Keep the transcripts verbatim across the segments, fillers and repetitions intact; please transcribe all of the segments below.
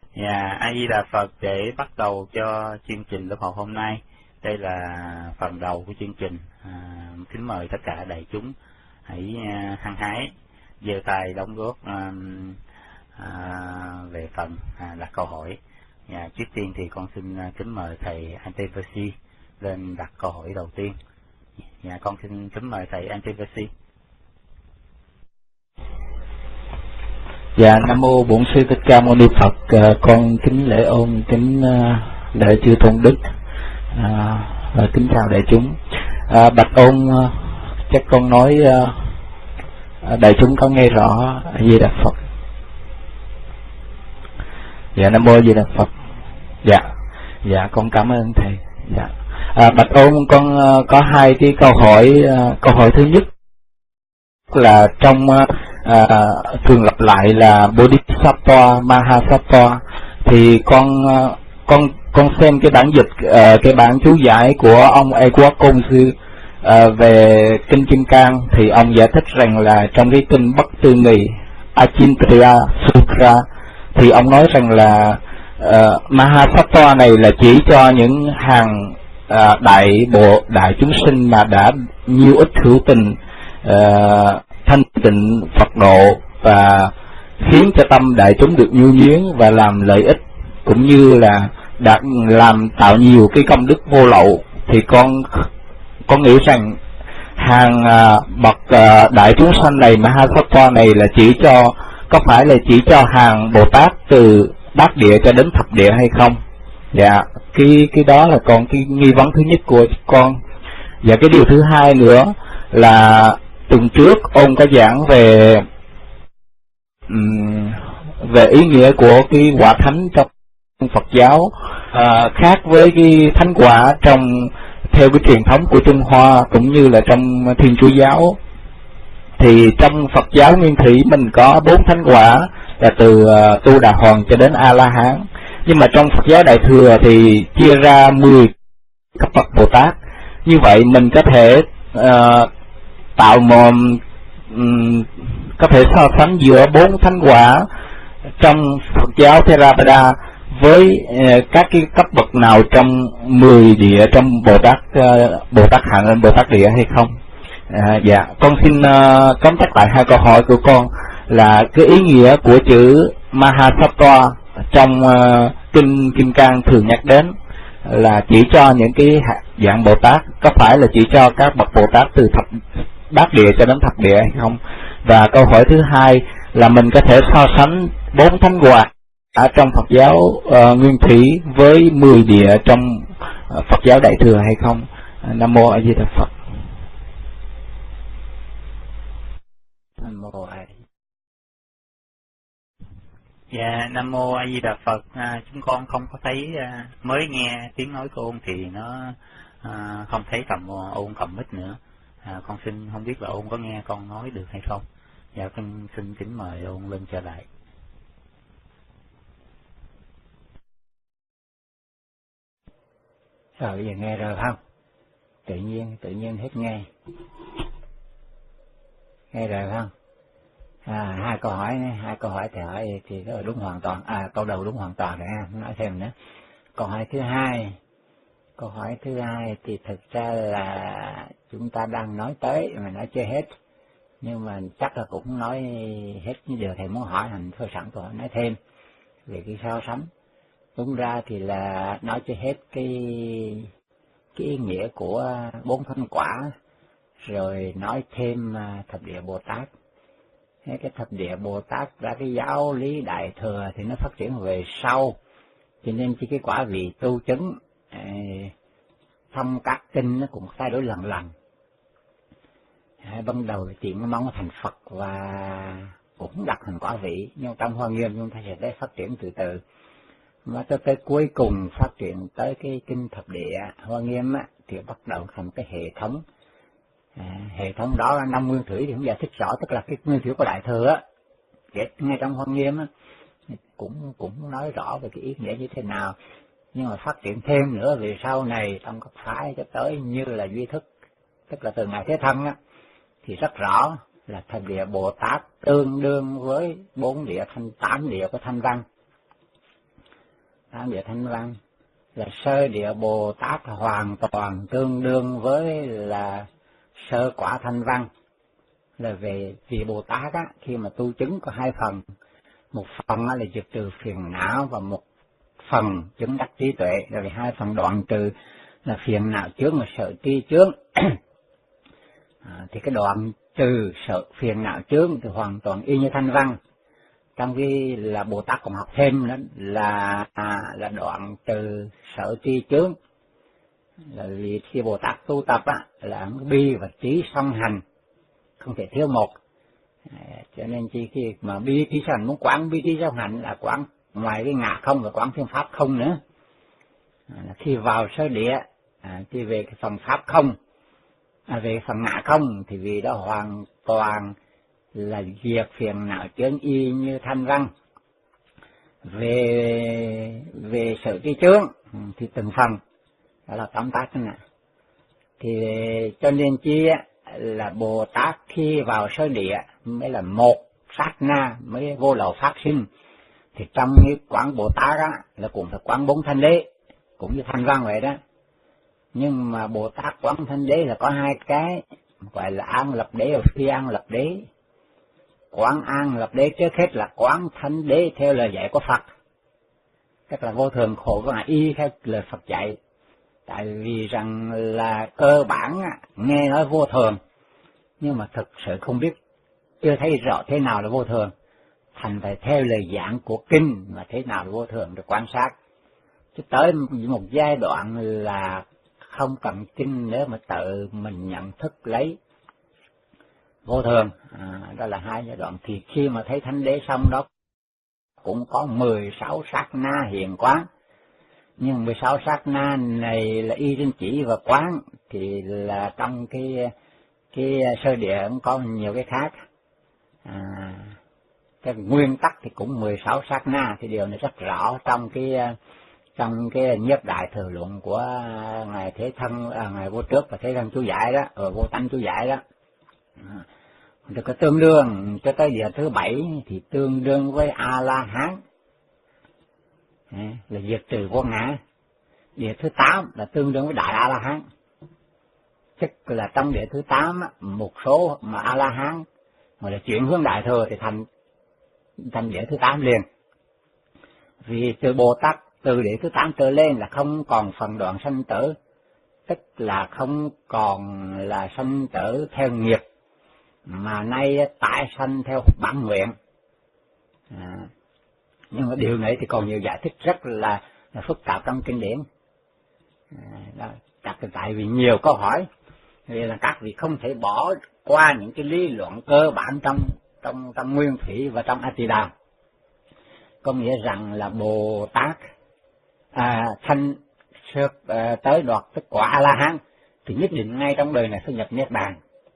Dạ, A Di Đà Phật. Để bắt đầu cho chương trình lớp học hôm nay, đây là phần đầu của chương trình. À, kính mời tất cả đại chúng hãy uh, hăng hái giơ tay đóng góp uh, uh, về phần uh, đặt câu hỏi. Dạ, trước tiên thì con xin uh, kính mời thầy Antipasi lên đặt câu hỏi đầu tiên. Dạ, con xin kính mời thầy Antipasi. Dạ, Nam mô Bổn Sư Thích Ca Mâu Ni Phật. À, con kính lễ ôn kính uh, lễ chư tôn đức à, và kính chào đại chúng. À, bạch ôn, uh, chắc con nói uh, đại chúng có nghe rõ A Di Đà Phật. Dạ, Nam mô A Di Đà Phật. Dạ, dạ con cảm ơn thầy. Dạ, à, bạch ôn con uh, có hai cái câu hỏi. Uh, câu hỏi thứ nhất là trong uh, À, thường lặp lại là Bodhisattva, Mahasattva, thì con con con xem cái bản dịch, uh, cái bản chú giải của ông A Quá Côn Sư uh, về kinh Kim Cang, thì ông giải thích rằng là trong cái kinh Bất Tư Nghì Achintya Sutra, thì ông nói rằng là uh, Mahasattva này là chỉ cho những hàng uh, đại bộ đại chúng sinh mà đã nhiêu ít hữu tình uh, thanh tịnh Phật độ và khiến cho tâm đại chúng được nhu nhuyến và làm lợi ích, cũng như là đạt làm tạo nhiều cái công đức vô lậu. Thì con con nghĩ rằng hàng à, bậc à, đại chúng sanh này, Mahasattva này là chỉ cho, có phải là chỉ cho hàng Bồ Tát từ bát địa cho đến thập địa hay không? Dạ, cái cái đó là còn cái nghi vấn thứ nhất của con. Và cái điều thứ hai nữa là tuần trước ông có giảng về um, về ý nghĩa của cái quả thánh trong Phật giáo, à, khác với cái thánh quả trong theo cái truyền thống của Trung Hoa cũng như là trong Thiên Chúa giáo. Thì trong Phật giáo Nguyên Thủy mình có bốn thánh quả là từ uh, Tu Đà Hoàng cho đến A La Hán, nhưng mà trong Phật giáo Đại Thừa thì chia ra mười cấp bậc Bồ Tát. Như vậy mình có thể uh, tạo một um, có thể so sánh giữa bốn thánh quả trong Phật giáo Theravada với uh, các cái cấp bậc nào trong mười địa trong Bồ Tát uh, Bồ Tát hạnh Bồ Tát địa hay không? Uh, dạ, con xin uh, tóm tắt lại hai câu hỏi của con là cái ý nghĩa của chữ Mahasattva trong uh, kinh Kim Cang thường nhắc đến là chỉ cho những cái dạng Bồ Tát, có phải là chỉ cho các bậc Bồ Tát từ thập bát địa cho đến thập địa hay không? Và câu hỏi thứ hai là mình có thể so sánh bốn thánh quả ở trong Phật giáo uh, Nguyên Thủy với mười địa trong uh, Phật giáo Đại Thừa hay không? Nam mô A Di Đà Phật. Nam mô A Di. Dạ, Nam mô A Di Đà Phật. À, chúng con không có thấy, à, mới nghe tiếng nói của ôn thì nó à, không thấy cầm ôn cầm mic nữa. À, con xin không biết là ôn có nghe con nói được hay không. Dạ, con xin kính mời ôn lên trở lại. Rồi bây giờ nghe rồi không? Tự nhiên, tự nhiên hết nghe. Nghe rồi không? À, hai câu hỏi này, hai câu hỏi thì hỏi thì đó là đúng hoàn toàn. À, câu đầu đúng hoàn toàn rồi ha, nói thêm nữa. Câu hỏi thứ hai, câu hỏi thứ hai thì thực ra là chúng ta đang nói tới mà nói chưa hết, nhưng mà chắc là cũng nói hết. Như giờ thầy muốn hỏi hành thôi sẵn tôi nói thêm về cái so sánh. Đúng ra thì là nói chưa hết cái cái ý nghĩa của bốn thánh quả, rồi nói thêm thập địa Bồ Tát. Cái thập địa Bồ Tát ra cái giáo lý Đại Thừa thì nó phát triển về sau, cho nên chỉ cái quả vị tu chứng trong các kinh nó cũng thay đổi lần lần. Ban đầu chuyện nó mong thành Phật và cũng đặt thành quả vị, nhưng trong Hoa Nghiêm chúng ta sẽ thấy phát triển từ từ, mà tới tới cuối cùng phát triển tới cái kinh thập địa Hoa Nghiêm á, thì bắt đầu thành cái hệ thống. À, hệ thống đó là năm nguyên thủy thì cũng giải thích rõ, tức là cái nguyên thủy của Đại Thừa á, ngay trong Hoa Nghiêm á, cũng cũng nói rõ về cái ý nghĩa như thế nào. Nhưng mà phát triển thêm nữa về sau này trong các phái cho tới như là duy thức, tức là từ ngày Thế Thân á, thì rất rõ là thập địa Bồ Tát tương đương với bốn địa thanh tám địa của Thanh Văn. tam địa thanh văn là sơ địa Bồ Tát hoàn toàn tương đương với là sơ quả thanh văn. Là về vì Bồ Tát á, khi mà tu chứng có hai phần, một phần là diệt trừ phiền não và một phần chứng đắc trí tuệ. Rồi hai phần đoạn trừ là phiền não chướng và sợ tri chướng. À, thì cái đoạn trừ sợ phiền não chướng thì hoàn toàn y như thanh văn. Trong khi là Bồ Tát còn học thêm nữa là à, là đoạn trừ sợ tri chướng. Là vì khi Bồ Tát tu tập á, là bi và trí song hành, không thể thiếu một. À, cho nên chỉ khi mà bi trí song hành, muốn quán bi trí song hành là quán ngoài cái ngã không và quán thiên pháp không nữa. À, khi vào sơ địa à, thì về cái phần pháp không, à, về phần ngã không thì vì đó hoàn toàn là diệt phiền não chướng y như thanh văn. Về về sự tri chướng thì từng phần, đó là tóm tắt thế này. Thì cho nên chi là Bồ Tát khi vào sơ địa mới là một sát na mới vô lậu phát sinh. Thì trong cái quán Bồ Tát đó là cũng phải quán bốn thanh đế, cũng như thanh văn vậy đó. Nhưng mà Bồ Tát quán thanh đế là có hai cái, gọi là an lập đế và phi an lập đế. Quán an lập đế trước hết là quán thanh đế theo lời dạy của Phật, tức là vô thường khổ và y theo lời Phật dạy. Tại vì rằng là cơ bản nghe nói vô thường, nhưng mà thực sự không biết, chưa thấy rõ thế nào là vô thường, thành phải theo lời giảng của kinh mà thế nào là vô thường được quan sát. Chứ tới một giai đoạn là không cần kinh nữa mà tự mình nhận thức lấy vô thường. À, đó là hai giai đoạn. Thì khi mà thấy thánh đế xong đó cũng có mười sáu sát na hiện quán. Nhưng mười sáu sát na này là y trên chỉ và quán, thì là trong cái cái sơ địa cũng có nhiều cái khác. À, cái nguyên tắc thì cũng mười sáu sát na, thì điều này rất rõ trong cái trong cái Nhiếp Đại Thừa Luận của ngài Thế Thân, à, ngài Vô Trước và Thế Thân chú giải đó, ở Vô Tánh chú giải đó. À, được có tương đương cho tới địa thứ bảy thì tương đương với A La Hán, à, là diệt trừ vô ngã. Địa thứ tám là tương đương với Đại A La Hán, tức là trong địa thứ tám một số mà A La Hán mà là chuyển hướng Đại Thừa thì thành thành địa thứ tám liền. Vì từ Bồ Tát từ địa thứ tám trở lên là không còn phần đoạn sanh tử, tức là không còn là sanh tử theo nghiệp, mà nay tại sanh theo bản nguyện. À, nhưng mà điều này thì còn nhiều giải thích rất là, là phức tạp trong kinh điển. À, đó, chắc tại vì nhiều câu hỏi, vì là các vị không thể bỏ qua những cái lý luận cơ bản trong trong trong nguyên thủy và trong A Tỳ Đàm. Có nghĩa rằng là Bồ Tát à, thanh sớp à, tới đoạt kết quả A La Hán thì nhất định ngay trong đời này sẽ nhập niết bàn.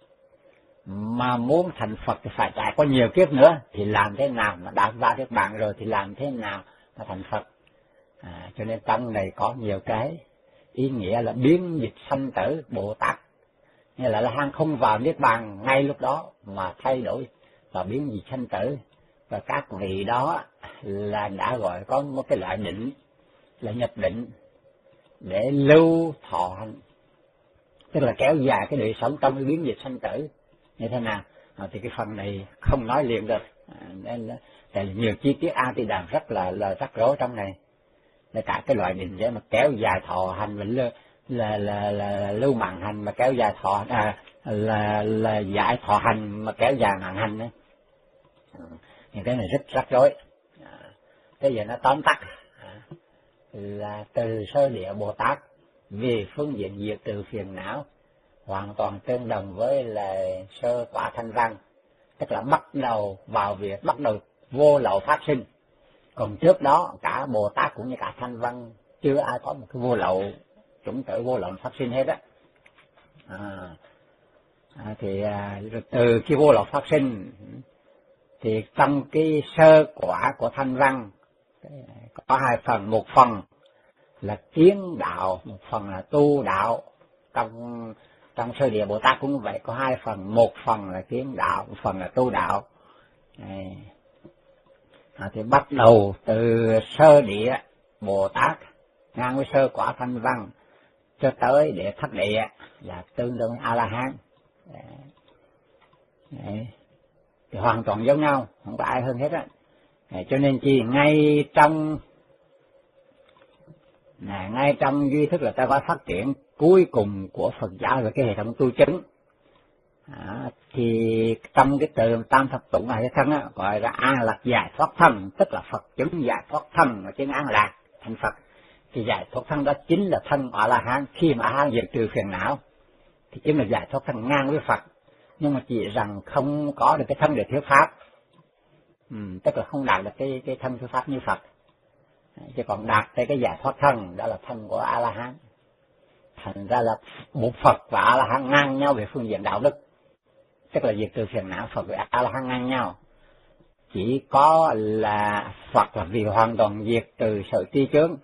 Mà muốn thành Phật thì phải trải qua nhiều kiếp nữa, thì làm thế nào mà đạt ra niết bàn rồi thì làm thế nào mà thành Phật. À, cho nên trong này có nhiều cái ý nghĩa là biến dịch sanh tử Bồ Tát, nghĩa là La Hán không vào niết bàn ngay lúc đó mà thay đổi và biến dịch sanh tử. Và các vị đó là đã gọi có một cái loại định là nhập định để lưu thọ hành, tức là kéo dài cái đời sống trong cái biến dịch sanh tử như thế nào. À, thì cái phần này không nói liền được, à, nên là nhiều chi tiết A Tỳ Đàm rất là là rắc rối trong này. Là cả cái loại định để mà kéo dài thọ hành và là là là, là, là lưu mạng hành mà kéo dài thọ à, là là giải thọ hành mà kéo dài mạng hành đấy. À, những cái này rất rắc rối. À, bây giờ nó tóm tắt à, là từ sơ địa Bồ Tát về phương diện diệt trừ phiền não hoàn toàn tương đồng với là sơ quả thanh văn, tức là bắt đầu vào việc bắt đầu vô lậu phát sinh. Còn trước đó cả Bồ Tát cũng như cả thanh văn chưa ai có một cái vô lậu chủng tử vô lậu phát sinh hết á. À, à, thì à, từ khi vô lậu phát sinh thì trong cái sơ quả của thanh văn có hai phần, một phần là kiến đạo, một phần là tu đạo. Trong trong sơ địa Bồ Tát cũng vậy, có hai phần, một phần là kiến đạo, một phần là tu đạo. À, thì bắt đầu từ sơ địa Bồ Tát ngang với sơ quả thanh văn cho tới để thất địa là tương đương A La Hán. Đấy. Thì hoàn toàn giống nhau, không có ai hơn hết á. Cho nên chi ngay trong này, ngay trong duy thức là ta có phát triển cuối cùng của Phật giáo về cái hệ thống tu chứng. À, thì trong cái từ tam thập tụng này thân á, gọi là A Lạc giải thoát thân, tức là Phật chứng giải thoát thân, và chứng An Lạc thành Phật. Thì giải thoát thân đó chính là thân A La Hán. Khi mà A La Hán diệt trừ phiền não thì chính là giải thoát thân ngang với Phật, nhưng mà chỉ rằng không có được cái thân để thuyết pháp, ừ, tức là không đạt được cái cái thân thuyết pháp như Phật, chứ còn đạt tới cái giải thoát thân đó là thân của A La Hán. Thành ra là một Phật và A La Hán ngang nhau về phương diện đạo đức, tức là diệt trừ phiền não. Phật và A La Hán ngang nhau, chỉ có là Phật là vì hoàn toàn diệt trừ sự tri chướng.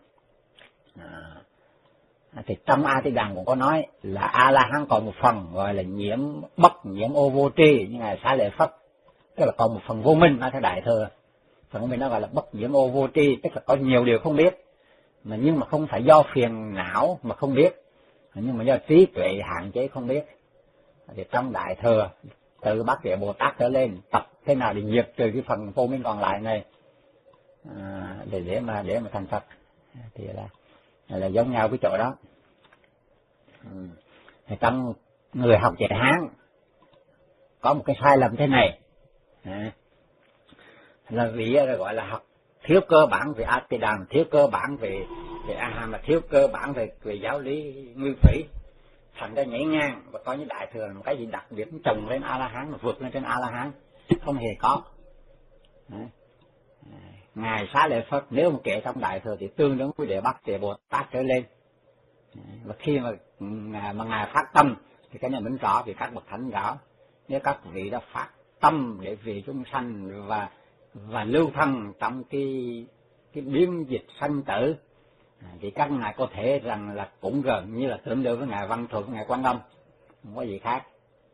À, thì trong A Di Đàm cũng có nói là A La Hán còn một phần gọi là nhiễm bất nhiễm ô vô tri, như ngài Xá Lợi Phất, tức là còn một phần vô minh ở theo Đại Thừa. Phần của mình nó gọi là bất nhiễm ô vô tri, tức là có nhiều điều không biết, mà nhưng mà không phải do phiền não mà không biết, nhưng mà do trí tuệ hạn chế không biết. Thì trong Đại Thừa từ Bát Địa Bồ Tát trở lên tập thế nào để diệt trừ cái phần vô minh còn lại này, à, để để mà để mà thành Phật, thì là là giống nhau cái chỗ đó. Ừ. Thì trong người học dạy Hán có một cái sai lầm thế này, à, là vì gọi là học thiếu cơ bản về A Di Đàm, thiếu cơ bản về về A Hàm, mà thiếu cơ bản về về giáo lý nguyên thủy, thành ra nhảy ngang và coi như Đại Thừa là một cái gì đặc biệt trồng lên A La Hán, mà vượt lên trên A La Hán, không hề có. Đấy. Ngài Xá Lợi Phất nếu mà kể trong Đại Thừa thì tương đương với Địa Bát Địa Bồ Tát trở lên. Và khi mà mà ngài phát tâm thì cái này mình rõ, vì các bậc thánh rõ, nếu các vị đã phát tâm để vì chúng sanh và và lưu thân trong cái cái biến dịch sanh tử, thì các ngài có thể rằng là cũng gần như là tương đương với ngài Văn Thượng, ngài Quan Âm, không có gì khác.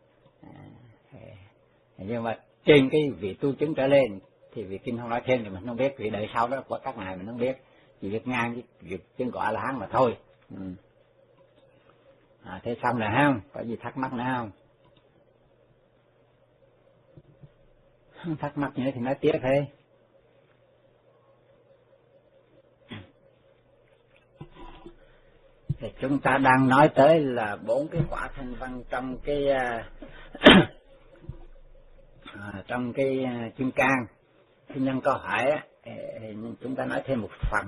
Nhưng mà trên cái vị tu chứng trở lên thì vị kinh không nói thêm thì mình không biết, vị đời sau đó của các ngài mình không biết, chỉ việc ngang với việc chứng của A La Hán mà thôi. Ừ. À, thế xong rồi không? Có gì thắc mắc nữa không? Không thắc mắc nữa thì nói tiếp thôi. Thì chúng ta đang nói tới là bốn cái quả thanh văn trong cái à, trong cái Kim Cang. Thì nhân câu hỏi chúng ta nói thêm một phần,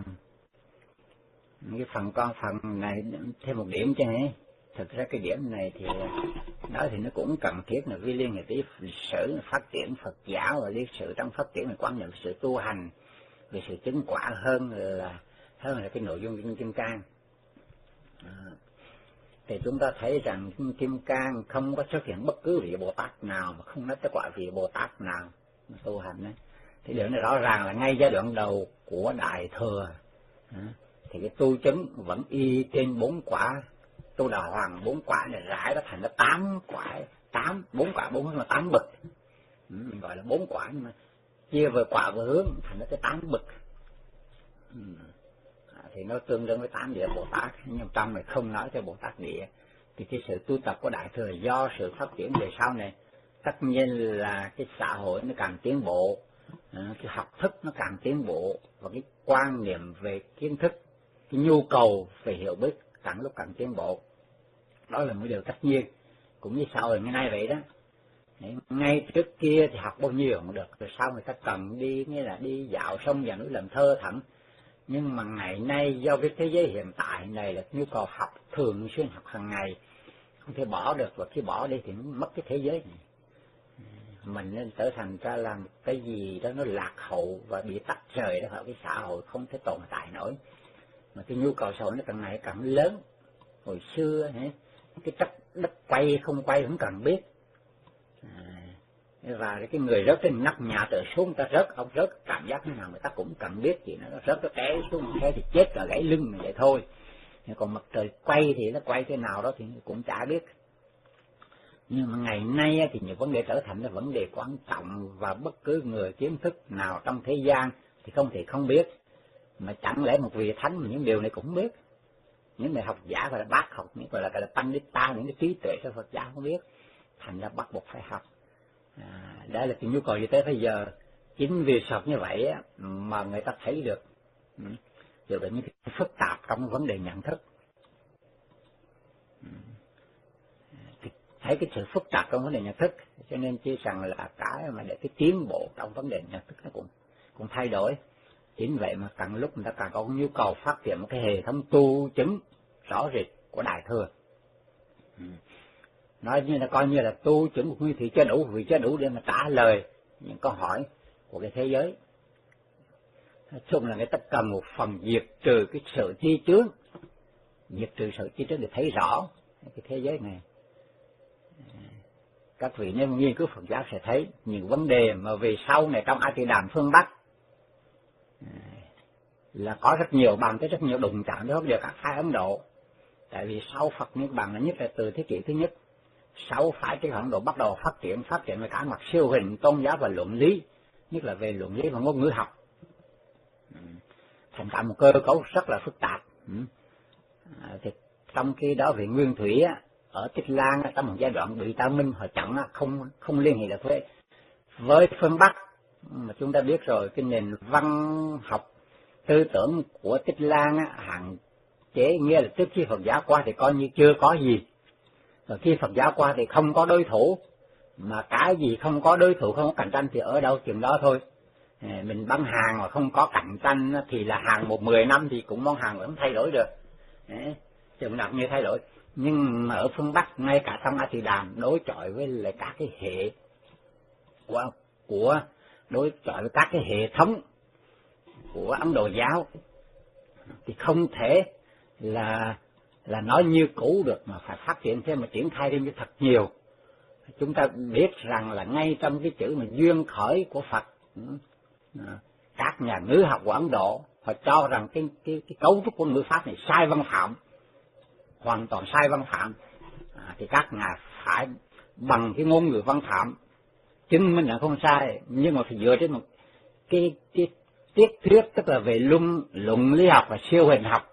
cái phần con phần này thêm một điểm chứ hả? Thực ra cái điểm này thì nói thì nó cũng cần thiết, là vì liên hệ tới lịch sử phát triển Phật giáo và lịch sử trong phát triển là quan niệm sự tu hành về sự chứng quả hơn là hơn là cái nội dung trong Kim Cang. À, thì chúng ta thấy rằng Kim Cang không có xuất hiện bất cứ vị Bồ Tát nào mà không nói tới quả vị Bồ Tát nào mà tu hành ấy. Thì điều này rõ ràng là ngay giai đoạn đầu của Đại Thừa, à, thì cái tu chứng vẫn y trên bốn quả tu đà hoàng, bốn quả này rải nó thành nó tám quả, tám bốn quả bốn hướng là tám bậc, ừ, mình gọi là bốn quả, nhưng mà chia về quả và hướng thành nó tới tám bậc, ừ. À, thì nó tương đương với tám địa Bồ Tát, nhưng trong này không nói tới Bồ Tát địa. Thì cái sự tu tập của Đại Thừa do sự phát triển về sau này, tất nhiên là cái xã hội nó càng tiến bộ, à, cái học thức nó càng tiến bộ, và cái quan niệm về kiến thức, cái nhu cầu về hiểu biết càng lúc càng tiến bộ. Đó là một điều tất nhiên, cũng như sau rồi ngày nay vậy đó. Ngay trước kia thì học bao nhiêu cũng được, rồi sau người ta cần đi, nghĩa là đi dạo sông và núi làm thơ thẳng. Nhưng mà ngày nay do cái thế giới hiện tại này là nhu cầu học thường xuyên, học hàng ngày, không thể bỏ được, và khi bỏ đi thì mất cái thế giới này. Mình nên trở thành ra làm cái gì đó nó lạc hậu và bị tách rời đó, cái xã hội không thể tồn tại nổi. Mà cái nhu cầu xã hội nó càng ngày càng lớn. Hồi xưa cái chất đất quay không quay cũng cần biết, à, và cái người rớt trên nóc nhà trở xuống, ta rớt ông rớt cảm giác thế nào người ta cũng cần biết, gì nó rớt nó té xuống thế thì chết là gãy lưng mà vậy thôi. Còn mặt trời quay thì nó quay thế nào đó thì cũng chả biết. Nhưng mà ngày nay thì nhiều vấn đề trở thành là vấn đề quan trọng, và bất cứ người kiến thức nào trong thế gian thì không thể không biết. Mà chẳng lẽ một vị thánh mà những điều này cũng biết? Những người học giả gọi là bác học, những gọi là gọi là pandita, những cái trí tuệ của Phật giáo không biết, thành ra bắt buộc phải học. À, đó là cái nhu cầu như thế bây giờ. Chính vì sợ như vậy á, mà người ta thấy được ừ, được những cái phức tạp trong vấn đề nhận thức, ừ, thấy cái sự phức tạp trong vấn đề nhận thức, cho nên chỉ rằng là cái mà để cái tiến bộ trong vấn đề nhận thức nó cũng cũng thay đổi. Chính vậy mà càng lúc người ta càng có nhu cầu phát triển một cái hệ thống tu chứng rõ rệt của Đại Thừa. Ừ. Nói như là coi như là tu chứng của nguyên thủy chưa đủ, vì chưa đủ để mà trả lời những câu hỏi của cái thế giới. Nói chung là người ta cần một phần diệt trừ cái sự chi chướng, diệt trừ sự chi chướng để thấy rõ cái thế giới này. Các vị nếu nghiên cứu Phật giáo sẽ thấy những vấn đề mà về sau này trong A Di Đàm phương Bắc là có rất nhiều bàn tới rất nhiều đụng chạm đó đều các phái Ấn Độ. Tại vì sau Phật Niết Bàn là nhất là từ thế kỷ thứ nhất, sáu phái trên Ấn Độ bắt đầu phát triển phát triển về cả mặt siêu hình, tôn giáo và luận lý, nhất là về luận lý và ngôn ngữ học, thành cả một cơ cấu rất là phức tạp. À, thì trong khi đó về nguyên thủy á, ở Tích Lan á, trong một giai đoạn bị Tao Minh họ chặn á, không không liên hệ được với với phương Bắc. Mà chúng ta biết rồi, cái nền văn học tư tưởng của Tích Lan á, hạn chế, nghĩa là trước khi Phật giáo qua thì coi như chưa có gì, rồi khi Phật giáo qua thì không có đối thủ, mà cái gì không có đối thủ, không có cạnh tranh thì ở đâu chừng đó thôi. Mình bán hàng mà không có cạnh tranh thì là hàng một mười năm thì cũng món hàng vẫn thay đổi được, chừng nào như thay đổi. Nhưng mà ở phương Bắc, ngay cả trong A Di Đàm đối chọi với lại các cái hệ của của đối chọi với các cái hệ thống của Ấn Độ giáo thì không thể là là nói như cũ được, mà phải phát triển thêm mà triển khai thêm như thật nhiều. Chúng ta biết rằng là ngay trong cái chữ mà duyên khởi của Phật, các nhà ngữ học của Ấn Độ họ cho rằng cái cái cái cấu trúc của ngữ pháp này sai văn phạm, hoàn toàn sai văn phạm. À, thì các ngài phải bằng cái ngôn ngữ văn phạm chứng minh là không sai, nhưng mà phải dựa trên một cái cái tiết thuyết, tức là về luận luận lý học và siêu hình học,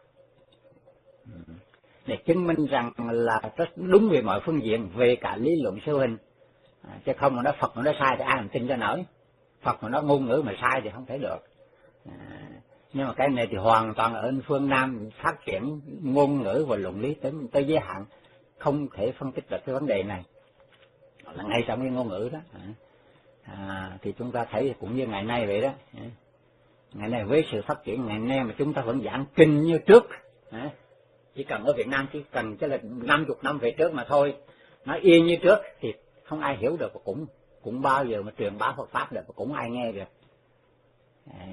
để chứng minh rằng là rất đúng về mọi phương diện, về cả lý luận siêu hình. À, chứ không mà nói Phật mà nói sai thì ai làm tin cho nổi, Phật mà nói ngôn ngữ mà sai thì không thể được. À, nhưng mà cái này thì hoàn toàn ở phương Nam phát triển ngôn ngữ và luận lý tới, tới giới hạn, không thể phân tích được cái vấn đề này, là ngay trong cái ngôn ngữ đó. À, thì chúng ta thấy cũng như ngày nay vậy đó. Ngày nay với sự phát triển ngày nay mà chúng ta vẫn giảng kinh như trước, chỉ cần ở Việt Nam chỉ cần cho là năm chục năm về trước mà thôi, nói yên như trước thì không ai hiểu được, và cũng cũng bao giờ mà truyền bá Phật pháp được, và cũng ai nghe được. À,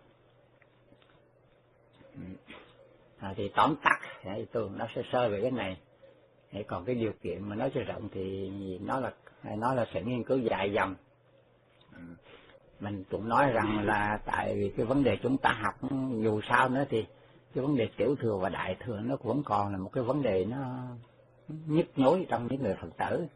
à, thì tóm tắt tôi nói sơ sơ về cái này. Còn cái điều kiện mà nói cho rộng thì nó là nó là sẽ nghiên cứu dài dòng. Mình cũng nói rằng là tại vì cái vấn đề chúng ta học dù sao nữa thì cái vấn đề tiểu thừa và đại thừa nó vẫn còn là một cái vấn đề nó nhức nhối trong những người Phật tử.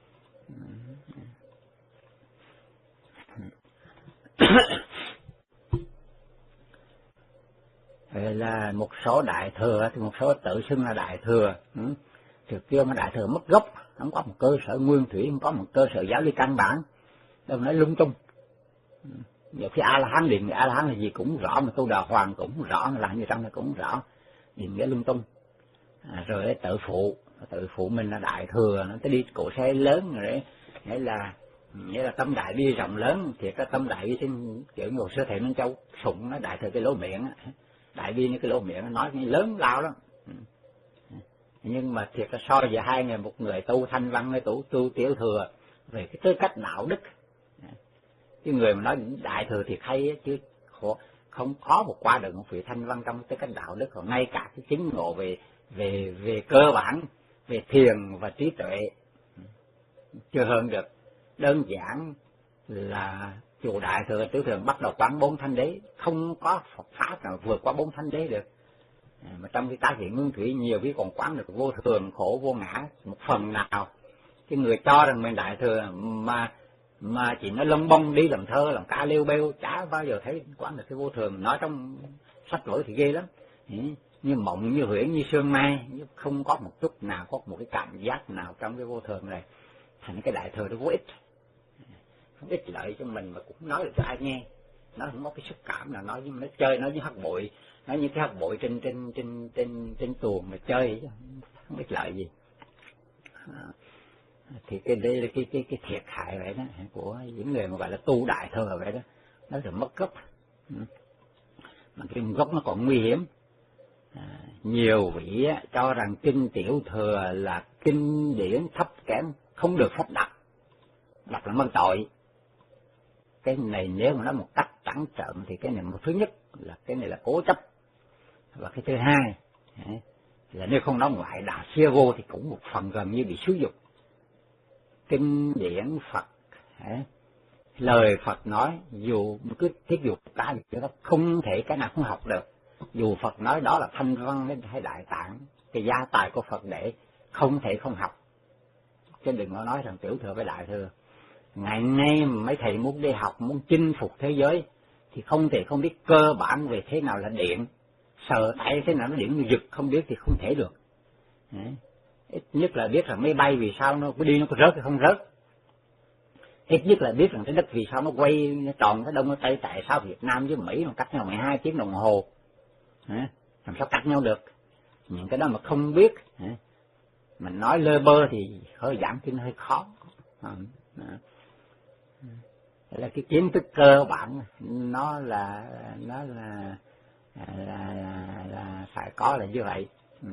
Là một số đại thừa thì một số tự xưng là đại thừa, trước kia mà đại thừa mất gốc, không có một cơ sở nguyên thủy, không có một cơ sở giáo lý căn bản, đâu nói lung tung. Nhiều khi A La Hán định A La Hán là gì cũng rõ, mà Tu Đà Hoàng cũng rõ, mà làm như trong này cũng rõ, định nghĩa lung tung. À, rồi tự phụ, tự phụ mình là đại thừa, nó tới đi cổ xe lớn rồi, nghĩa là nghĩa là tâm đại bi rộng lớn, thì cái tâm đại bi trên kiểu ngồi sơ thầy Minh Châu sụng nó đại thừa cái lỗ miệng, đại bi như cái lỗ miệng nó nói như lớn lao lắm. Nhưng mà thiệt là so về hai người, một người tu thanh văn, người tu tu tiểu thừa về cái tư cách đạo đức. Cái người mà nói đại thừa thì hay chứ không khó một qua được một vị thanh văn trong tư cách đạo đức, còn ngay cả cái chính ngộ về về về cơ bản, về thiền và trí tuệ chưa hơn được. Đơn giản là chùa đại thừa tiểu thừa bắt đầu quán bốn thánh đế, không có Phật pháp nào vượt qua bốn thánh đế được. À, mà trong cái tác hiện nguyên thủy nhiều khi còn quán được vô thường, khổ, vô ngã một phần nào. Cái người cho rằng mình đại thừa mà mà chỉ nói lông bông đi làm thơ, làm ca liêu bêu, chả bao giờ thấy quán được cái vô thường. Nói trong sách vở thì ghê lắm, như mộng, như huyễn, như sương mai, không có một chút nào, có một cái cảm giác nào trong cái vô thường này. Thành cái đại thừa nó vô ích, không ích lợi cho mình mà cũng nói được cho ai nghe. Nó không có cái xúc cảm nào nói, nhưng nó chơi nói với hắc bụi, nói như cái hắc bụi trên trên trên trên trên tuồng mà chơi chứ không ích lợi gì. À, thì cái đây là cái cái cái thiệt hại vậy đó của những người mà gọi là tu đại thừa vậy đó, nó là mất gốc. Mà cái gốc nó còn nguy hiểm. À, nhiều vị á, cho rằng kinh tiểu thừa là kinh điển thấp kém, không được phép đọc, đọc là mang tội. Cái này nếu mà nói một cách trắng trợn thì cái này một thứ nhất là cái này là cố chấp, và cái thứ hai là nếu không nói ngoại đạo xia vô thì cũng một phần gần như bị xúi dục. Kinh điển Phật, lời Phật nói dù cứ thí dụ cả thì nó không thể cái nào không học được. Dù Phật nói đó là thanh văn hay đại tạng, cái gia tài của Phật để không thể không học. Chứ đừng có nói rằng tiểu thừa với đại thừa. Ngày nay mấy thầy muốn đi học, muốn chinh phục thế giới thì không thể không biết cơ bản về thế nào là điện, sờ tay thế nào nó điện như giật, không biết thì không thể được. Đấy. Ít nhất là biết rằng máy bay vì sao nó có đi nó có rớt hay không rớt. Ít nhất là biết rằng cái đất vì sao nó quay nó tròn cái đông nó tây, tại sao Việt Nam với Mỹ mà cách nhau mười hai tiếng đồng hồ. Đấy. Làm sao cắt nhau được. Những cái đó mà không biết, đấy. Mình nói lơ bơ thì hơi giảng kinh hơi khó. À, Đấy là cái kiến thức cơ bản nó là nó là là, là, là phải có là như vậy. Ừ.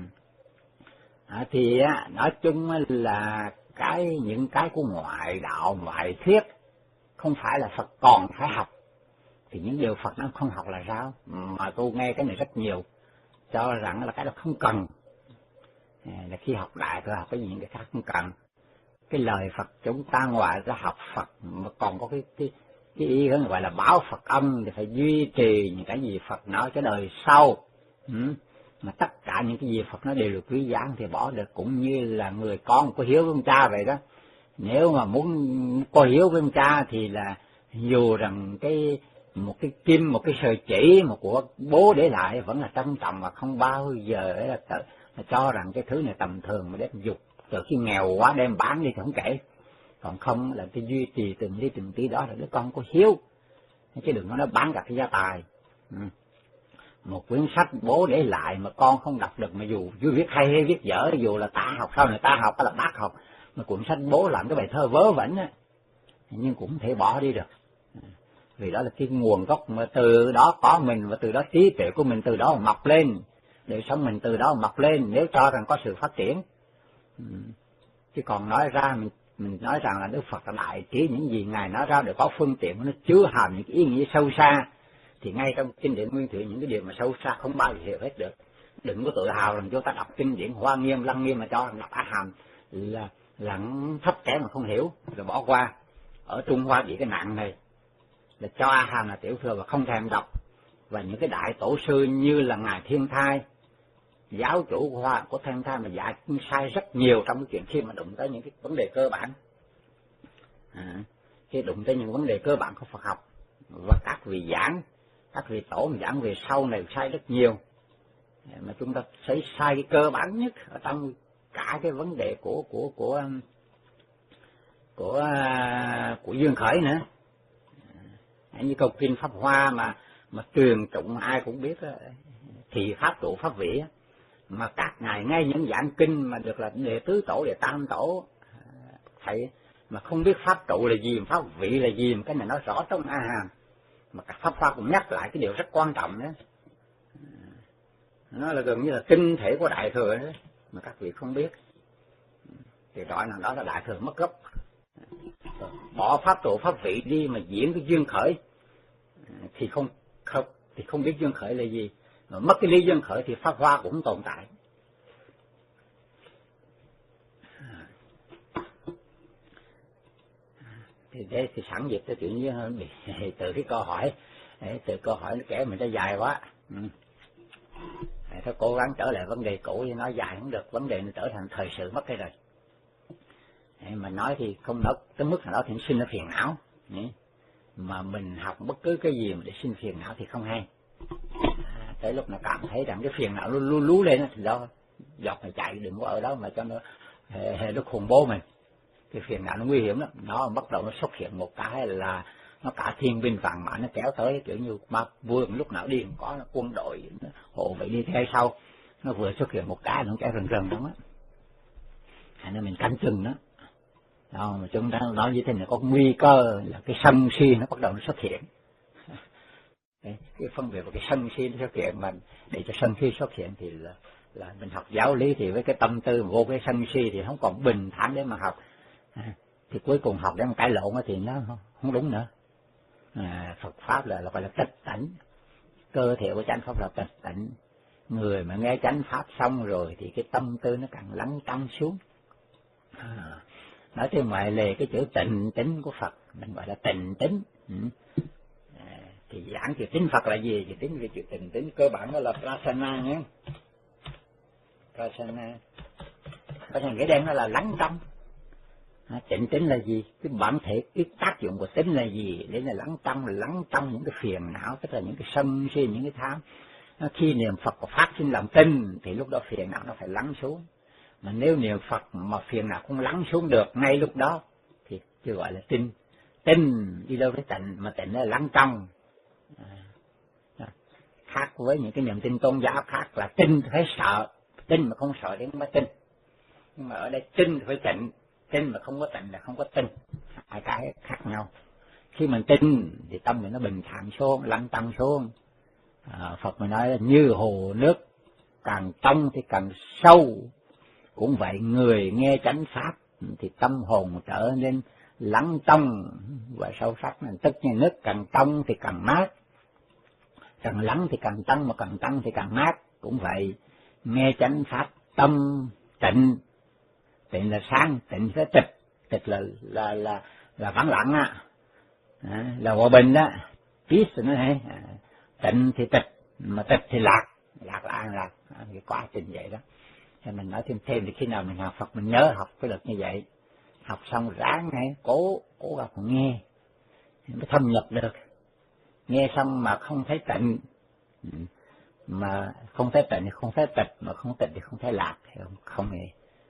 À, thì á, nói chung là cái những cái của ngoại đạo ngoại thuyết không phải là Phật còn phải học, thì những điều Phật nó không học là sao? Mà tôi nghe cái này rất nhiều, cho rằng là cái đó không cần. À, là khi học đại tôi học cái gì những cái khác không cần. Cái lời Phật chúng ta ngoài ra học Phật mà còn có cái cái cái ý đó gọi là báo Phật âm, thì phải duy trì những cái gì Phật nói cho đời sau. Ừ. Mà tất cả những cái gì Phật nói đều được quý giá thì bỏ được, cũng như là người con có hiếu với ông cha vậy đó. Nếu mà muốn có hiếu với ông cha thì là dù rằng cái một cái kim, một cái sợi chỉ mà của bố để lại vẫn là trân trọng, và không bao giờ là, là cho rằng cái thứ này tầm thường mà đem dục, từ khi nghèo quá đem bán đi thì không kể. Còn không là cái duy trì từng tí từng tí đó là đứa con có hiếu, chứ đừng có nói bán cả cái gia tài. Ừ. Một quyển sách bố để lại mà con không đọc được, mà dù dù viết hay hay viết dở, dù là ta học sau này ta học hay là bác học, mà quyển sách bố làm cái bài thơ vớ vẩn á, nhưng cũng không thể bỏ đi được. Vì đó là cái nguồn gốc mà từ đó có mình, và từ đó trí tuệ của mình từ đó mọc lên, đời sống mình từ đó mọc lên, nếu cho rằng có sự phát triển. Ừ. Chứ còn nói ra mình mình nói rằng là Đức Phật là đại trí, những gì Ngài nói ra để có phương tiện, nó chứa hàm những ý nghĩa sâu xa, thì ngay trong kinh điển Nguyên Thủy những cái điều mà sâu xa không bao giờ hiểu hết được. Đừng có tự hào rằng chúng ta đọc kinh điển Hoa Nghiêm, Lăng Nghiêm mà cho rằng đọc A Hàm là là thấp kém mà không hiểu rồi bỏ qua. Ở Trung Hoa bị cái nạn này là cho A Hàm là tiểu thừa và không thèm đọc, và những cái đại tổ sư như là Ngài Thiên Thai, giáo chủ của Hoa của Thiên Thai mà dạy sai rất nhiều trong cái chuyện khi mà đụng tới những cái vấn đề cơ bản. À, khi đụng tới những vấn đề cơ bản của Phật học, và các vị giảng, các vị tổ mà giảng về sau này sai rất nhiều, mà chúng ta thấy sai cái cơ bản nhất ở trong cả cái vấn đề của của của của của Dương Khởi nữa. À, như câu kinh Pháp Hoa mà mà truyền tụng ai cũng biết đó, thì pháp trụ pháp vị, mà các ngài ngay những giảng kinh mà được là đệ tứ tổ, đệ tam tổ thầy mà không biết pháp trụ là gì, pháp vị là gì, mà cái này nói rõ trong A Hàm, mà các Pháp Hoa cũng nhắc lại cái điều rất quan trọng đó. Nó là gần như là tinh thể của đại thừa đó, mà các vị không biết, thì rõ ràng đó là đại thừa mất gốc. Bỏ pháp trụ pháp vị đi mà diễn cái duyên khởi thì không không thì không biết duyên khởi là gì, mà mất cái lý duyên khởi thì Pháp Hoa cũng tồn tại. Thì đây thì sẵn dịp cho chuyện hơn bị từ cái câu hỏi, từ câu hỏi nó kể mình nó dài quá. Ừ. Thôi cố gắng trở lại vấn đề cũ, chứ nói dài không được, vấn đề nó trở thành thời sự mất cái rồi. Mà nói thì không nói tới mức nào đó thì sinh ra phiền não, mà mình học bất cứ cái gì mà để sinh phiền não thì không hay. tới lúc nào cảm thấy rằng cái phiền não lú lú lên thì đó dọc phải chạy, đừng có ở đó mà cho nó hệ, hệ nó khủng bố mình. Cái phiền não nó nguy hiểm lắm, nó bắt đầu nó xuất hiện một cái là nó cả thiên binh vàng mã nó kéo tới, kiểu như ma vương lúc nào đi có quân đội hộ vệ đi theo sau, nó vừa xuất hiện một cái nó kéo rần rần đó á, nên mình canh chừng đó. Đó, mà chúng ta nói như thế này có nguy cơ là cái sân si nó bắt đầu nó xuất hiện. Đấy, cái phân biệt của cái sân si nó xuất hiện, mà để cho sân si xuất hiện thì là, là mình học giáo lý thì với cái tâm tư vô cái sân si thì không còn bình thản để mà học, à, thì cuối cùng học để mà cãi lộn thì nó không đúng nữa. À, Phật pháp là, là gọi là tịch tỉnh, cơ thể của chánh pháp là tịch tỉnh. Người mà nghe chánh pháp xong rồi thì cái tâm tư nó càng lắng tăng xuống. À, nói theo ngoại lề cái chữ tịnh tính của Phật mình gọi là tịnh tính. Ừ. À, thì giảng chữ tính Phật là gì? Chữ tính về chữ tịnh tính cơ bản đó là prasana nhé. Prasana, prasana cái đen nó là lắng tâm. À, tịnh tính là gì? Cái bản thể, cái tác dụng của tính là gì? Để là lắng tâm, là lắng tâm những cái phiền não, tức là những cái sân si, những cái tham. À, khi niệm Phật có phát sinh lòng tin thì lúc đó phiền não nó phải lắng xuống. Mà nếu niệm Phật mà phiền nào không lắng xuống được ngay lúc đó thì chưa gọi là tin. Tin đi đâu tới tịnh, mà tịnh là lắng trong. À, khác với những cái niềm tin tôn giáo khác là tin phải sợ, tin mà không sợ đến mới tin. Nhưng mà ở đây tin phải tịnh, tin mà không có tịnh là không có tin, hai cái khác nhau. Khi mình tin thì tâm mình nó bình thản xuống, lắng tăng xuống. À, Phật mới nói là như hồ nước càng trong thì càng sâu. Cũng vậy, người nghe chánh pháp thì tâm hồn trở nên lắng trong và sâu sắc. Tất nhiên nước càng trong thì càng mát, càng lắng thì càng tăng, mà càng tăng thì càng mát. Cũng vậy, nghe chánh pháp tâm tịnh, tịnh là sáng, tịnh là tịch, tịch là là là là vắng lặng á, à, là hòa bình đó, peace nữa hay, à, tịnh thì tịch, mà tịch thì lạc, lạc là an lạc, à, cái quá trình vậy đó. Thì mình nói thêm thêm thì khi nào mình học Phật mình nhớ học cái luật như vậy, học xong ráng ngay cố cố gắng nghe mới thâm nhập được. Nghe xong mà không thấy tịnh, mà không thấy tịnh thì không thấy tịch, mà không tịch thì không thấy lạc, không không nghe.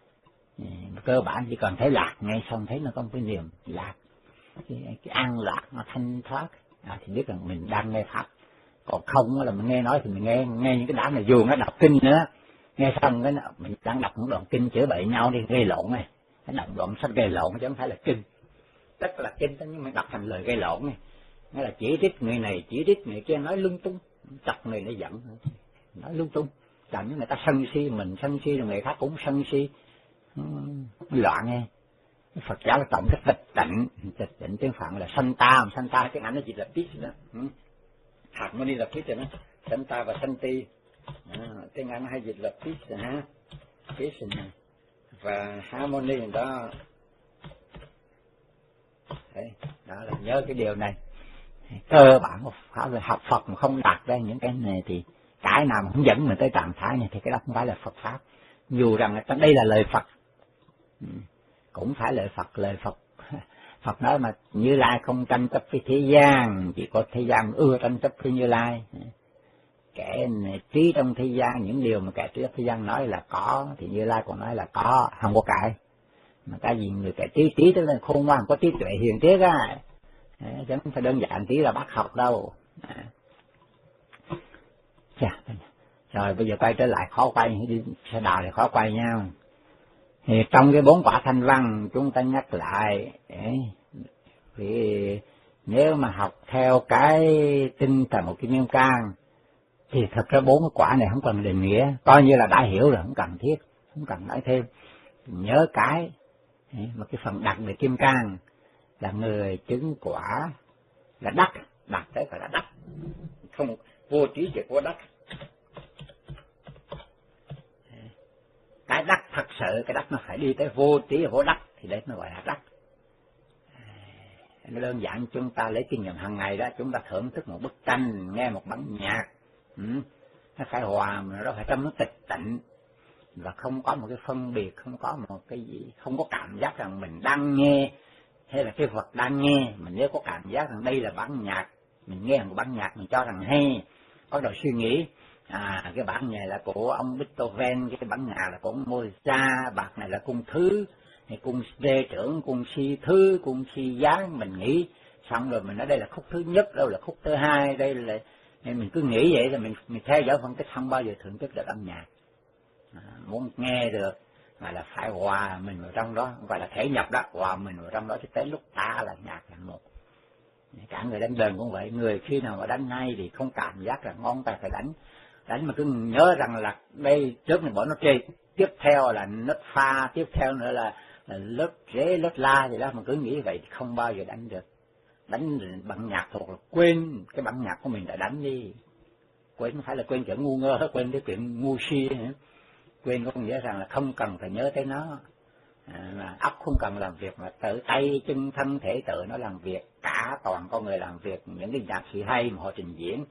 Cơ bản chỉ cần thấy lạc, nghe xong thấy nó có một cái niềm lạc, cái, cái an lạc nó thanh thoát, à, thì biết rằng mình đang nghe pháp. Còn không là mình nghe nói thì mình nghe nghe những cái đám này dù nó đọc kinh nữa, nghe xong cái mình đang đọc những đoạn kinh chữa bệnh nhau đi gây lộn này, cái đọc đoạn sách gây lộn chứ không phải là kinh. Tất là kinh nhưng mà đọc thành lời gây lộn này, nó là chỉ trích người này, chỉ trích người kia, nói lung tung, chọc người nó giận, nói lung tung, làm như người ta sân si, mình sân si rồi người khác cũng sân si, loạn nghe. Phật giáo là tổng cái tịch tịnh, tịch tịnh tiếng Phạn là sanh ta, sanh ta tiếng Anh nó chỉ là peace đó, harmony là peace đó, sanh ta và sanh ti. À, tiếng Anh hay dịch là peace ha, peace này và harmony đó. Đấy, đó là nhớ cái điều này. Cơ bản một pháp là học Phật mà không đạt ra những cái này thì cái nào mà không dẫn mình tới trạng thái này thì cái đó không phải là Phật pháp. Dù rằng đây là lời Phật, cũng phải lời Phật, lời Phật. Phật nói mà Như Lai không tranh chấp với thế gian, chỉ có thế gian ưa tranh chấp với Như Lai. Kẻ trí trong thế gian, những điều mà kẻ trí trong thế gian nói là có, thì Như Lai còn nói là có, không có cái. Mà cái gì người kẻ trí, trí tức là khôn ngoan, có trí tuệ hiền triết á, chứ không phải đơn giản trí là bắt học đâu. À. Chà, rồi bây giờ quay trở lại khó quay, đi xe đào thì khó quay nhau. Thì trong cái bốn quả thanh văn chúng ta nhắc lại, vì nếu mà học theo cái tinh thần một cái Kim Cang thì thật ra bốn cái quả này không cần định nghĩa, coi như là đã hiểu rồi, không cần thiết, không cần nói thêm. Nhớ cái mà cái phần đặc về Kim Cang là người chứng quả là đắc, đạt tới phải là đắc, không vô trí chỉ có đắc. Cái đắc thật sự, cái đắc nó phải đi tới vô trí vô đắc thì đấy nó gọi là đắc. Nó đơn giản chúng ta lấy kinh nghiệm hàng ngày đó, chúng ta thưởng thức một bức tranh, nghe một bản nhạc, ừ, nó phải hòa mà nó phải tâm nó tịch tịnh và không có một cái phân biệt, không có một cái gì, không có cảm giác rằng mình đang nghe hay là cái vật đang nghe. Mình nếu có cảm giác rằng đây là bản nhạc, mình nghe một bản nhạc mình cho rằng hay, bắt đầu suy nghĩ À, cái bản này là của ông Beethoven, cái bản nhạc là của ông Mozart, bản này là cung thứ, cung D trưởng, cung Si thứ, cung Si gián, mình nghĩ xong rồi mình nói đây là khúc thứ nhất, đâu là khúc thứ hai, đây là mình cứ nghĩ vậy là mình mình theo dõi phân tích, không bao giờ thưởng thức được âm nhạc. À, muốn nghe được mà là phải hòa mình vào trong đó, gọi là thể nhập đó, hòa mình vào trong đó thì tới lúc ta là nhạc là một. Cả người đánh đờn cũng vậy, người khi nào mà đánh hay thì không cảm giác là ngón tay phải đánh, đánh mà cứ nhớ rằng là đây trước này bỏ nó chơi, tiếp theo là nốt pha, tiếp theo nữa là, là lớp rễ, lớp la gì đó, mà cứ nghĩ vậy thì không bao giờ đánh được. Đánh bằng nhạc thuộc là quên cái bản nhạc của mình đã đánh đi, quên không phải là quên chuyện ngu ngơ, quên cái chuyện ngu si nữa. Quên có nghĩa rằng là không cần phải nhớ tới nó, à, mà óc không cần làm việc, mà tự tay chân thân thể tự nó làm việc, cả toàn con người làm việc. Những cái nhạc sĩ hay mà họ trình diễn,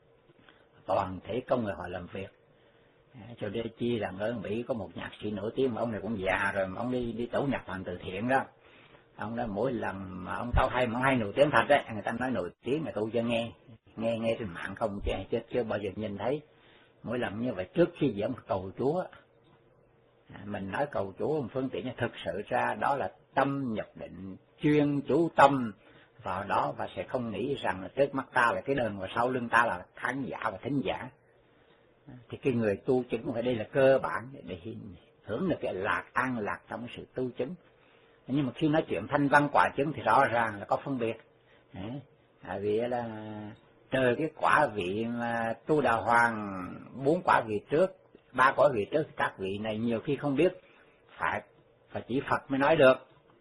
toàn thể con người họ làm việc. À, cho nên chi là ở Mỹ có một nhạc sĩ nổi tiếng mà ông này cũng già rồi, mà ông đi đi tổ nhạc đoàn từ thiện đó. Ông đó mỗi lần mà ông tao hay mà ông hay nổi tiếng thật đấy, người ta nói nổi tiếng mà tôi cho nghe nghe nghe trên mạng không chứ chứ chưa bao giờ nhìn thấy. Mỗi lần như vậy trước khi diễn cầu Chúa, à, mình nói cầu Chúa một phương tiện, thực sự ra đó là tâm nhập định, chuyên chú tâm vào đó, và sẽ không nghĩ rằng là trước mắt ta là cái đơn và sau lưng ta là khán giả và thính giả. Thì cái người tu chứng phải đây là cơ bản để hưởng được cái lạc an lạc trong sự tu chứng. Nhưng mà khi nói chuyện thanh văn quả chứng thì rõ ràng là có phân biệt. À, vì là từ cái quả vị mà tu đà hoàng bốn quả vị trước, ba quả vị trước, các vị này nhiều khi không biết, phải phải chỉ Phật mới nói được.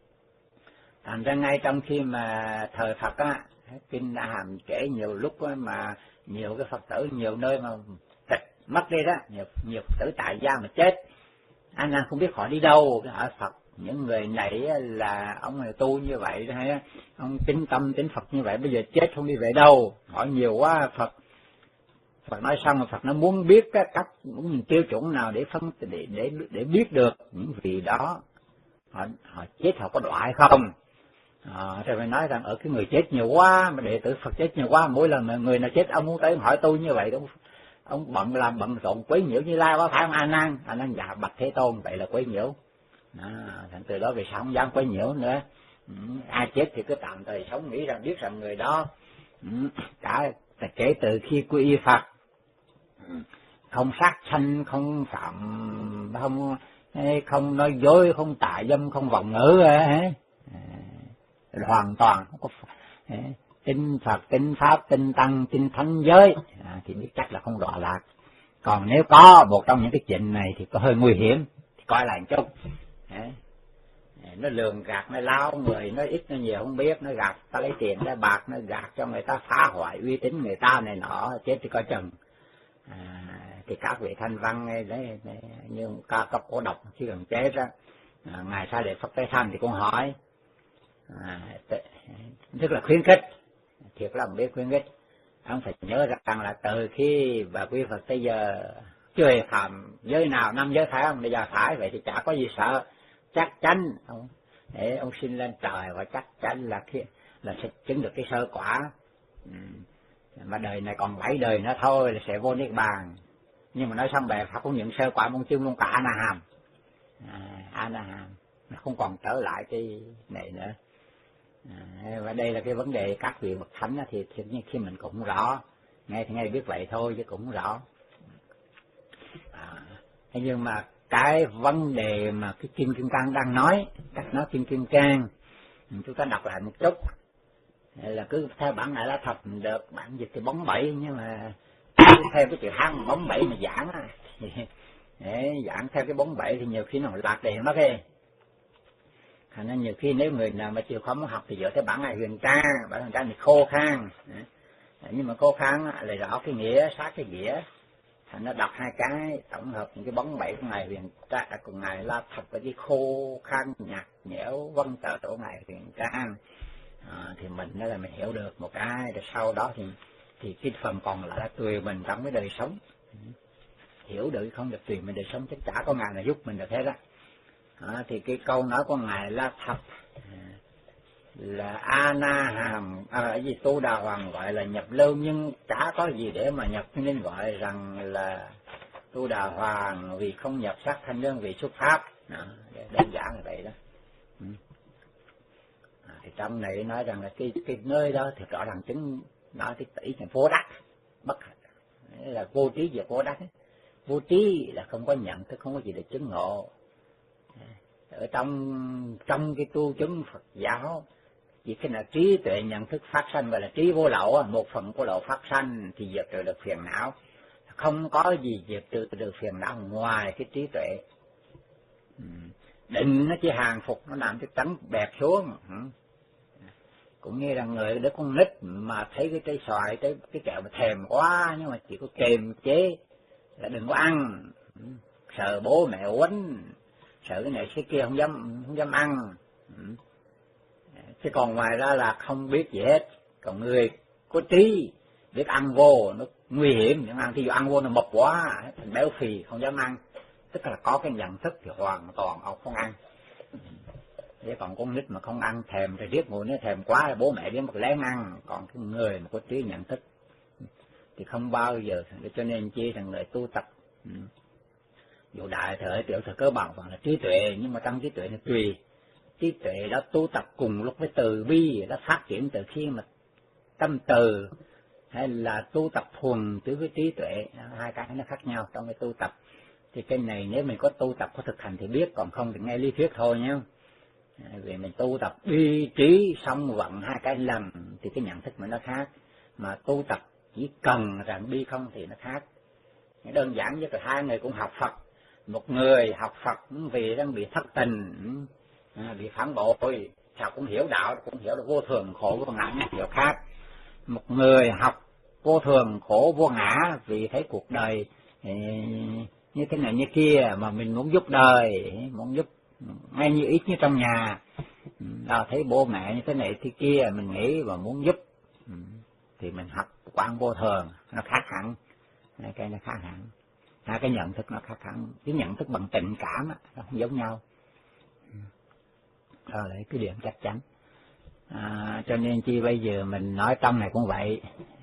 Thành ra ngay trong khi mà thời Phật á, kinh đã hàm kể nhiều lúc á, mà nhiều cái Phật tử nhiều nơi mà tịch mất đi đó, nhiều nhiều Phật tử tại gia mà chết, anh anh không biết họ đi đâu. Cái hỏi Phật, những người này là ông này tu như vậy hay ông tín tâm tín Phật như vậy, bây giờ chết không đi về đâu? Hỏi nhiều quá. Phật Phật nói xong rồi Phật nó muốn biết cái cách, muốn tiêu chuẩn nào để phân để để để biết được những vị đó họ họ chết họ có đọa hay không. À, thì phải nói rằng ở cái người chết nhiều quá, mà đệ tử Phật chết nhiều quá, mỗi lần người nào chết ông muốn tới hỏi tôi như vậy, ông ông bận làm bận rộn quấy nhiễu Như Lai quá, phải không? A Nan A Nan dạ bạch Thế Tôn, vậy là quấy nhiễu. À, thành từ đó về sau không dám quấy nhiễu nữa. Ừ, ai chết thì cứ tạm thời sống, nghĩ rằng biết rằng người đó ừ, cả kể từ khi quy y Phật, ừ, không sát sanh, không phạm, không không nói dối, không tà dâm, không vọng ngữ, à, hoàn toàn không có à, tin Phật, tin Pháp, tin Tăng, tin Thánh giới, à, thì biết chắc là không đọa lạc. Còn nếu có một trong những cái chuyện này thì có hơi nguy hiểm, thì coi lại một chút. À, nó lường gạt, nó lao người, nó ít nó nhiều không biết, nó gạt ta lấy tiền lấy bạc, nó gạt cho người ta, phá hoại uy tín người ta này nọ, chết thì coi chừng. À, thì các vị thanh văn đấy, đấy, đấy như ca cấp cổ độc khi gần chết đó, à, ngài Sa Đệ Phật Tây Thanh thì cũng hỏi, à, tức là khuyến khích, thiệt là biết khuyến khích. Ông phải nhớ rằng là từ khi bà quy Phật tới giờ chưa hề phạm giới nào, năm giới phải không? Bây giờ phải vậy thì chả có gì sợ, chắc chắn ông để ông sinh lên trời và chắc chắn là khi là sẽ chứng được cái sơ quả. Ừ. Mà đời này còn bảy đời nữa thôi là sẽ vô niết bàn. Nhưng mà nói xong bè Phật cũng nhận sơ quả mong chứng luôn cả A Na Hàm, à, A Na Hàm nó không còn trở lại cái này nữa. À, và đây là cái vấn đề các vị bậc thánh thì thì khi mình cũng rõ, nghe thì nghe biết vậy thôi chứ cũng rõ. À, nhưng mà cái vấn đề mà cái Kim Kim Cang đang nói, cách nói Kim Kim Cang, chúng ta đọc lại một chút, là cứ theo bản này là thật được, bản dịch thì bóng bẩy, nhưng mà theo cái chữ Hán bóng bẩy mà giảng á, để giảng theo cái bóng bẩy thì nhiều khi nó lạc đề nó ghê. Thành nên nhiều khi nếu người nào mà chịu khó muốn học thì dựa theo bản này huyền trang, bản huyền trang thì khô khan, nhưng mà khô khan là rõ cái nghĩa, sát cái nghĩa. Thành nó đọc hai cái tổng hợp những cái bóng bẩy của ngài huyền trang cùng ngài La Thập với cái khô khan nhạt nhẽo vân tờ của ngài huyền trang, à, thì mình nó là mình hiểu được một cái, rồi sau đó thì thì cái phần còn lại là tùy mình trong cái đời sống, hiểu được không được tùy mình đời sống, chắc chả có ngài là giúp mình được hết á. À, thì cái câu nói của ngài La Thập, à, là a na hàm à, gì Tu Đà Hoàng gọi là nhập lưu, nhưng chả có gì để mà nhập, nên gọi rằng là Tu Đà Hoàng vì không nhập sắc thanh đơn vị xuất pháp. Đó, đơn giản là vậy đó. Ừ. À, thì trong này nói rằng là cái cái nơi đó thì rõ ràng chứng nói cái tỷ là vô đắc, bất là vô trí và vô đắc ấy. Vô trí là không có nhận thức, không có gì để chứng ngộ. Ở trong trong cái tu chứng Phật giáo, chỉ khi nào trí tuệ nhận thức phát sanh gọi là trí vô lậu, một phần của lậu phát sanh thì diệt trừ được phiền não. Không có gì diệt trừ được phiền não ngoài cái trí tuệ. Định nó chỉ hàng phục, nó làm cho trắng bẹt xuống. Cũng như là người đứa con nít mà thấy cái trái xoài, cái cái kẹo mà thèm quá, nhưng mà chỉ có kiềm chế là đừng có ăn, sợ bố mẹ quánh, sợ cái này cái kia không dám không dám ăn. Chứ còn ngoài ra là không biết gì hết. Còn người có trí biết ăn vô nó nguy hiểm, những ăn thì dù ăn vô nó mập quá thành béo phì không dám ăn, tức là có cái nhận thức thì hoàn toàn ông không ăn. Thế còn con nít mà không ăn thèm thì riết ngồi nó thèm quá, bố mẹ đến một lén ăn. Còn cái người mà có trí nhận thức thì không bao giờ, cho nên chi rằng người tu tập dù đại thể tiểu thể cơ bản là trí tuệ, nhưng mà trong trí tuệ nó tùy. Trí tuệ đó tu tập cùng lúc với từ bi, nó phát triển từ khi mà tâm từ, hay là tu tập thuần từ với trí tuệ, hai cái nó khác nhau trong cái tu tập. Thì cái này nếu mình có tu tập có thực hành thì biết, còn không thì nghe lý thuyết thôi nhé. Vì mình tu tập bi trí song vận hai cái lần thì cái nhận thức mình nó khác, mà tu tập chỉ cần rằng bi không thì nó khác. Đơn giản nhất là hai người cũng học Phật, một người học Phật vì đang bị thất tình, bị phản bội, sao cũng hiểu đạo, cũng hiểu được vô thường khổ vô ngã, hiểu khác. Một người học vô thường khổ vô ngã vì thấy cuộc đời như thế này như kia mà mình muốn giúp đời, muốn giúp ngay như ít như trong nhà, à, thấy bố mẹ như thế này thế kia mình nghĩ và muốn giúp, thì mình học quán vô thường, nó khác hẳn, cái nó khác hẳn, hai cái nhận thức nó khác hẳn. Cái nhận thức bằng tình cảm nó không giống nhau, đó là cái điểm chắc chắn. À, cho nên chi bây giờ mình nói trong này cũng vậy.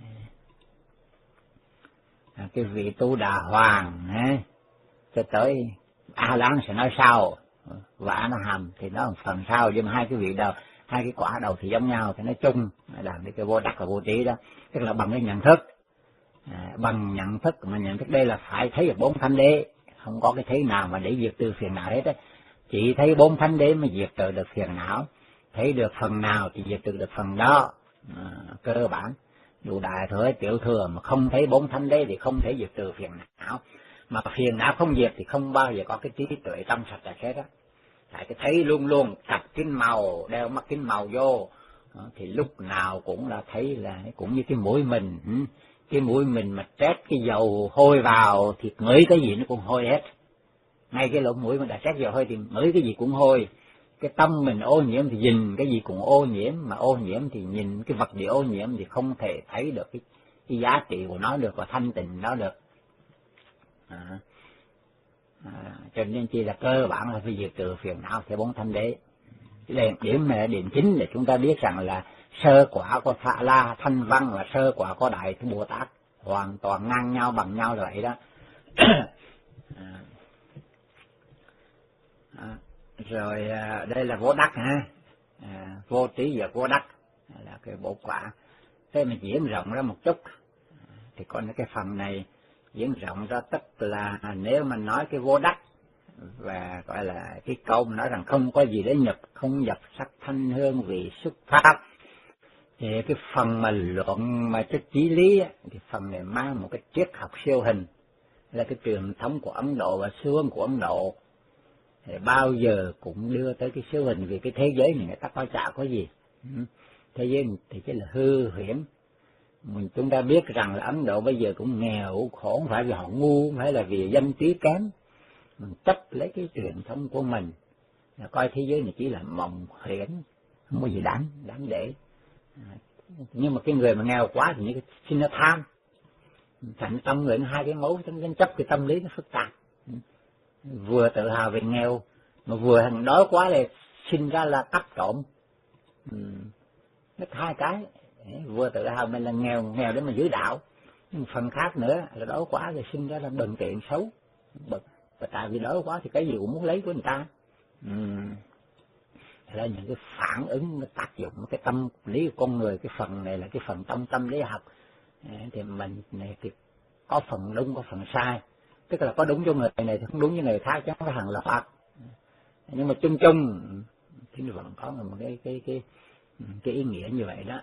À, cái vị Tu Đà Hoàng ấy, cho tới A Lán sẽ nói sau, và A Na Hàm thì nó phần sau, nhưng hai cái vị đầu, hai cái quả đầu thì giống nhau, thì nói chung là cái vô đắc và vô trí đó, tức là bằng cái nhận thức. À, bằng nhận thức mà nhận thức đây là phải thấy được bốn thánh đế, không có cái thấy nào mà để diệt trừ phiền não hết á. Chỉ thấy bốn thánh đế mới diệt trừ được phiền não, thấy được phần nào thì diệt trừ được phần đó. À, cơ bản dù đại thừa tiểu thừa mà không thấy bốn thánh đế thì không thể diệt trừ phiền não, mà phiền não không diệt thì không bao giờ có cái trí tuệ trong sạch là hết đó. Tại cái thấy luôn luôn cặp kính màu, đeo mắt kính màu vô thì lúc nào cũng là thấy là cũng như cái mũi mình, cái mũi mình mà trét cái dầu hôi vào thì ngửi cái gì nó cũng hôi hết. Ngay cái lỗ mũi mà đã trét dầu hôi thì ngửi cái gì cũng hôi. Cái tâm mình ô nhiễm thì nhìn cái gì cũng ô nhiễm, mà ô nhiễm thì nhìn cái vật gì ô nhiễm thì không thể thấy được cái, cái giá trị của nó được và thanh tịnh nó được. À, à, cho nên chỉ là cơ bản là phải diệt trừ phiền não theo bốn thánh đế. Điểm điểm này điểm chính để chúng ta biết rằng là sơ quả của Phạ La Thanh Văn và sơ quả của Đại Bồ Tát hoàn toàn ngang nhau bằng nhau rồi đó. À, à, rồi à, đây là vô đắc ha, à, vô trí và vô đắc là cái bộ quả. Thế mình diễn rộng ra một chút thì còn cái phần này diễn rộng ra, tức là nếu mình nói cái vô đắc và gọi là cái câu nói rằng không có gì để nhập, không nhập sắc thanh hương vị xuất pháp, thì cái phần mà luận mà cái trí lý thì phần này mang một cái triết học siêu hình, là cái truyền thống của Ấn Độ và siêu hình của Ấn Độ thì bao giờ cũng đưa tới cái siêu hình. Vì cái thế giới này người ta coi chả có gì, thế giới thì chỉ là hư huyễn. Mình chúng ta biết rằng là Ấn Độ bây giờ cũng nghèo khổ, không phải vì họ ngu, không phải là vì danh trí kém. Mình chấp lấy cái truyền thống của mình, là coi thế giới này chỉ là mộng huyễn, không có gì đáng đáng để. À, nhưng mà cái người mà nghèo quá thì những cái sinh nó tham, thành tâm người nó hai cái mấu, nó chấp cái tâm lý nó phức tạp, vừa tự hào về nghèo mà vừa thằng đói quá là sinh ra là cắt trộm, Ừ. Nó hai cái, vừa tự hào mình là nghèo, nghèo để mà giữ đạo, nhưng phần khác nữa là đói quá rồi sinh ra là bần tiện xấu, bật, và tại vì đói quá thì cái gì cũng muốn lấy của người ta. Ừ. Là những cái phản ứng, nó tác dụng cái tâm lý của con người, cái phần này là cái phần tâm tâm lý học, thì mình này thì có phần đúng có phần sai, tức là có đúng cho người này thì không đúng với người khác, chứ không có hàng loạt. Nhưng mà chung chung thì nó vẫn có một cái cái cái cái ý nghĩa như vậy đó.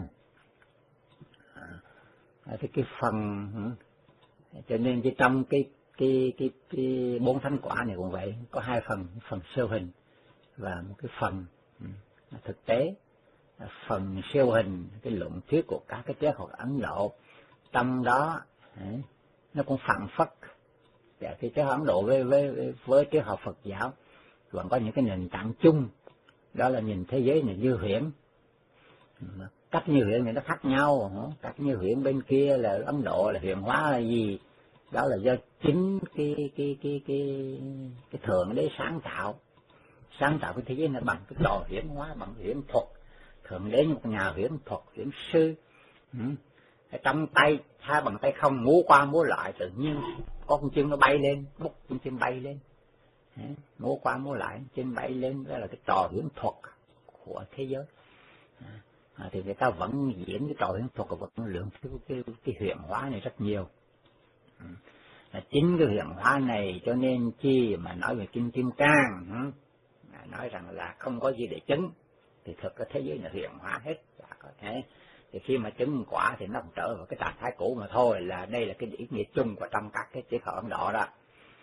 Thì cái phần, cho nên cái trong cái cái cái cái bốn thánh quả này cũng vậy, có hai phần, phần siêu hình và một cái phần thực tế. Phần siêu hình, cái luận thuyết của các cái triết học Ấn Độ, trong đó nó cũng phản phất cái triết học Ấn Độ với với với triết học Phật giáo vẫn có những cái nền tảng chung, đó là nhìn thế giới này như huyễn. Cách như huyễn này nó khác nhau, cách như huyễn bên kia là Ấn Độ là huyễn hóa là gì, đó là do chính cái cái cái cái cái thượng đế sáng tạo, sáng tạo cái thế giới này bằng cái trò huyễn hóa, bằng huyễn thuật. Thượng đế như một nhà huyễn thuật, huyễn sư, ừ. Trong tay hai bàn tay không múa qua múa lại, tự nhiên có con chim nó bay lên, bút con chim bay lên, ừ. Múa qua múa lại, chim bay lên, đó là cái trò huyễn thuật của thế giới. À, thì người ta vẫn diễn cái trò huyễn thuật và vẫn lượng cái, cái, cái huyền hóa này rất nhiều. Ừ. Là chính cái huyền hóa này cho nên chi mà nói về Kinh Kim Cang, ừ. Nói rằng là không có gì để chứng, thì thực cái thế giới là huyền hóa hết. Thế thì khi mà chứng quả thì nó cũng trở vào cái trạng thái cũ mà thôi, là đây là cái ý nghĩa chung của trong các cái triết học Ấn Độ đó.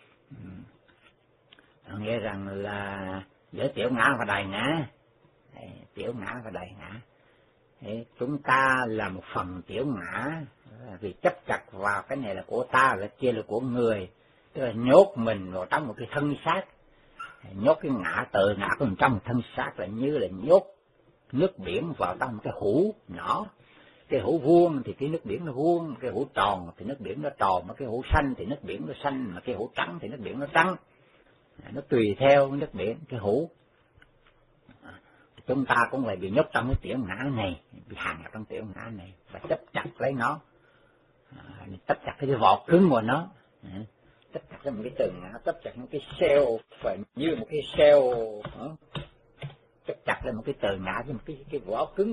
Ừ. Nghĩa rằng là giữa tiểu ngã và đại ngã, đấy, tiểu ngã và đại ngã, đấy, chúng ta là một phần tiểu ngã vì chấp chặt vào cái này là của ta, là kia là của người, tức là nhốt mình vào trong một cái thân xác. Nhốt cái ngã, tự ngã của mình trong một thân xác là như là nhốt nước biển vào trong một cái hũ nhỏ. Cái hũ vuông thì cái nước biển nó vuông, cái hũ tròn thì nước biển nó tròn, mà cái hũ xanh thì nước biển nó xanh, mà cái hũ trắng thì nước biển nó trắng. Nó tùy theo nước biển, cái hũ. Chúng ta cũng lại bị nhốt trong cái tiểu ngã này, bị hàng ở trong tiểu ngã này, và chấp chặt lấy nó, chấp chặt cái vỏ cứng của nó, chấp chặt lên một cái từ ngã, chấp chặt một cái cell, phải như một cái cell, chấp chặt lên một cái từ ngã với một cái cái vỏ cứng.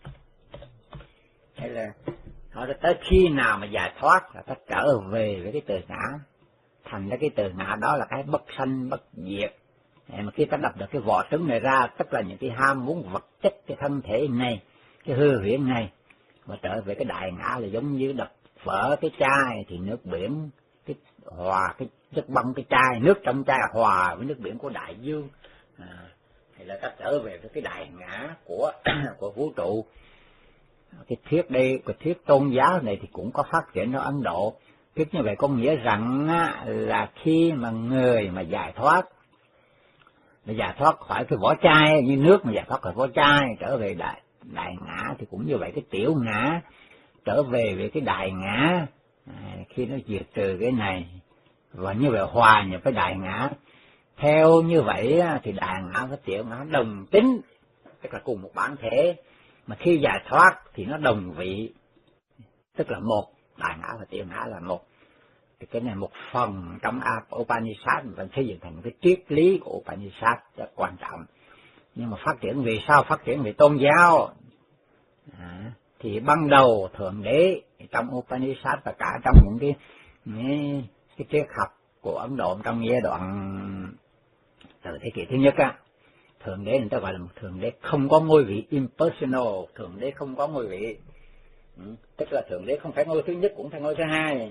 Hay là hỏi tới khi nào mà giải thoát là ta trở về với cái từ ngã, thành ra cái từ ngã đó là cái bất sanh bất diệt. Mà khi ta đập được cái vỏ trứng này ra, tức là những cái ham muốn vật chất cái thân thể này, cái hư huyễn này, mà trở về cái đại ngã là giống như đập vỡ cái chai thì nước biển cái hòa cái chất băng cái chai, nước trong chai hòa với nước biển của đại dương. À, thì là ta trở về với cái đại ngã của của vũ trụ. Cái thuyết đây, cái thuyết tôn giáo này thì cũng có phát triển ở Ấn Độ. Thuyết như vậy có nghĩa rằng là khi mà người mà giải thoát, mà giải thoát khỏi cái vỏ chai, như nước mà giải thoát khỏi vỏ chai, trở về đại đại ngã thì cũng như vậy, cái tiểu ngã trở về với cái đại ngã, à, khi nó diệt trừ cái này và như vậy hòa nhập với đại ngã. Theo như vậy thì đại ngã và tiểu ngã đồng tính, tức là cùng một bản thể, mà khi giải thoát thì nó đồng vị, tức là một, đại ngã và tiểu ngã là một. Thì cái này một phần trong Upanishad mình xây dựng thành cái triết lý của Upanishad rất quan trọng. Nhưng mà phát triển vì sao? Phát triển về tôn giáo. À, thì ban đầu Thượng Đế trong Upanishad và cả trong những cái cái, cái triết học của Ấn Độ trong giai đoạn từ thế kỷ thứ nhất á, Thượng Đế người ta gọi là một Thượng Đế không có ngôi vị, impersonal, Thượng Đế không có ngôi vị. Ừ, tức là Thượng Đế không phải ngôi thứ nhất cũng phải ngôi thứ hai.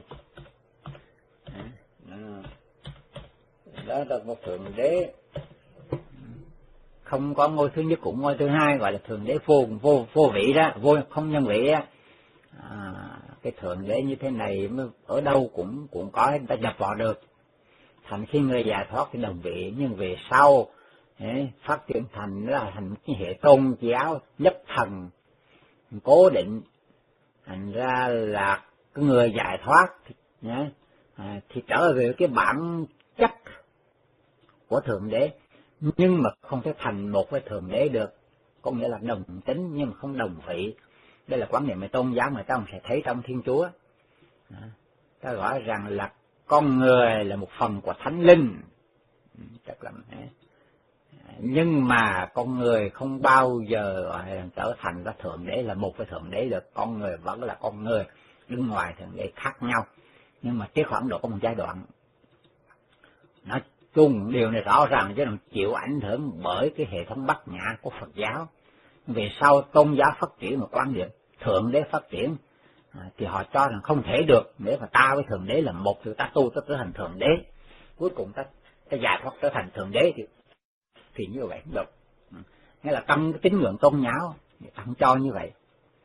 Đó là một Thượng Đế không có ngôi thứ nhất cũng ngôi thứ hai, gọi là Thượng Đế vô vô vô vị đó, vô không nhân vị á. À, cái Thượng Đế như thế này ở đâu cũng cũng có, người ta nhập vào được. Thành khi người giải thoát thì đồng vị, nhưng về sau ấy, phát triển thành là thành cái hệ tôn giáo nhất thần cố định, thành ra là cái người giải thoát thì, nhá, à, thì trở về cái bản chất của Thượng Đế, nhưng mà không thể thành một với Thượng Đế được. có nghĩa là đồng tính nhưng mà không đồng vị. Đây là quan niệm về tôn giáo mà ta sẽ thấy trong Thiên Chúa. Ta gọi rằng là con người là một phần của Thánh Linh, chắc là nhưng mà con người không bao giờ trở thành ra Thượng Đế, là một với Thượng Đế được. Con người vẫn là con người, đứng ngoài Thượng Đế khác nhau, nhưng mà cái khoảng độ có một giai đoạn. Nói chung điều này rõ ràng chứ nó chịu ảnh hưởng bởi cái hệ thống bát nhã của Phật giáo. Về sau tôn giáo phát triển một quan điểm Thượng Đế phát triển, thì họ cho rằng không thể được, nếu mà ta với Thượng Đế là một thì ta tu ta trở thành Thượng Đế, cuối cùng ta, ta giải thoát trở thành Thượng Đế thì, thì như vậy không được. Nghĩa là trong cái tín ngưỡng tôn giáo ta không cho như vậy.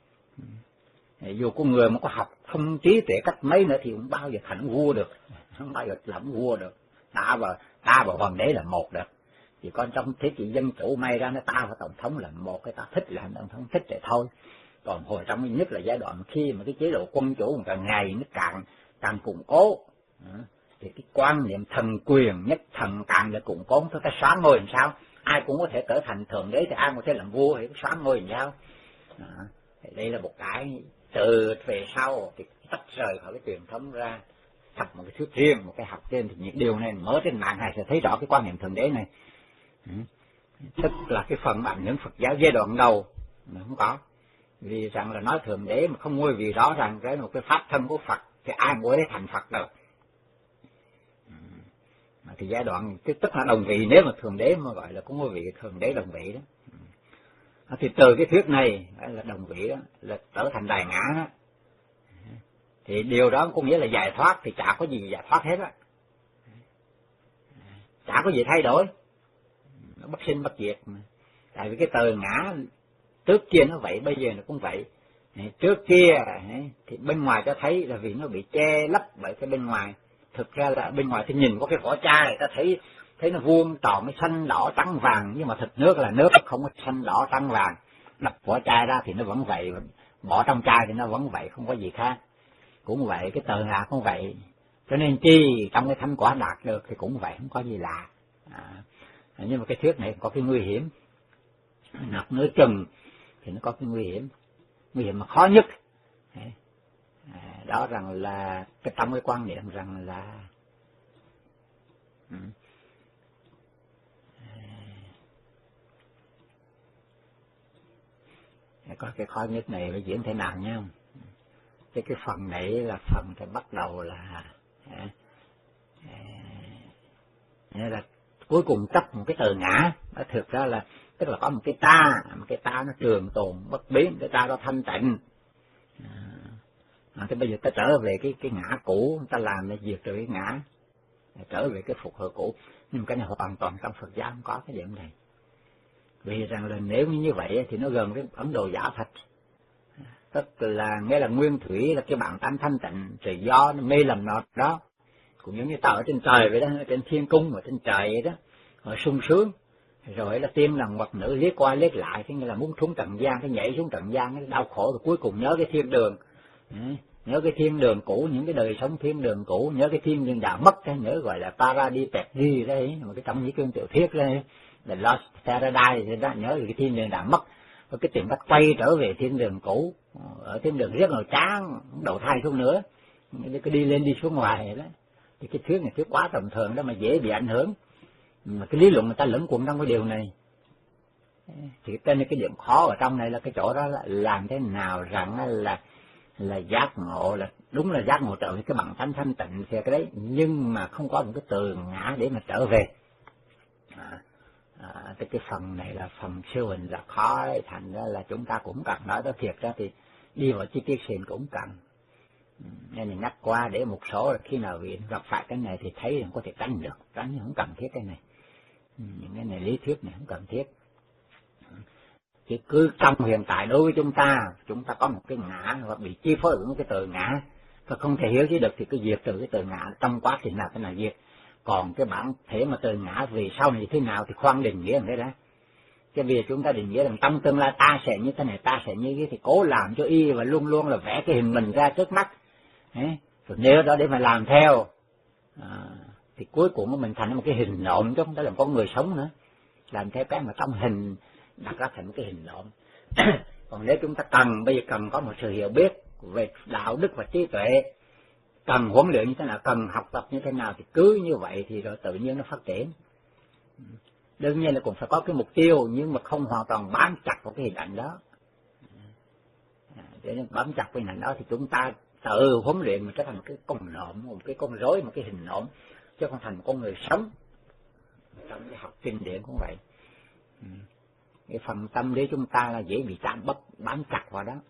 Dù con người mà có học không trí tuệ cách mấy nữa thì không bao giờ thành vua được, không bao giờ làm vua được. Ta và ta và hoàng đế là một được. Chỉ còn trong thế kỷ dân chủ may ra nó ta và tổng thống là một, cái ta thích là tổng thống thích vậy thôi. Còn hồi trong nhất là giai đoạn khi mà cái chế độ quân chủ càng ngày nó càng càng củng cố, thì cái quan niệm thần quyền nhất thần càng là củng cố, thôi ta xóa ngôi làm sao? Ai cũng có thể trở thành Thượng Đế thì ai có thể làm vua thì xóa ngôi làm sao? Đó. Đây là một cái từ về sau thì tách rời khỏi cái truyền thống ra, học một cái thuyết riêng, một cái học trên, thì những điều này mở trên mạng này sẽ thấy rõ cái quan niệm Thượng Đế này. Tức là cái phần ảnh hưởng Phật giáo giai đoạn đầu mà không có, vì rằng là nói Thượng Đế mà không ngôi vị rõ ràng cái một cái pháp thân của Phật thì ai muốn để thành Phật được. Thì giai đoạn tức là đồng vị, nếu mà Thượng Đế mà gọi là có ngôi vị Thượng Đế đồng vị đó, thì từ cái thuyết này là đồng vị đó là trở thành đại ngã đó, thì điều đó có nghĩa là giải thoát, thì chả có gì giải thoát hết á, chả có gì thay đổi, nó bất sinh bất diệt mà. Tại vì cái từ ngã trước kia nó vậy, bây giờ nó cũng vậy. Trước kia thì bên ngoài cho thấy là vì nó bị che lấp bởi cái bên ngoài, thực ra là bên ngoài thì nhìn có cái vỏ chai ta thấy thấy nó vuông tròn, cái xanh đỏ trắng vàng, nhưng mà thực nước là nước, không có xanh đỏ trắng vàng. Đập vỏ chai ra thì nó vẫn vậy, bỏ trong chai thì nó vẫn vậy, không có gì khác. Cũng vậy, cái tờ ngã cũng vậy. Cho nên chi trong cái thánh quả đạt được thì cũng vậy, không có gì lạ. À, nhưng mà cái thuyết này có cái nguy hiểm, nạp nửa chừng thì nó có cái nguy hiểm, nguy hiểm mà khó nhất. À, đó rằng là cái trong cái quan niệm rằng là um, à, có cái khó nhất này phải diễn thế nào nhá. Cái cái phần này là phần phải bắt đầu là à, à, là cuối cùng chấp một cái từ ngã. Đó thực ra là tức là có một cái ta, một cái ta nó trường tồn bất biến, cái ta nó thanh tịnh. À, thế bây giờ ta trở về cái cái ngã cũ, ta làm để diệt trừ cái ngã, trở về cái phục hồi cũ. Nhưng cái này hoàn toàn trong Phật giáo không có cái điểm này. Vì rằng là nếu như vậy thì nó gần với Ấn Độ giả thật. Tức là nghe là nguyên thủy là cái bản tánh thanh tịnh, rồi do nó mê lầm nọt đó. Cũng giống như ta ở trên trời vậy đó, ở trên thiên cung ở trên trời vậy đó, rồi sung sướng. Rồi là tiên là hoặc nữ liếc qua liếc lại, thế nghĩa là muốn xuống trần gian, cái nhảy xuống trần gian, cái đau khổ, rồi cuối cùng nhớ cái thiên đường. Nhớ cái thiên đường cũ, những cái đời sống thiên đường cũ, nhớ cái thiên đường đã mất, cái nhớ gọi là Paradise Perdu đấy, mà cái trong những cương tiểu thuyết đấy, The Lost Paradise thì đó, nhớ cái thiên đường đã mất, và cái tìm cách quay trở về thiên đường cũ, ở thiên đường rất là chán, không đầu thai xuống nữa, cứ đi lên đi xuống ngoài đó, thì cái thuyết này thuyết quá tầm thường đó mà dễ bị ảnh hưởng, mà cái lý luận người ta lẫn quẩn trong cái điều này, thì tên cái điểm khó ở trong này là cái chỗ đó là làm thế nào rằng là là giác ngộ, là đúng là giác ngộ trở về cái bản tánh thanh tịnh thì cái đấy, nhưng mà không có một cái từ ngã để mà trở về. À, à, thì cái phần này là phần siêu hình là khó, thành ra là chúng ta cũng cần nói đó, thiệt ra thì đi vào chi tiết xịn cũng cần. Nên mình nhắc qua để một số khi nào viện gặp phải cái này thì thấy có thể tránh được, tránh không cần thiết cái này. Những cái này lý thuyết này không cần thiết. Chỉ cứ trong hiện tại đối với chúng ta, chúng ta có một cái ngã và bị chi phối bởi một cái từ ngã, và không thể hiểu gì được thì cứ diệt từ cái từ ngã trong quá trình nào cái nào diệt. Còn cái bản thể mà từ ngã vì sau này thế nào thì khoan định nghĩa thế đó. Cái việc chúng ta định nghĩa rằng trong tương lai ta sẽ như thế này, ta sẽ như thế, thì cố làm cho y và luôn luôn là vẽ cái hình mình ra trước mắt. Đấy. Rồi nếu đó để mà làm theo, à, thì cuối cùng mình thành một cái hình nộm chứ không phải là con người sống nữa. Làm theo cái mà trong hình đặt ra thành một cái hình nộm. Còn nếu chúng ta cần, bây giờ cần có một sự hiểu biết về đạo đức và trí tuệ, cần huấn luyện như thế nào, cần học tập như thế nào, thì cứ như vậy thì rồi tự nhiên nó phát triển. Đương nhiên là cũng phải có cái mục tiêu, nhưng mà không hoàn toàn bám chặt vào cái hình ảnh đó. Để bám chặt vào hình ảnh đó thì chúng ta tự huấn luyện mình trở thành một cái con nộm, một cái con rối, một cái hình nộm, chứ không thành một con người sống. Trong cái học kinh điển cũng vậy. Cái phần tâm lý chúng ta là dễ bị chạm bất, bám chặt vào đó.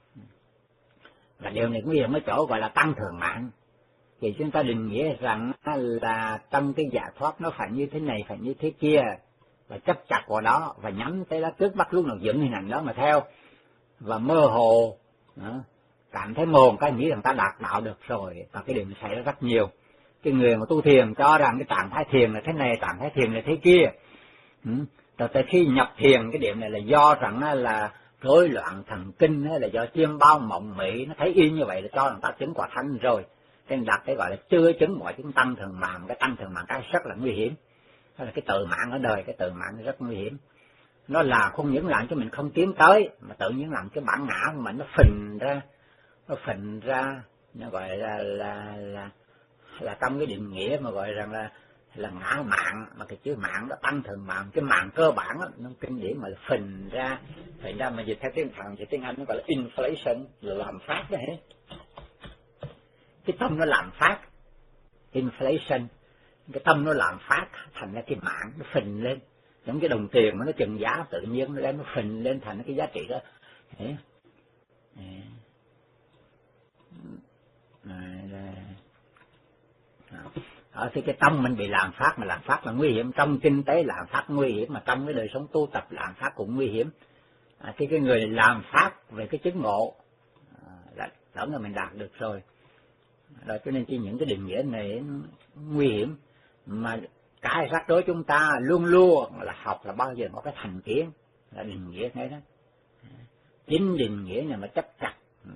Và điều này nguy hiểm ở chỗ gọi là tăng thường mạng. Thì chúng ta định nghĩa rằng là trong cái giải thoát nó phải như thế này, phải như thế kia, và chấp chặt vào đó, và nhắm tới đó trước mắt lúc nào dựng hình ảnh đó mà theo, và mơ hồ, cảm thấy mồm cái nghĩ rằng ta đạt đạo được rồi, và cái điều này xảy ra rất nhiều. Cái người mà tu thiền cho rằng cái trạng thái thiền là thế này, trạng thái thiền là thế kia. Rồi tới khi nhập thiền, cái điểm này là do rằng là rối loạn thần kinh, hay là do chiêm bao mộng mị, nó thấy y như vậy là cho rằng ta chứng quả thánh rồi. Nên đặt cái gọi là chưa chứng mọi chứng tăng thường mạng, cái tăng thường mạng cái rất là nguy hiểm. Đó là cái tự mạng ở đời, cái tự mạng rất nguy hiểm. Nó là không những làm cho mình không tiến tới, mà tự nhiên làm cho bản ngã của mình nó phình ra, nó phình ra, nó gọi là là là là trong cái định nghĩa mà gọi rằng là là ngã mạng, mà cái chữ mạng đó tăng thường mạng, cái mạng cơ bản đó, nó kinh điển mà là phình ra, phình ra mà dịch theo tiếng Phạn, dịch tiếng Anh nó gọi là inflation, là làm phát đó hết. Cái tâm nó làm phát, inflation, cái tâm nó làm phát thành ra cái mạng nó phình lên, giống cái đồng tiền mà nó chừng giá tự nhiên nó lên nó phình lên thành cái giá trị đó. Đấy. Ở thì cái tâm mình bị làm phát, mà làm phát là nguy hiểm, trong kinh tế làm phát nguy hiểm, mà trong cái đời sống tu tập làm phát cũng nguy hiểm. À, thì cái người làm phát về cái chứng ngộ à, là tưởng là mình đạt được rồi. Rồi cho nên chỉ những cái định nghĩa này nguy hiểm, mà cái rắc rối chúng ta luôn luôn là học là bao giờ có cái thành kiến, là định nghĩa thế đó. Chính định nghĩa này mà chấp chặt.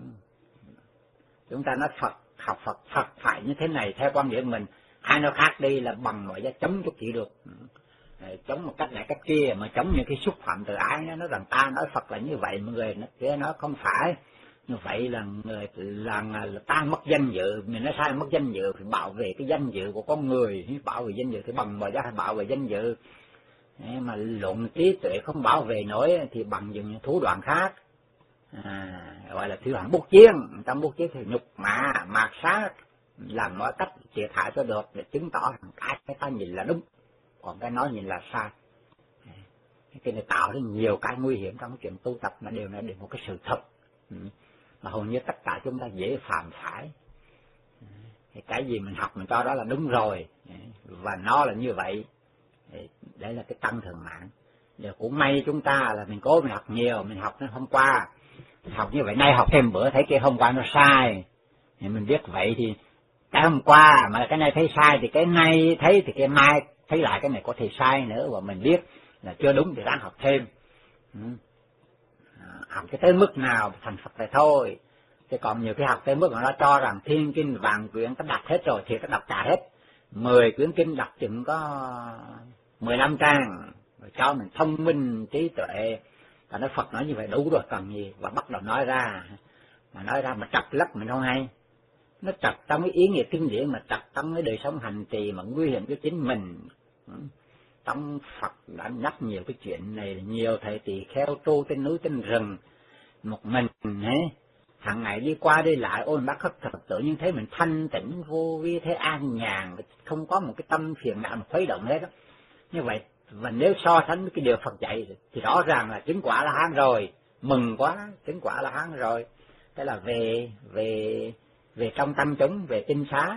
Chúng ta nói Phật, học Phật, Phật phải như thế này theo quan điểm mình, hai nó khác đi là bằng mọi giá chống cho chỉ được. Chống một cách này cách kia, mà chống những cái xúc phạm tự ái, nó nói rằng ta nói Phật là như vậy, mọi người nó kia nó không phải. Như vậy là người là, là, là ta mất danh dự, mình nói sai mất danh dự thì bảo vệ cái danh dự của con người, bảo vệ danh dự thì bằng mọi giá bảo vệ danh dự. Mà luận trí tuệ không bảo vệ nổi thì bằng dùng những thủ đoạn khác. À, gọi là thủ đoạn bút chiến, trong bút chiến thì nhục mạ, mạt sát, làm mọi cách triệt hại cho được để chứng tỏ rằng cái cái ta nhìn là đúng, còn cái nói nhìn là sai. Cái này tạo ra nhiều cái nguy hiểm trong cái chuyện tu tập, mà điều này đều một cái sự thật. Mà hầu như tất cả chúng ta dễ phạm phải. Cái gì mình học mình cho đó là đúng rồi, và nó là như vậy. Đấy là cái tăng thường mạng. Điều cũng may chúng ta là mình cố mình học nhiều, mình học đến hôm qua, học như vậy nay học thêm bữa thấy cái hôm qua nó sai, thì mình biết vậy thì cái hôm qua mà cái này thấy sai thì cái nay thấy thì cái mai thấy lại cái này có thể sai nữa, và mình biết là chưa đúng thì ráng học thêm. Ừ. Học cái tới mức nào thành Phật này thôi, chứ còn nhiều cái học tới mức mà nó cho rằng thiên kinh vạn quyển có đọc hết rồi thì có đọc trả hết, mười quyển kinh đọc chừng có mười lăm trang, rồi cho mình thông minh trí tuệ, và nói Phật nói như vậy đủ rồi cần gì, và bắt đầu nói ra, mà nói ra mà trật lất mình không hay, nó trật trong cái ý nghĩa kinh điển, mà trật trong cái đời sống hành trì mà nguy hiểm cho chính mình. Trong Phật đã nhắc nhiều cái chuyện này, nhiều thầy tỳ kheo tu trên núi trên rừng một mình ấy, hàng ngày đi qua đi lại ôn bác khất thực, tự nhiên thấy mình thanh tĩnh vô vi, thấy an nhàn, không có một cái tâm phiền não mà khuấy động hết đó. Như vậy, và nếu so sánh với cái điều Phật dạy thì rõ ràng là chứng quả La Hán rồi, mừng quá, chứng quả La Hán rồi. Thế là về về về trong tâm chúng, về tinh xá,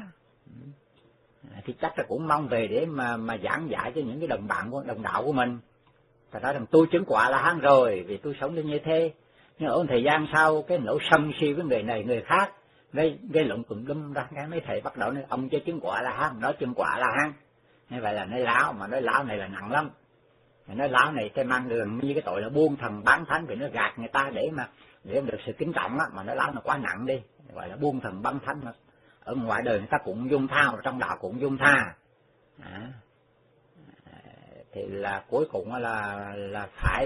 thì chắc là cũng mong về để mà mà giảng dạy cho những cái đồng bạn của đồng đạo của mình. Ta nói rằng tôi chứng quả La Hán rồi vì tôi sống như thế. Nhưng ở thời gian sau cái nỗi sân si với người này người khác gây gây lộn tùm lum ra, cái mấy thầy bắt đầu nói ông chưa chứng quả La Hán, nói chứng quả La Hán. Như vậy là nói láo, mà nói láo này là nặng lắm. Nói láo này cái mang đường như cái tội là buông thần bán thánh, vì nó gạt người ta để mà để được sự kính trọng á, mà nói láo nó quá nặng đi, gọi là buông thần bán thánh. Mà ở ngoài đời người ta cũng dung tha, trong đạo cũng dung tha. À, thì là cuối cùng là là phải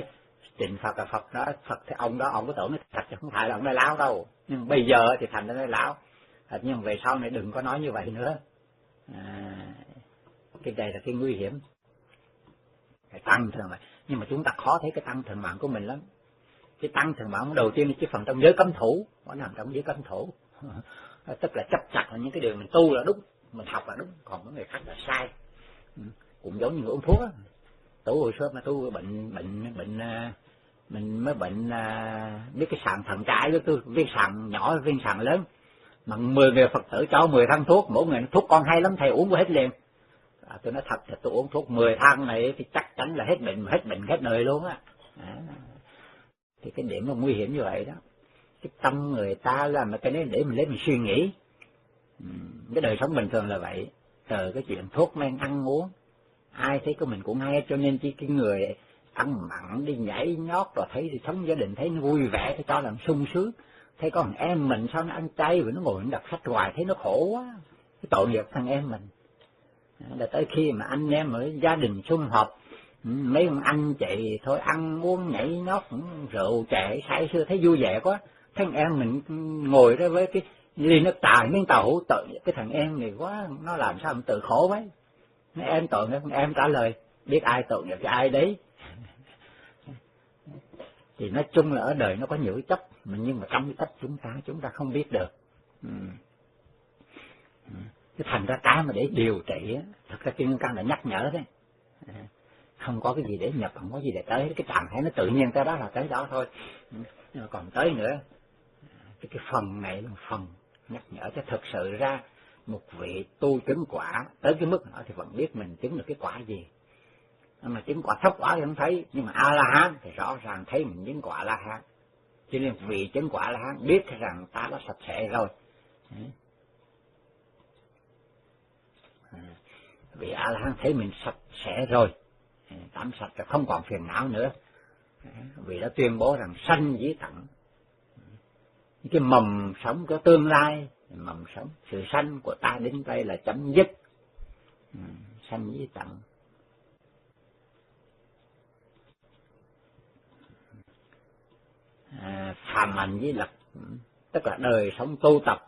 Trình Phật là Phật đó, Phật thì ông đó ông có tưởng nó thật chứ không phải là ông nói láo đâu, nhưng bây giờ thì thành ra nói láo. Nhưng về sau này đừng có nói như vậy nữa. À, cái này là cái nguy hiểm, cái tăng thường mà. Nhưng mà chúng ta khó thấy cái tăng thường mạng của mình lắm. Cái tăng thường mạng đầu tiên là cái phần trong giới cấm thủ, nó nằm trong giới cấm thủ. Tức là chấp chặt là những cái điều mình tu là đúng, mình học là đúng, còn những người khác là sai. Cũng giống như người uống thuốc á. Tu hồi xưa mà tu bệnh bệnh bệnh mình mới bệnh biết cái sàn thận trái với tôi viên sàn nhỏ viên sàn lớn, mà mười người Phật tử cho mười thang thuốc, mỗi người thuốc con hay lắm thầy uống hết liền. À, tôi nói thật là tôi uống thuốc mười thang này thì chắc chắn là hết bệnh, hết bệnh hết đời luôn á. À, thì cái điểm nó nguy hiểm như vậy đó. Cái tâm người ta làm cái đấy để mình lấy mình suy nghĩ. Cái đời sống bình thường là vậy, từ cái chuyện thuốc men ăn uống ai thấy của mình cũng hay, cho nên chỉ cái người ăn mặn đi nhảy nhót rồi thấy thì sống gia đình thấy nó vui vẻ, thì cho làm sung sướng. Thấy con em mình sao nó ăn chay rồi nó ngồi nó đọc sách hoài thấy nó khổ quá, cái tội nghiệp thằng em mình. Là tới khi mà anh em ở gia đình sum họp, mấy ông anh chị thôi ăn uống nhảy nhót rượu chè say sưa thấy vui vẻ quá, thằng em mình ngồi đó với cái ly nước trà miếng tàu hủ, tội cái thằng em này quá, nó làm sao mình tự khổ vậy. Em tội nghiệp, em trả lời biết ai tội nghiệp cho ai đấy. Thì nói chung là ở đời nó có nhiều cái chấp, nhưng mà trong cái chấp chúng ta chúng ta không biết được. Ừ. Cái thành ra cái mà để điều trị á, thật ra Kim Cang đã nhắc nhở đấy. Không có cái gì để nhập, không có gì để tới, cái trạng thái nó tự nhiên tới đó là tới đó thôi. Nhưng mà còn tới nữa, cái, cái phần này là phần nhắc nhở cho thực sự ra một vị tu chứng quả tới cái mức đó thì vẫn biết mình chứng được cái quả gì. Mà chứng quả thấp quả thì không thấy, nhưng mà A-la-hán thì rõ ràng thấy mình chứng quả A-la-hán. Cho nên vì chứng quả A-la-hán biết rằng ta đã sạch sẽ rồi. Vì A-la-hán thấy mình sạch sẽ rồi, tắm sạch rồi không còn phiền não nữa. Vì đã tuyên bố rằng sanh dĩ tận, cái mầm sống của tương lai, mầm sống sự sanh của ta đến đây là chấm dứt. Sanh dĩ tận. À, phàm hành với lập, tức là đời sống tu tập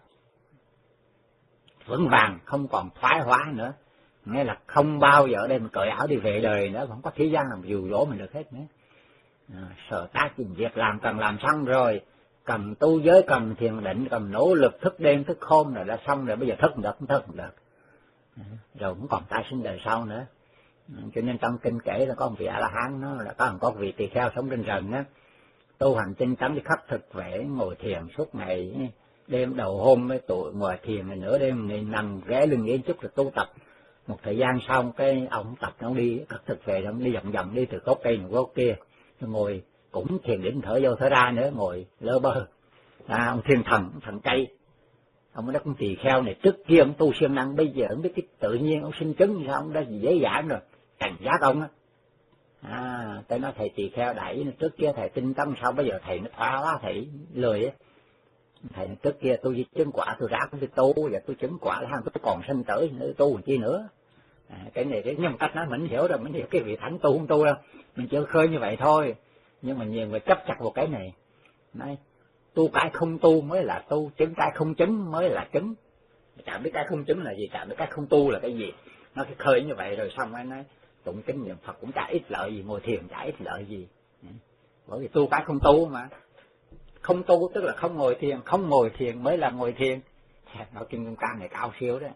vững vàng, không còn thoái hóa nữa. Nghĩa là không bao giờ ở đây mình cởi áo đi về đời nữa, không có thế gian làm dụ dỗ mình được hết nữa. À, sở tác trình việc làm cần làm xong rồi, cần tu giới, cần thiền định, cần nỗ lực thức đêm thức hôm rồi đã xong rồi, bây giờ thức không được, không thức không được. À, rồi cũng còn tái sinh đời sau nữa. À, cho nên trong kinh kể là có một vị A-la-hán, nó là có một có vị tỳ kheo sống trên rừng á, tu hành tinh tấn đi khắc thực vệ, ngồi thiền suốt ngày, đêm đầu hôm với tụi ngồi thiền rồi nửa đêm thì nằm ghé lưng ghế chút rồi tu tập. Một thời gian xong cái ông tập nó đi khắc thực về, ông đi vòng vòng đi từ gốc cây này gốc kia, ngồi cũng thiền định thở vô thở ra nữa, ngồi lơ bơ. À, ông thiên thần, ông thần cây, ông đó cũng tỳ kheo này, trước kia ông tu siêng năng, bây giờ ông biết cái tự nhiên ông sinh chứng như sao, ông đã dễ dãi rồi, cảnh giác ông á. À, tôi nói thầy tỳ kheo đẩy, trước kia thầy tinh tấn sao bây giờ thầy nó thoá quá, thầy lười á. Thầy trước kia tôi chứng quả tôi rác tôi tu, và tôi chứng quả là tôi còn sinh tử nữa, tu chi nữa. À, cái này cái nhân cách nó mình hiểu rồi, mình hiểu cái vị thánh tu không tu đâu, mình chưa khơi như vậy thôi. Nhưng mà nhiều người chấp chặt vào cái này, nói tu cái không tu mới là tu, chứng cái không chứng mới là chứng. Chả biết cái không chứng là gì, chả biết cái không tu là cái gì. Nó cái khơi như vậy rồi xong rồi nói tụng kinh niệm Phật cũng chả ích lợi gì, ngồi thiền chả ích lợi gì. Bởi vì tu cái không tu mà. Không tu tức là không ngồi thiền, không ngồi thiền mới là ngồi thiền. Nói kinh Kim Cang này cao siêu đó.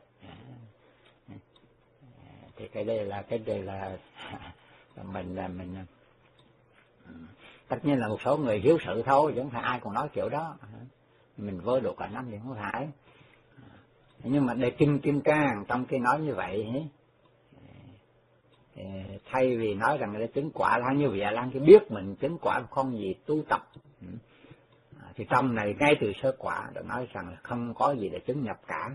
Thì cái đây là cái đây là mình là mình tất nhiên là một số người hiếu sự thôi, chứ không phải ai còn nói kiểu đó. Mình vơ độ cả năm thì không phải. Nhưng mà để kinh Kim Cang trong khi nói như vậy, thay vì nói rằng là chứng quả là như vậy là cái biết mình chứng quả không gì tu tập, thì trong này ngay từ sơ quả đã nói rằng là không có gì để chứng nhập cả.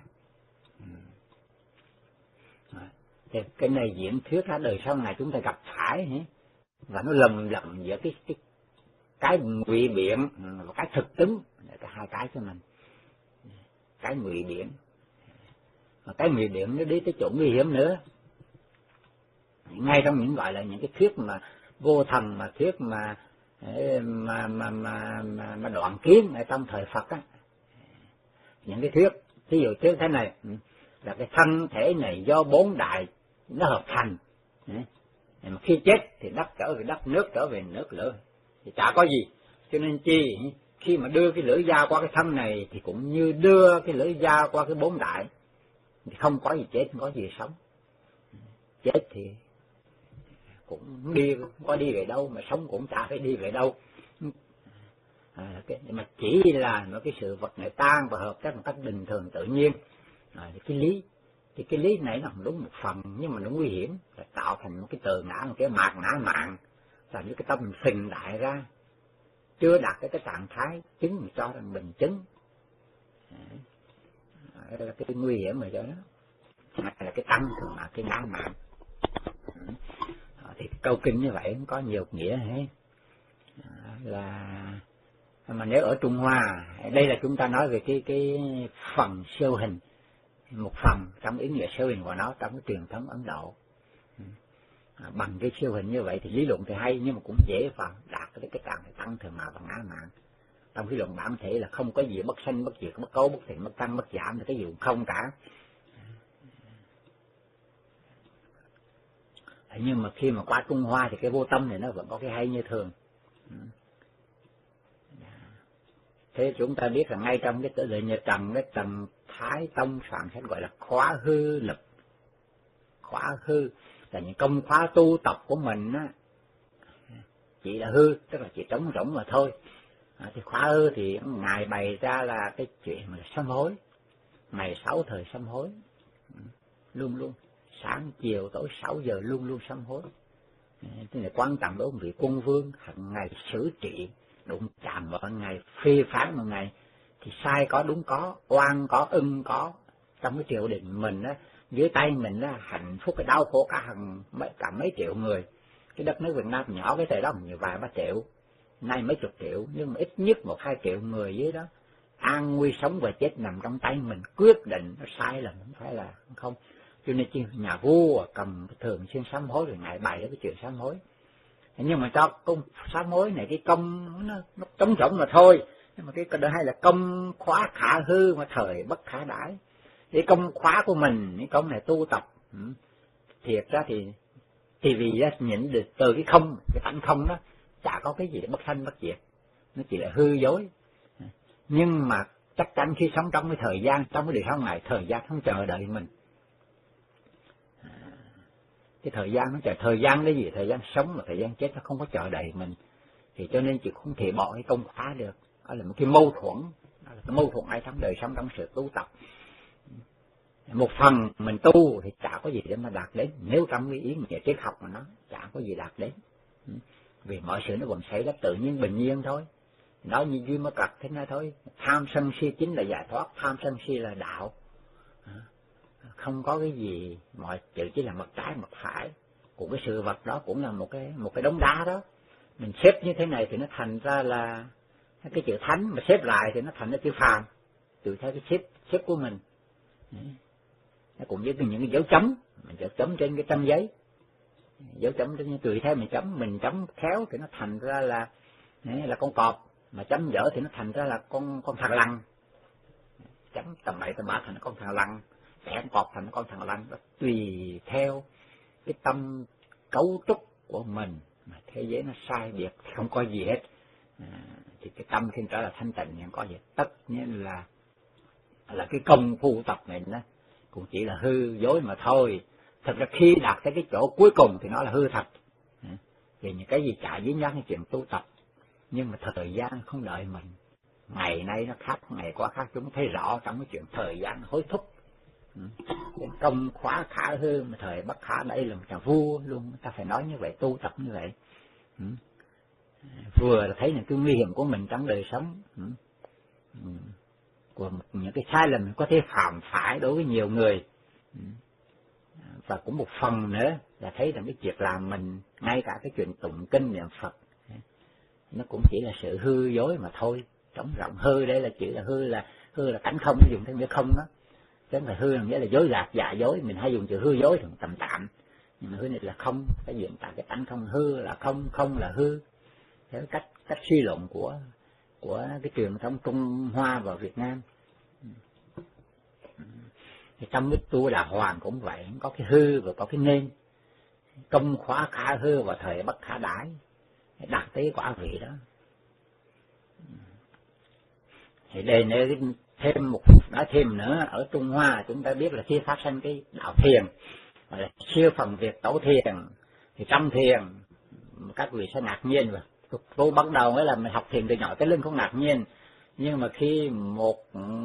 Thì cái này diễn thuyết ra đời sau này chúng ta gặp phải, và nó lầm lầm giữa cái cái cái ngụy biện và cái thực chứng, cả hai cái cho mình. Cái ngụy biện và cái ngụy biện nó đi tới chỗ nguy hiểm nữa. Ngay trong những gọi là những cái thuyết mà vô thần, mà thuyết mà mà mà mà mà, mà đoạn kiến ở trong thời Phật á, những cái thuyết ví dụ thuyết thế này là cái thân thể này do bốn đại nó hợp thành, mà khi chết thì đất trở về đất, nước trở về nước, lửa thì chả có gì. Cho nên chi khi mà đưa cái lưỡi dao qua cái thân này thì cũng như đưa cái lưỡi dao qua cái bốn đại, thì không có gì chết, không có gì sống. Chết thì cũng đi, không có đi về đâu, mà sống cũng chả phải đi về đâu. À, cái, mà chỉ là một cái sự vật này tan và hợp tác một cách bình thường tự nhiên. À, cái lý thì cái lý này nó không đúng một phần, nhưng mà nó nguy hiểm, là tạo thành một cái tờ ngã, một cái mạt ngã mạng, làm cho cái tâm phình đại ra, chưa đạt cái, cái trạng thái chứng mà cho rằng mình chứng. À, đó là cái nguy hiểm mà cho đó, là cái tăng thường là cái ngã mạng. À, thì câu kinh như vậy cũng có nhiều nghĩa hết. À, là mà nếu ở Trung Hoa, đây là chúng ta nói về cái cái phần siêu hình, một phần trong ý nghĩa siêu hình của nó trong cái truyền thống Ấn Độ. À, bằng cái siêu hình như vậy thì lý luận thì hay, nhưng mà cũng dễ vào đạt cái cái trạng tăng thường mà và ngã mạng. Trong cái luận bản thể là không có gì bất sanh bất diệt, bất cấu bất thiện, bất tăng bất giảm, thì cái gì cũng không cả. Nhưng mà khi mà qua Trung Hoa thì cái vô tâm này nó vẫn có cái hay như thường. Thế chúng ta biết là ngay trong cái tự lệ nhà Trần, cái Trần Thái Tông soạn sách gọi là khóa hư lực. Khóa hư là những công khóa tu tập của mình á, chỉ là hư, tức là chỉ trống rỗng mà thôi. À, thì khóa hư thì Ngài bày ra là cái chuyện là sám hối, ngày sáu thời sám hối, luôn luôn sáng chiều tối sáu giờ luôn luôn sám hối. Thế này quan trọng đối với vị quân vương, hàng ngày xử trị, đụng chạm vào ngày, phê phán một ngày, thì sai có đúng có, oan có ưng có. Trong cái triều đình mình á, dưới tay mình á, hạnh phúc cái đau khổ cả hàng mấy cả mấy triệu người. Cái đất nước Việt Nam nhỏ cái thời đó nhiều vài ba triệu, nay mấy chục triệu, nhưng mà ít nhất một hai triệu người dưới đó, an nguy sống và chết nằm trong tay mình, quyết định nó sai là không phải là không. Cho nên nhà vua cầm thường xuyên sám hối, rồi ngài bày cái chuyện sám hối. Nhưng mà cho công sám hối này cái công nó, nó trống rỗng mà thôi. Nhưng mà cái cái đó hay là công khóa khả hư mà thời bất khả đãi. Cái công khóa của mình, cái công này tu tập, thiệt ra thì thì vì đó, nhìn được từ cái không, cái tánh không đó, chả có cái gì để bất sanh bất diệt, nó chỉ là hư dối. Nhưng mà chắc chắn khi sống trong cái thời gian, trong cái đời sống này, thời gian không chờ đợi mình. Cái thời gian nó chờ, thời gian cái gì, thời gian sống mà thời gian chết nó không có chờ đợi mình, thì cho nên chị không thể bỏ cái công khóa được. Đó là một cái mâu thuẫn, đó là cái mâu thuẫn ở trong đời sống, trong sự tu tập. Một phần mình tu thì chả có gì để mà đạt đến, nếu trong cái ý nghĩa triết học mà nó chả có gì đạt đến, vì mọi sự nó vẫn xảy ra tự nhiên bình nhiên thôi. Nói như duy mới cật thế này thôi, tham sân si chính là giải thoát, tham sân si là đạo. Không có cái gì, mọi chữ chỉ là mặt trái mặt phải của cái sự vật đó, cũng là một cái một cái đống đá đó. Mình xếp như thế này thì nó thành ra là cái chữ thánh, mà xếp lại thì nó thành ra chữ phàm, tùy theo cái xếp xếp của mình. Nó cũng với những cái dấu chấm, mình dấu chấm trên cái trang giấy, dấu chấm trên tùy theo mình chấm, mình chấm khéo thì nó thành ra là là con cọp, mà chấm dở thì nó thành ra là con con thằn lằn, chấm tầm bậy tầm bạ thành con thằn lằn, kẻ cọp thành con thằn lằn. Tùy theo cái tâm cấu trúc của mình mà thế giới nó sai biệt thì không có gì hết. À, thì cái tâm khi trở là thanh tịnh thì không có gì, tất nhiên là là cái công phu tập mình đó cũng chỉ là hư dối mà thôi. Thật ra khi đạt tới cái chỗ cuối cùng thì nó là hư thật. À, vì những cái gì chạy với nhau cái chuyện tu tập, nhưng mà thời gian không đợi mình. Ngày nay nó khác, ngày qua khác, chúng thấy rõ trong cái chuyện thời gian hối thúc. Cái công khóa khả hư mà thời bất khả đãi là một nhà vua luôn, ta phải nói như vậy, tu tập như vậy. Vừa là thấy những cái nguy hiểm của mình trong đời sống, của những cái sai lầm có thể phạm phải đối với nhiều người, và cũng một phần nữa là thấy rằng cái việc làm mình, ngay cả cái chuyện tụng kinh niệm Phật, nó cũng chỉ là sự hư dối mà thôi. Trống rỗng, hư đây là chỉ là hư là hư là tánh không, dùng theo nghĩa không đó, chứ không phải hư là nghĩa là dối gạt giả dối. Mình hay dùng chữ hư dối thì tầm tạm, nhưng mà hư này là không, cái diện tại cái tánh không, hư là không, không là hư. theo cách cách suy luận của của cái truyền thống Trung Hoa và Việt Nam. Thì trong cái tu Đà Hoàng cũng vậy, có cái hư và có cái nên. Công khóa khả hư và thời bất khả đãi, đạt tới quả vị đó. Thì đây nếu thêm một nói thêm nữa, ở Trung Hoa chúng ta biết là khi phát sinh cái đạo thiền, gọi là siêu phần việc tổ thiền, thì trong thiền các vị sẽ ngạc nhiên. Và tôi bắt đầu mới là mình học thiền từ nhỏ tới lớn không ngạc nhiên, nhưng mà khi một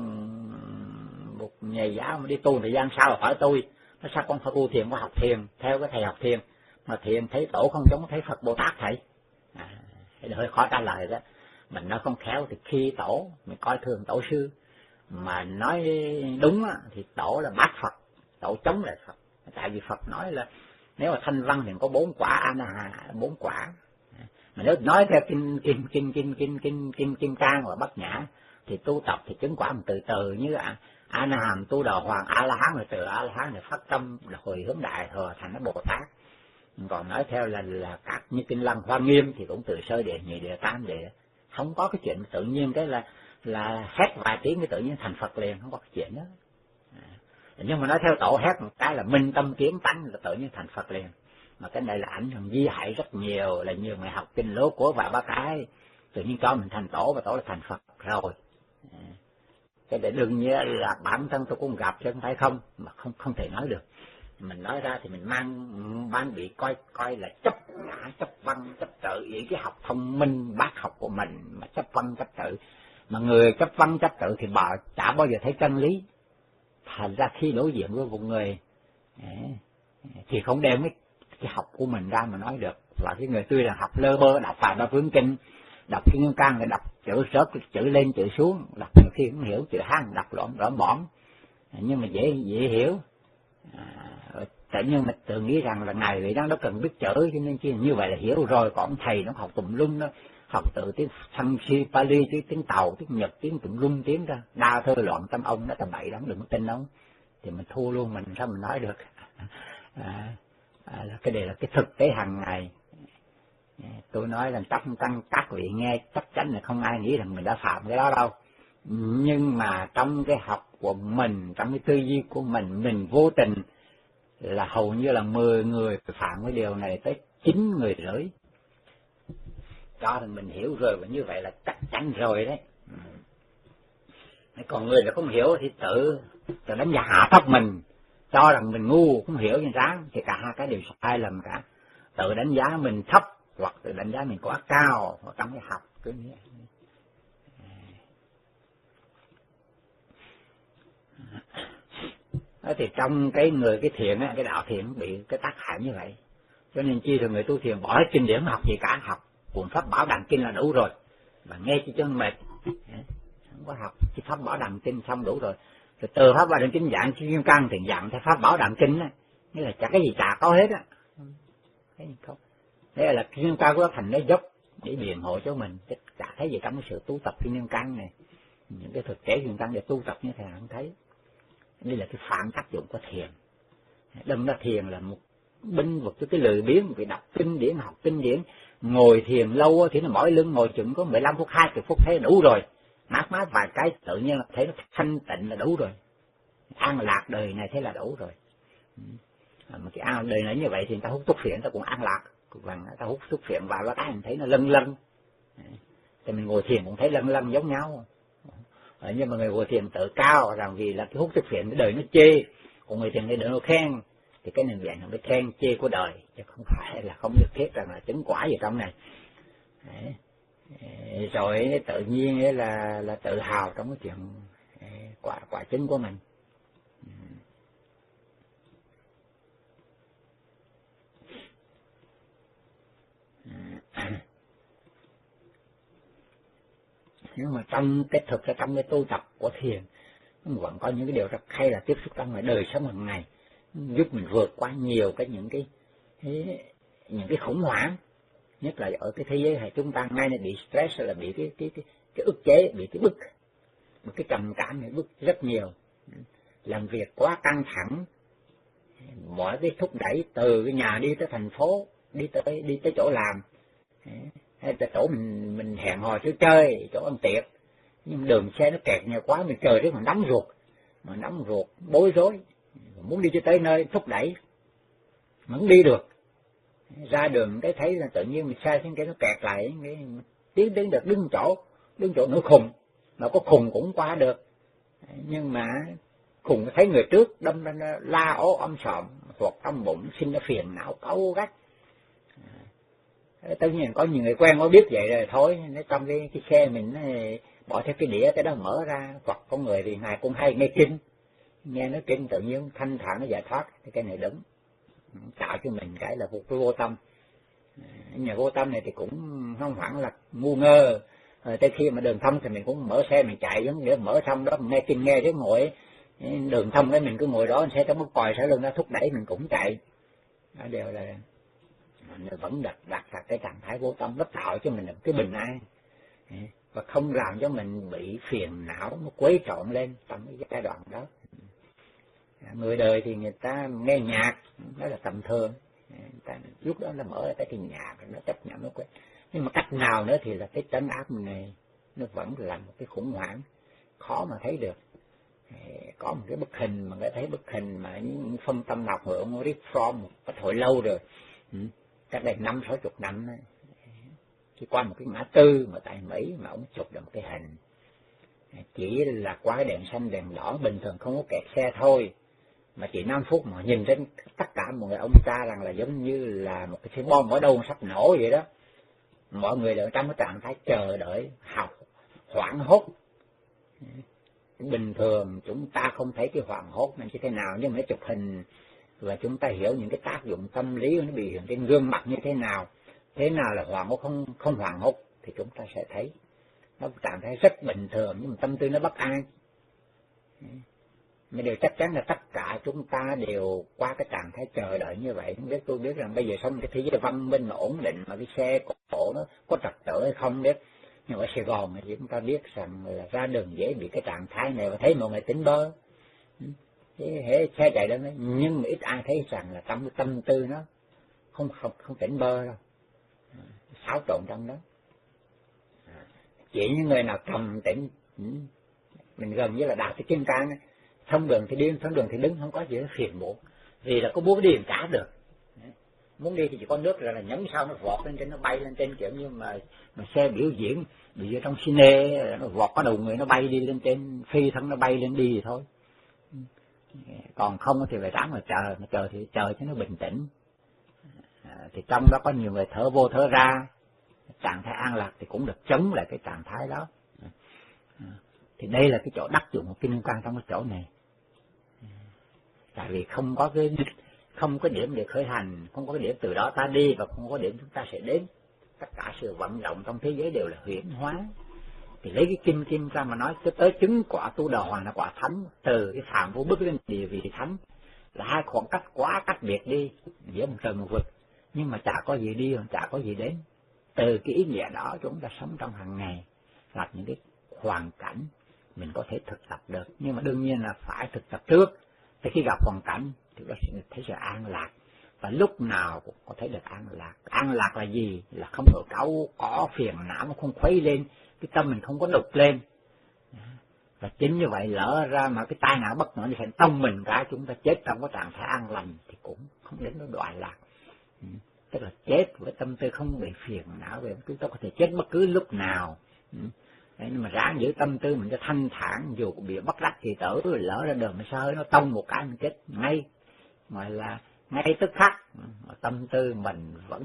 một nhà giáo mà đi tu thời gian sau hỏi tôi, nó sao con phải tu thiền, có học thiền theo cái thầy học thiền mà thiền thấy tổ không giống thấy Phật Bồ Tát thầy? À, hơi khó trả lời đó. Mình nói không khéo thì khi tổ mình coi thường tổ sư, mà nói đúng á, thì tổ là bác Phật, tổ chống lại Phật. Tại vì Phật nói là nếu mà thanh văn thì có bốn quả a na hà, bốn quả. Mà nếu nói theo kinh kinh kinh kinh kinh kinh kinh kim cang và bát nhã thì tu tập thì chứng quả mình từ từ, như a a na hàm tu Đà Hoàng, a la hán, rồi từ a la hán này phát tâm là hồi hướng đại thừa thành cái Bồ Tát. Còn nói theo là là các như kinh Lăng Hoa Nghiêm thì cũng từ sơ địa, nhị địa, tam địa, không có cái chuyện tự nhiên cái là là hét vài tiếng cái tự nhiên thành Phật liền, không có cái chuyện đó. À, nhưng mà nói theo tổ hét một cái là minh tâm kiến tánh là tự nhiên thành Phật liền. Mà cái này là ảnh hưởng di hại rất nhiều, là nhiều người học kinh Lố của và ba cái tự nhiên cho mình thành tổ và tổ là thành Phật rồi. À, cái để đương nhiên là bản thân tôi cũng gặp chứ không phải không, mà không không thể nói được. Mình nói ra thì mình mang ban bị coi coi là chấp ngã, chấp văn, chấp tự, với cái học thông minh bác học của mình mà chấp văn chấp tự. Mà người chấp văn chấp tự thì bà chả bao giờ thấy chân lý. Thành ra khi đối diện với một người thì không đem cái, cái học của mình ra mà nói được. Và cái người tuy là học lơ bơ, đọc Phạm Đa Phương Kinh, đọc Kinh Nguyên Cang, đọc chữ rớt, chữ lên chữ xuống, đọc nhiều khi cũng hiểu, chữ Hán đọc lõm lõm bõm, nhưng mà dễ dễ hiểu. À, tự nhiên mình tự nghĩ rằng là ngày vị đó nó cần biết chữ, cho nên chỉ như vậy là hiểu rồi. Còn thầy nó học tùm lum, nó học từ tiếng Sanskrit, Pali, tiếng, tiếng Tàu, tiếng Nhật, tiếng tùm lum tiếng ra, đa thơ loạn tâm ông, nó tầm bậy đó, đừng có tin ông, thì mình thua luôn, mình sao mình nói được. À, à, cái này là cái thực tế hàng ngày. Tôi nói là chắc tăng các vị nghe chắc chắn là không ai nghĩ rằng mình đã phạm cái đó đâu. Nhưng mà trong cái học của mình, trong cái tư duy của mình, mình vô tình là hầu như là mười người phạm cái điều này tới chín người rưỡi. Cho rằng mình hiểu rồi, và như vậy là chắc chắn rồi đấy. Còn người là không hiểu thì tự, tự đánh giá hạ thấp mình, cho rằng mình ngu, không hiểu như ráng, thì cả hai cái đều sai lầm cả. Tự đánh giá mình thấp, hoặc tự đánh giá mình quá cao, hoặc trong cái học cứ như vậy. Đó thì trong cái người cái thiền á, cái đạo thiền bị cái tác hại như vậy. Cho nên chi thường người tu thiền bỏ hết kinh điển học gì cả, học cuốn pháp Bảo Đàn Kinh là đủ rồi. Và nghe chi cho mệt, không có học chỉ pháp Bảo Đàn Kinh xong đủ rồi. Rồi từ pháp Bảo Đàn Kinh dạng chi Kim Cang thì dạng theo pháp Bảo Đàn Kinh á, nghĩa là chả cái gì chả có hết á. Cái gì không. Thế là Kim Cang có thành nó dốc để biện hộ cho mình, chứ chả thấy gì trong cái sự tu tập Kim Cang này. Những cái thực tế Kim Cang để tu tập như thế không thấy. Đây là cái phản tác dụng của thiền. Đâm ra thiền là một binh vực cho cái lười biếng, vì đọc kinh điển, học kinh điển, ngồi thiền lâu thì nó mỏi lưng, ngồi chừng có mười lăm phút, hai mươi phút thấy đủ rồi. Mát mát vài cái tự nhiên thấy nó thanh tịnh là đủ rồi. An lạc đời này thế là đủ rồi. Mà cái an đời này như vậy thì người ta hút thuốc phiện, người ta cũng an lạc. Còn người ta hút thuốc phiện vào đó cái mình thấy nó lân lân. Thì mình ngồi thiền cũng thấy lân lân giống nhau. Nhưng mà người ngồi thiền tự cao rằng vì là cái hút thuốc phiện cái đời nó chê, còn người thiền cái đời nó khen, thì cái này dạng là cái khen chê của đời, chứ không phải là không nhất thiết rằng là chứng quả gì trong này. Đấy. Rồi tự nhiên là là tự hào trong cái chuyện quả quả chứng của mình. Nhưng mà trong cái thực ra trong cái tu tập của thiền vẫn có những cái điều rất hay là tiếp xúc trong ngoài đời sống hàng ngày, giúp mình vượt qua nhiều cái những cái, cái những cái khủng hoảng, nhất là ở cái thế giới này chúng ta ngay là bị stress, là bị cái cái cái, cái ức chế, bị cái bức, một cái trầm cảm này bức rất nhiều, làm việc quá căng thẳng, mọi cái thúc đẩy từ cái nhà đi tới thành phố, đi tới đi tới chỗ làm, hay là chỗ mình mình hẹn hò chơi chơi, chỗ ăn tiệc, nhưng đường xe nó kẹt nhiều quá, mình chờ rất mà nóng ruột, mà nóng ruột bối rối, muốn đi cho tới nơi thúc đẩy, mà không đi được. Ra đường cái thấy là tự nhiên mình sai xuống cái nó kẹt lại, cái tiến đến được đứng chỗ, đứng chỗ nữa khùng, mà có khùng cũng qua được, nhưng mà khùng thấy người trước đâm ra la ố âm sòm hoặc trong bụng sinh ra phiền não cáu gắt. Tất nhiên có nhiều người quen có biết vậy rồi thôi, nếu trong cái, cái xe mình bỏ theo cái đĩa cái đó mở ra, hoặc có người thì ngài cũng hay nghe kinh, nghe nói kinh tự nhiên thanh thản nó giải thoát, thì cái này đúng, tạo cho mình cái là một cái vô tâm. Nhà vô tâm này thì cũng không hẳn là ngu ngơ, rồi tới khi mà đường thông thì mình cũng mở xe mình chạy giống để mở xong đó mình nghe kinh nghe chứ ngồi đường thông cái mình cứ ngồi đó xe trong cái còi sẽ lưng ra thúc đẩy mình cũng chạy, đó đều là mình vẫn đặt đặt đặt cái trạng thái vô tâm, nó tạo cho mình một cái bình an và không làm cho mình bị phiền não nó quấy trộn lên trong cái giai đoạn đó. Người đời thì người ta nghe nhạc đó là tầm thường, ta, lúc đó là mở ra cái nhạc nó chấp nhận nó quên, nhưng mà cách nào nữa thì là cái trấn áp này nó vẫn là một cái khủng hoảng khó mà thấy được. Có một cái bức hình mà người thấy bức hình mà những phân tâm nào của ông Rick Fromm một cái hồi lâu rồi, cách đây năm sáu chục năm ấy. Chỉ qua một cái ngã tư mà tại Mỹ mà ông chụp được một cái hình, chỉ là qua cái đèn xanh đèn đỏ bình thường không có kẹt xe thôi, mà chỉ năm phút mà nhìn đến tất cả mọi người ông ta rằng là giống như là một cái xe bom ở đâu sắp nổ vậy đó, mọi người đều trong cái trạng thái chờ đợi học hoảng hốt. Bình thường chúng ta không thấy cái hoảng hốt này như thế nào, nhưng mà chụp hình và chúng ta hiểu những cái tác dụng tâm lý nó bị hiện trên gương mặt như thế nào, thế nào là hoảng hốt không không hoảng hốt thì chúng ta sẽ thấy nó trạng thái rất bình thường, nhưng mà tâm tư nó bất an. Mà điều chắc chắn là tất cả chúng ta đều qua cái trạng thái chờ đợi như vậy. Không biết tôi biết rằng bây giờ xong cái thế giới văn minh mà ổn định mà cái xe cổ nó có trật tự hay không biết, nhưng ở Sài Gòn thì chúng ta biết rằng là ra đường dễ bị cái trạng thái này và thấy mọi người tính bơ, thế xe chạy lên đấy, nhưng mà ít ai thấy rằng là trong cái tâm tư nó không không không tỉnh bơ đâu, xáo trộn trong đó. Chỉ những người nào trầm tĩnh, mình gần như là đạt cái kim cang ấy, thông đường thì điên, thông đường thì đứng, không có gì nó phiền muộn, vì là có muốn đi thì trả được. Muốn đi thì chỉ có nước rồi là nhấn sau nó vọt lên trên, nó bay lên trên, kiểu như mà mà xe biểu diễn bị ở trong cine nó vọt có đầu người nó bay đi lên trên, phi thân nó bay lên đi thì thôi. Còn không thì phải ráng mà chờ, mà chờ thì chờ cho nó bình tĩnh. À, thì trong đó có nhiều người thở vô thở ra, trạng thái an lạc thì cũng được chống lại cái trạng thái đó. À, thì đây là cái chỗ đắc dụng của Kim Cang trong cái chỗ này. Tại vì không có cái không có điểm để khởi hành, không có cái điểm từ đó ta đi và không có điểm chúng ta sẽ đến. Tất cả sự vận động trong thế giới đều là huyễn hóa. Thì lấy cái kim kim ra mà nói cho tới chứng quả tu đà hoàng là quả thánh, từ cái phạm vô bước lên địa vị thánh là hai khoảng cách quá cách biệt đi giữa một trời một vực, nhưng mà chả có gì đi và chả có gì đến. Từ cái ý nghĩa đó chúng ta sống trong hàng ngày là những cái hoàn cảnh mình có thể thực tập được, nhưng mà đương nhiên là phải thực tập trước. Thì khi gặp hoàn cảnh thì nó sẽ thấy sự an lạc, và lúc nào cũng có thấy được an lạc. An lạc là gì? Là không có cáu có phiền não, nó không khuấy lên, cái tâm mình không có đục lên. Và chính như vậy lỡ ra mà cái tai nạn bất ngờ thì tâm mình cả chúng ta chết trong cái trạng thái an lành thì cũng không đến nó đoạn lạc. Ừ. Tức là chết với tâm tư không bị phiền não, về chúng ta có thể chết bất cứ lúc nào. Ừ. Đấy, nhưng mà ráng giữ tâm tư mình cho thanh thản, dù bị bất đắc kỳ tử, lỡ ra đường mà sơ nó tông một cái mình chết ngay, gọi là ngay tức khắc, mà tâm tư mình vẫn.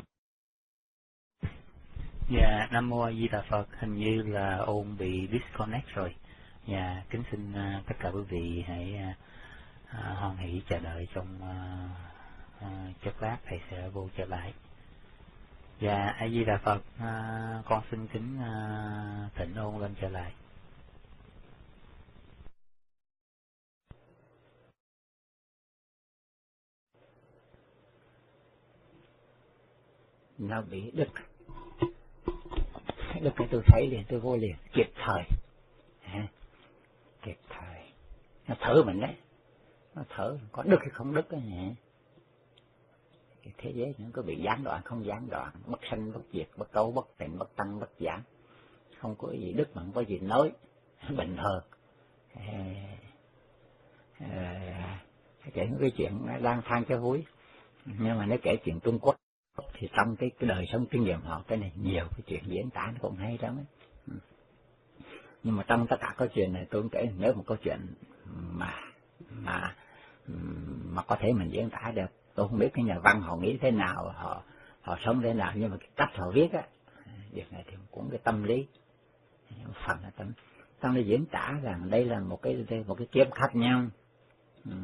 Dạ, Nam Mô A Di Đà Phật. Hình như là ôn bị disconnect rồi. Dạ, kính xin uh, tất cả quý vị hãy uh, uh, hoan hỷ chờ đợi trong uh, uh, chốc lát thầy sẽ vô trở lại. Dạ, A Di Đà Phật. Uh, con xin kính uh, thỉnh ôn lên trở lại. Nó bị đứt. Lúc này tôi thấy liền, tôi vô liền, kịp thời, à, kịp thời, nó thở mình đấy, nó thở, có đứt hay không đứt đó nhỉ, kịp thế giới nó có bị gián đoạn không gián đoạn, bất sanh bất diệt, bất cấu bất tịnh, bất tăng bất giảm, không có gì đứt mà không có gì nối, bình thường. À, kể cái chuyện lang thang cho vui, nhưng mà nếu kể chuyện Trung Quốc thì trong cái, cái đời sống kinh nghiệm họ cái này nhiều cái chuyện diễn tả nó cũng hay lắm ấy. Nhưng mà trong tất cả câu chuyện này tôi kể nếu một câu chuyện mà mà mà có thể mình diễn tả được, tôi không biết cái nhà văn họ nghĩ thế nào, họ họ sống thế nào, nhưng mà cái cách họ viết á, việc này thì cũng cái tâm lý, phần là tâm tâm lý diễn tả rằng đây là một cái một cái kiếp khác nhau. Ừ.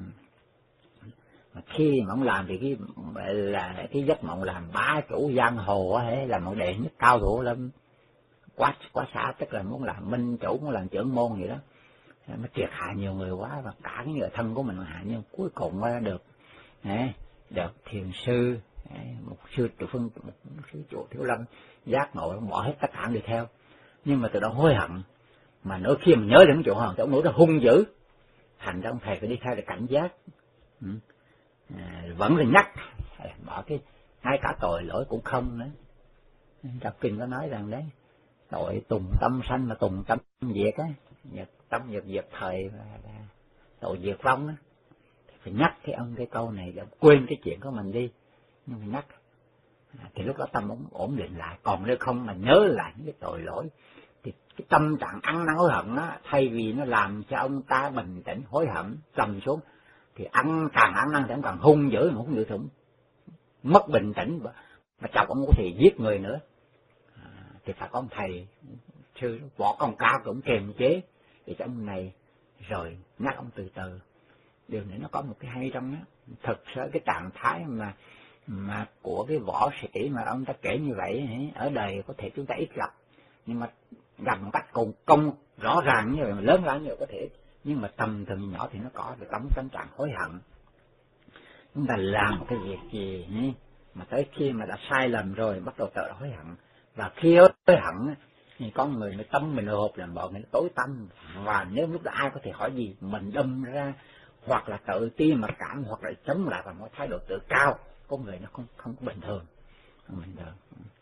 Mà khi mà ông làm thì cái là cái giấc mộng làm bá chủ giang hồ ấy, là một đệ nhất cao thủ lắm, quá quá xã, tức là muốn làm minh chủ, muốn làm trưởng môn vậy đó, nó triệt hạ nhiều người quá, và cả cái người thân của mình hạ, nhưng cuối cùng được được thiền sư, một sư trụ phương, một sư trụ Thiếu Lâm giác ngộ, bỏ hết tất cả đi theo, nhưng mà từ đó hối hận, mà nỗi khi mà nhớ đến chỗ hồn thì ông nỗi nó hung dữ, thành ra ông thầy phải đi theo để cảnh giác. Ừ. À, vẫn là nhắc bỏ cái ngay cả tội lỗi cũng không nữa. Trong kinh có nói rằng đấy, tội tùng tâm sanh mà tùng tâm diệt á, diệt tâm diệt diệt thời và tội diệt vong á, phải nhắc cái ông cái câu này để quên cái chuyện của mình đi, nhưng mà nhắc à, thì lúc đó tâm ổn, ổn định lại. Còn nếu không mà nhớ lại những cái tội lỗi thì cái tâm trạng ăn năn hối hận á, thay vì nó làm cho ông ta bình tĩnh hối hận trầm xuống, thì ăn càng ăn năn thì ông càng hung dữ, mà hung dữ thủng mất bình tĩnh, mà chồng ông có thể giết người nữa. À, thì phải có ông thầy sư võ công cao cũng kiềm chế để cho ông này, rồi nhắc ông từ từ. Điều này nó có một cái hay trong đó, thực sự cái trạng thái mà mà của cái võ sĩ mà ông ta kể như vậy ở đời có thể chúng ta ít gặp, nhưng mà gặp một cách cùng công rõ ràng như vậy, lớn lớn như vậy có thể, nhưng mà tầm từng nhỏ thì nó có được tấm tâm trạng hối hận. Chúng ta làm một cái việc gì mà tới khi mà đã sai lầm rồi bắt đầu tự hối hận, và khi hối hận thì con người mới tâm mình hộp làm bọn mình tối tâm, và nếu lúc đó ai có thể hỏi gì mình đâm ra, hoặc là tự ti mặc cảm, hoặc là chống lại bằng một thái độ tự cao, con người nó không không có bình thường, không bình thường.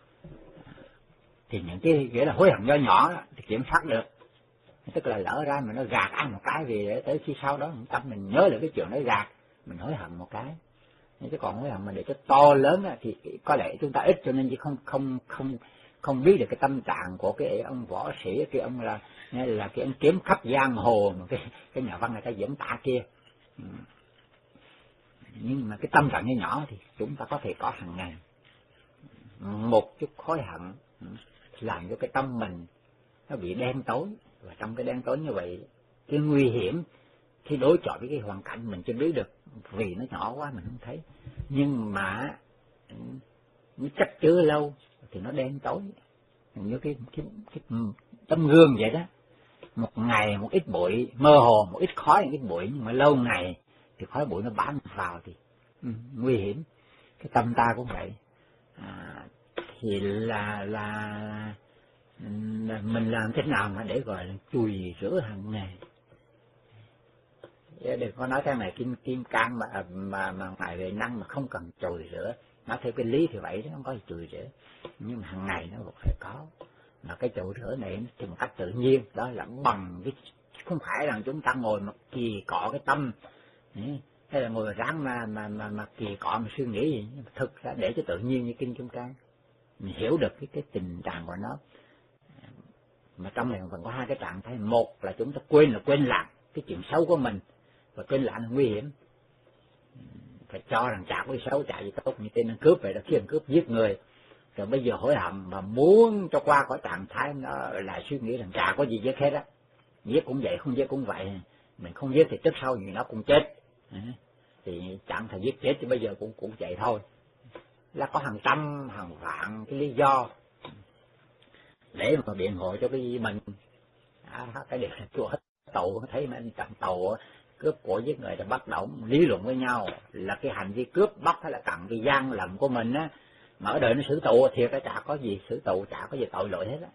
Thì những cái nghĩa là hối hận do nhỏ đó, thì kiểm soát được, tức là lỡ ra mà nó gạt ăn một cái gì để tới khi sau đó tâm mình nhớ được cái chuyện nó gạt, mình hối hận một cái. Chứ còn hối hận mà để cho to lớn đó, thì có lẽ chúng ta ít, cho nên chỉ không không không không biết được cái tâm trạng của cái ông võ sĩ, cái ông là là cái ông kiếm khắp giang hồ mà cái cái nhà văn người ta diễn tả kia. Nhưng mà cái tâm trạng nhỏ nhỏ thì chúng ta có thể có hàng ngày. Một chút hối hận làm cho cái tâm mình nó bị đen tối, và trong cái đen tối như vậy, cái nguy hiểm khi đối chọi với cái hoàn cảnh mình chưa biết được, vì nó nhỏ quá mình không thấy, nhưng mà nó chất chứa lâu thì nó đen tối, như cái, cái, cái tấm gương vậy đó. Một ngày một ít bụi mơ hồ, một ít khói, một ít bụi, nhưng mà lâu ngày thì khói bụi nó bám vào thì ừ, nguy hiểm. Cái tâm ta cũng vậy. À, thì là, là là mình làm thế nào mà để gọi là chùi rửa hàng ngày. Đừng có nói cái này kim kim cang mà mà mà ngài về năng mà không cần chùi rửa. Nói theo cái lý thì vậy đó, không có gì chùi rửa, nhưng mà hàng ngày nó cũng phải có. Mà cái chùi rửa này thì một cách tự nhiên, đó là bằng cái, không phải rằng chúng ta ngồi mà kỳ cọ cái tâm, hay là ngồi ráng mà mà mà, mà kỳ cọ mà suy nghĩ gì, thực ra để cho tự nhiên như kinh kim cang, mình hiểu được cái cái tình trạng của nó. Mà trong này còn có hai cái trạng thái, một là chúng ta quên là quên lãng cái chuyện xấu của mình, và quên lãng là nguy hiểm, phải cho rằng chả có gì xấu, chả gì tốt, như tên ăn cướp vậy đó, khi ăn cướp giết người, rồi bây giờ hối hận và muốn cho qua khỏi trạng thái nó lại suy nghĩ rằng chả có gì giết hết á, giết cũng vậy, không giết cũng vậy, mình không giết thì trước sau gì nó cũng chết, thì chẳng thể giết chết thì bây giờ cũng cũng vậy thôi, là có hàng trăm hàng vạn cái lý do để mà biện hộ cho cái gì mình. À, cái điều là chùa hết tù, thấy mấy anh chặn tù cướp của giết người là bắt đầu lý luận với nhau là cái hành vi cướp bắt hay là cặn cái gian lầm của mình á, mà ở đời nó xử tù thiệt, cái chả có gì xử tù, chả có gì tội lỗi hết á.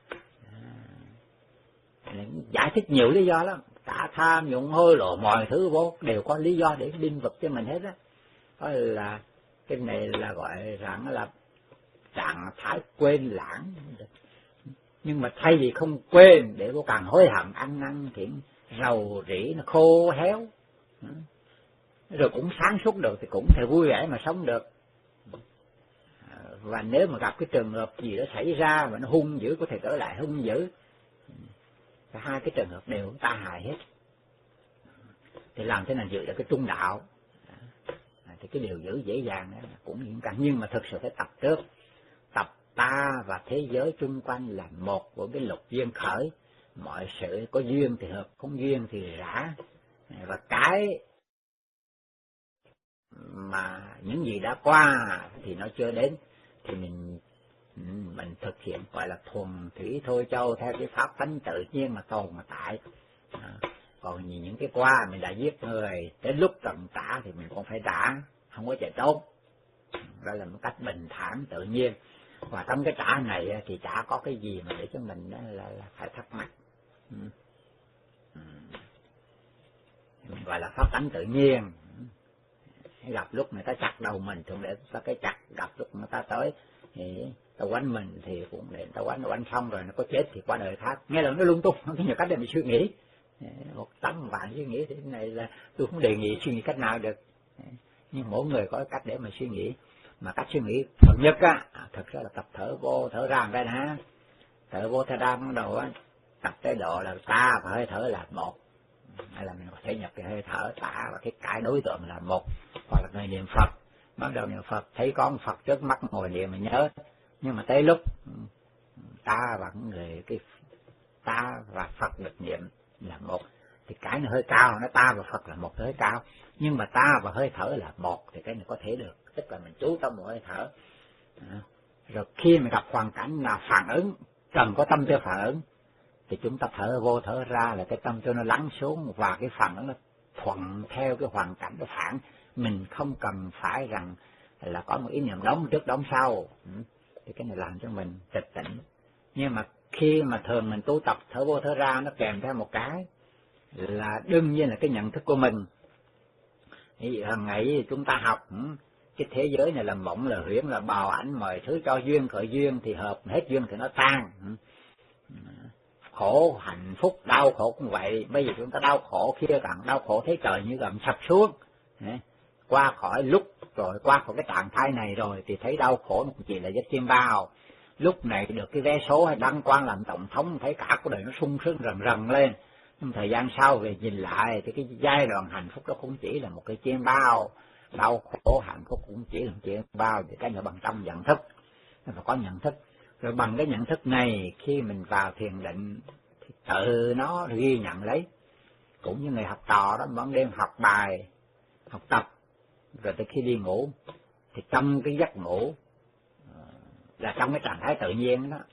À, giải thích nhiều lý do lắm, cả tham nhũng hối lộ mọi thứ vô đều có lý do để binh vực cho mình hết á. Đó là Cái này là gọi rằng là trạng thái quên lãng. Nhưng mà thay vì không quên để cô càng hối hận ăn năn thì rầu rĩ nó khô héo, rồi cũng sáng suốt được thì cũng thể vui vẻ mà sống được. Và nếu mà gặp cái trường hợp gì đó xảy ra mà nó hung dữ, có thể trở lại hung dữ, cả hai cái trường hợp đều ta hại hết. Thì làm thế nào giữ được cái trung đạo, thì cái điều giữ dễ dàng đó cũng những càng, nhưng mà thực sự phải tập trước. Tập ta và thế giới chung quanh là một của cái lục duyên khởi, mọi sự có duyên thì hợp, không duyên thì rã. Và cái mà những gì đã qua thì nó chưa đến, thì mình mình thực hiện gọi là thuần thủy thôi châu theo cái pháp tánh tự nhiên mà tồn mà tại. À, còn những cái qua mình đã giết người, đến lúc cần trả thì mình cũng phải trả, không có chạy trốn. Đó là một cách bình thản tự nhiên. Và trong cái trả này thì chả có cái gì mà để cho mình là, là, là phải thắc mắc. Ừ. Ừ. Mình gọi là pháp tánh tự nhiên. Gặp lúc người ta chặt đầu mình thường để ta cái chặt, gặp lúc người ta tới thì ta quánh mình thì cũng để ta quánh, quánh xong rồi nó có chết thì qua đời khác. Nghe là nó lung tung, cái nhiều cách để mình suy nghĩ, một tấm vạn suy nghĩ. Thế này là tôi không đề nghị suy nghĩ cách nào được, nhưng mỗi người có cách để mà suy nghĩ. Mà cách suy nghĩ thuận nhất á, thực ra là tập thở vô thở ra đây nè. Thở vô thở ra bắt đầu á, tập tới độ là ta và hơi thở là một, hay là mình có thể nhập cái hơi thở ta và cái cái đối tượng là một. Hoặc là người niệm Phật, bắt đầu niệm Phật thấy có một Phật trước mắt ngồi niệm mình nhớ, nhưng mà tới lúc ta và người cái ta và Phật được niệm là một thì cái nó hơi cao, nó ta và Phật là một hơi cao, nhưng mà ta và hơi thở là một thì cái này có thể được, tức là mình chú tâm một hơi thở. À, rồi khi mình gặp hoàn cảnh là phản ứng, cần có tâm tư phản ứng thì chúng ta thở vô thở ra là cái tâm tư nó lắng xuống và cái phản ứng nó thuận theo cái hoàn cảnh nó phản. Mình không cần phải rằng là có một ý niệm đóng trước đóng sau, thì cái này làm cho mình tịch tỉnh. Nhưng mà khi mà thường mình tu tập thở vô thở ra nó kèm theo một cái là đương nhiên là cái nhận thức của mình. Thì hàng ngày chúng ta học cái thế giới này là mộng là huyễn là bào ảnh, mọi thứ cho duyên khởi duyên thì hợp, hết duyên thì nó tan. Khổ hạnh phúc đau khổ cũng vậy. Bây giờ chúng ta đau khổ, kia càng đau khổ thấy trời như gầm sập xuống, qua khỏi lúc rồi qua khỏi cái trạng thái này rồi thì thấy đau khổ nó chỉ là giấc chiêm bao. Lúc này được cái vé số hay đăng quang làm tổng thống thấy cả cuộc đời nó sung sướng rần rần lên, nhưng thời gian sau về nhìn lại thì cái giai đoạn hạnh phúc đó cũng chỉ là một cái chiêm bao, đau khổ hạnh phúc cũng chỉ là một chiêm bao. Thì cái này bằng trong nhận thức, nó phải có nhận thức. Rồi bằng cái nhận thức này khi mình vào thiền định thì tự nó ghi nhận lấy. Cũng như người học trò đó, ban đêm học bài học tập rồi tới khi đi ngủ thì trong cái giấc ngủ là trong cái trạng thái tự nhiên đó,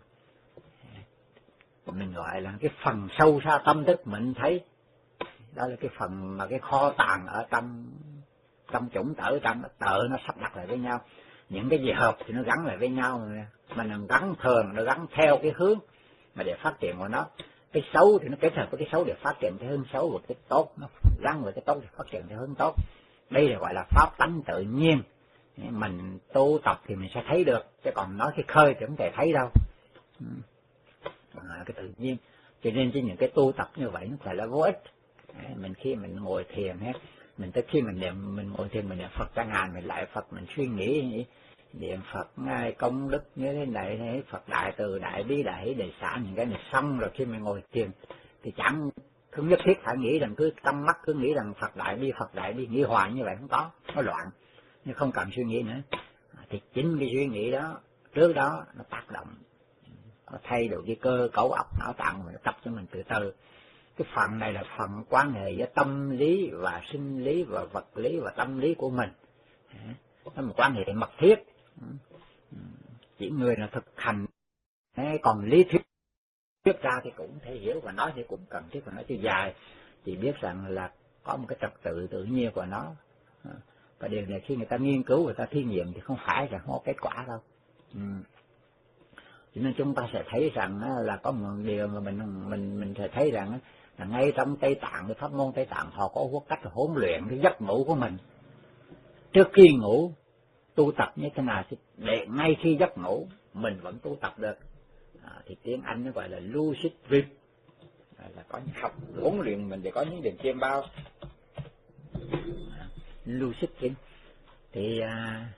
mình gọi là cái phần sâu xa tâm thức mình thấy, đó là cái phần mà cái kho tàng ở trong trong chủng tử, trong tự nó sắp đặt lại với nhau. Những cái gì hợp thì nó gắn lại với nhau, mà nó gắn thường nó gắn theo cái hướng mà để phát triển của nó. Cái xấu thì nó kết hợp với cái xấu để phát triển theo hướng xấu, và cái tốt nó gắn với cái tốt để phát triển theo hướng tốt. Đây là gọi là pháp tánh tự nhiên. Mình tu tập thì mình sẽ thấy được, chứ còn nói cái khơi thì không thể thấy đâu. À, cái tự nhiên. Cho nên trên những cái tu tập như vậy nó phải là vô ích. Mình khi mình ngồi thiền hết, mình tới khi mình niệm, mình ngồi thiền mình niệm Phật chẳng hạn, mình lại Phật mình suy nghĩ niệm Phật ngay công đức như thế này, thế Phật đại từ đại bi đại hỷ đại xã, những cái này xong rồi khi mình ngồi thiền thì chẳng không nhất thiết phải nghĩ rằng cứ tâm mắt cứ nghĩ rằng Phật đại bi Phật đại bi, nghĩ hoài như vậy không có, nó loạn, nhưng không cần suy nghĩ nữa. Thì chính cái suy nghĩ đó trước đó nó tác động, nó thay đổi cái cơ cấu óc não tạng mình, nó tập cho mình từ từ. Cái phần này là phần quan hệ giữa tâm lý và sinh lý và vật lý và tâm lý của mình, nó một quan hệ mật thiết. Chỉ người là thực hành, còn lý thuyết thuyết ra thì cũng thể hiểu, và nói thì cũng cần thiết, và nói chứ dài chỉ biết rằng là có một cái trật tự tự nhiên của nó. Và điều này khi người ta nghiên cứu, người ta thí nghiệm thì không phải là không có kết quả đâu. Ừ. Cho nên chúng ta sẽ thấy rằng là có một điều mà mình mình mình sẽ thấy rằng là ngay trong Tây Tạng, cái pháp môn Tây Tạng họ có một cách hỗn luyện cái giấc ngủ của mình. Trước khi ngủ tu tập như thế nào để ngay khi giấc ngủ mình vẫn tu tập được. À, thì tiếng Anh nó gọi là lucid dream, à, là có những học huấn luyện mình để có những điểm chiêm bao. À, lucid dream thì à,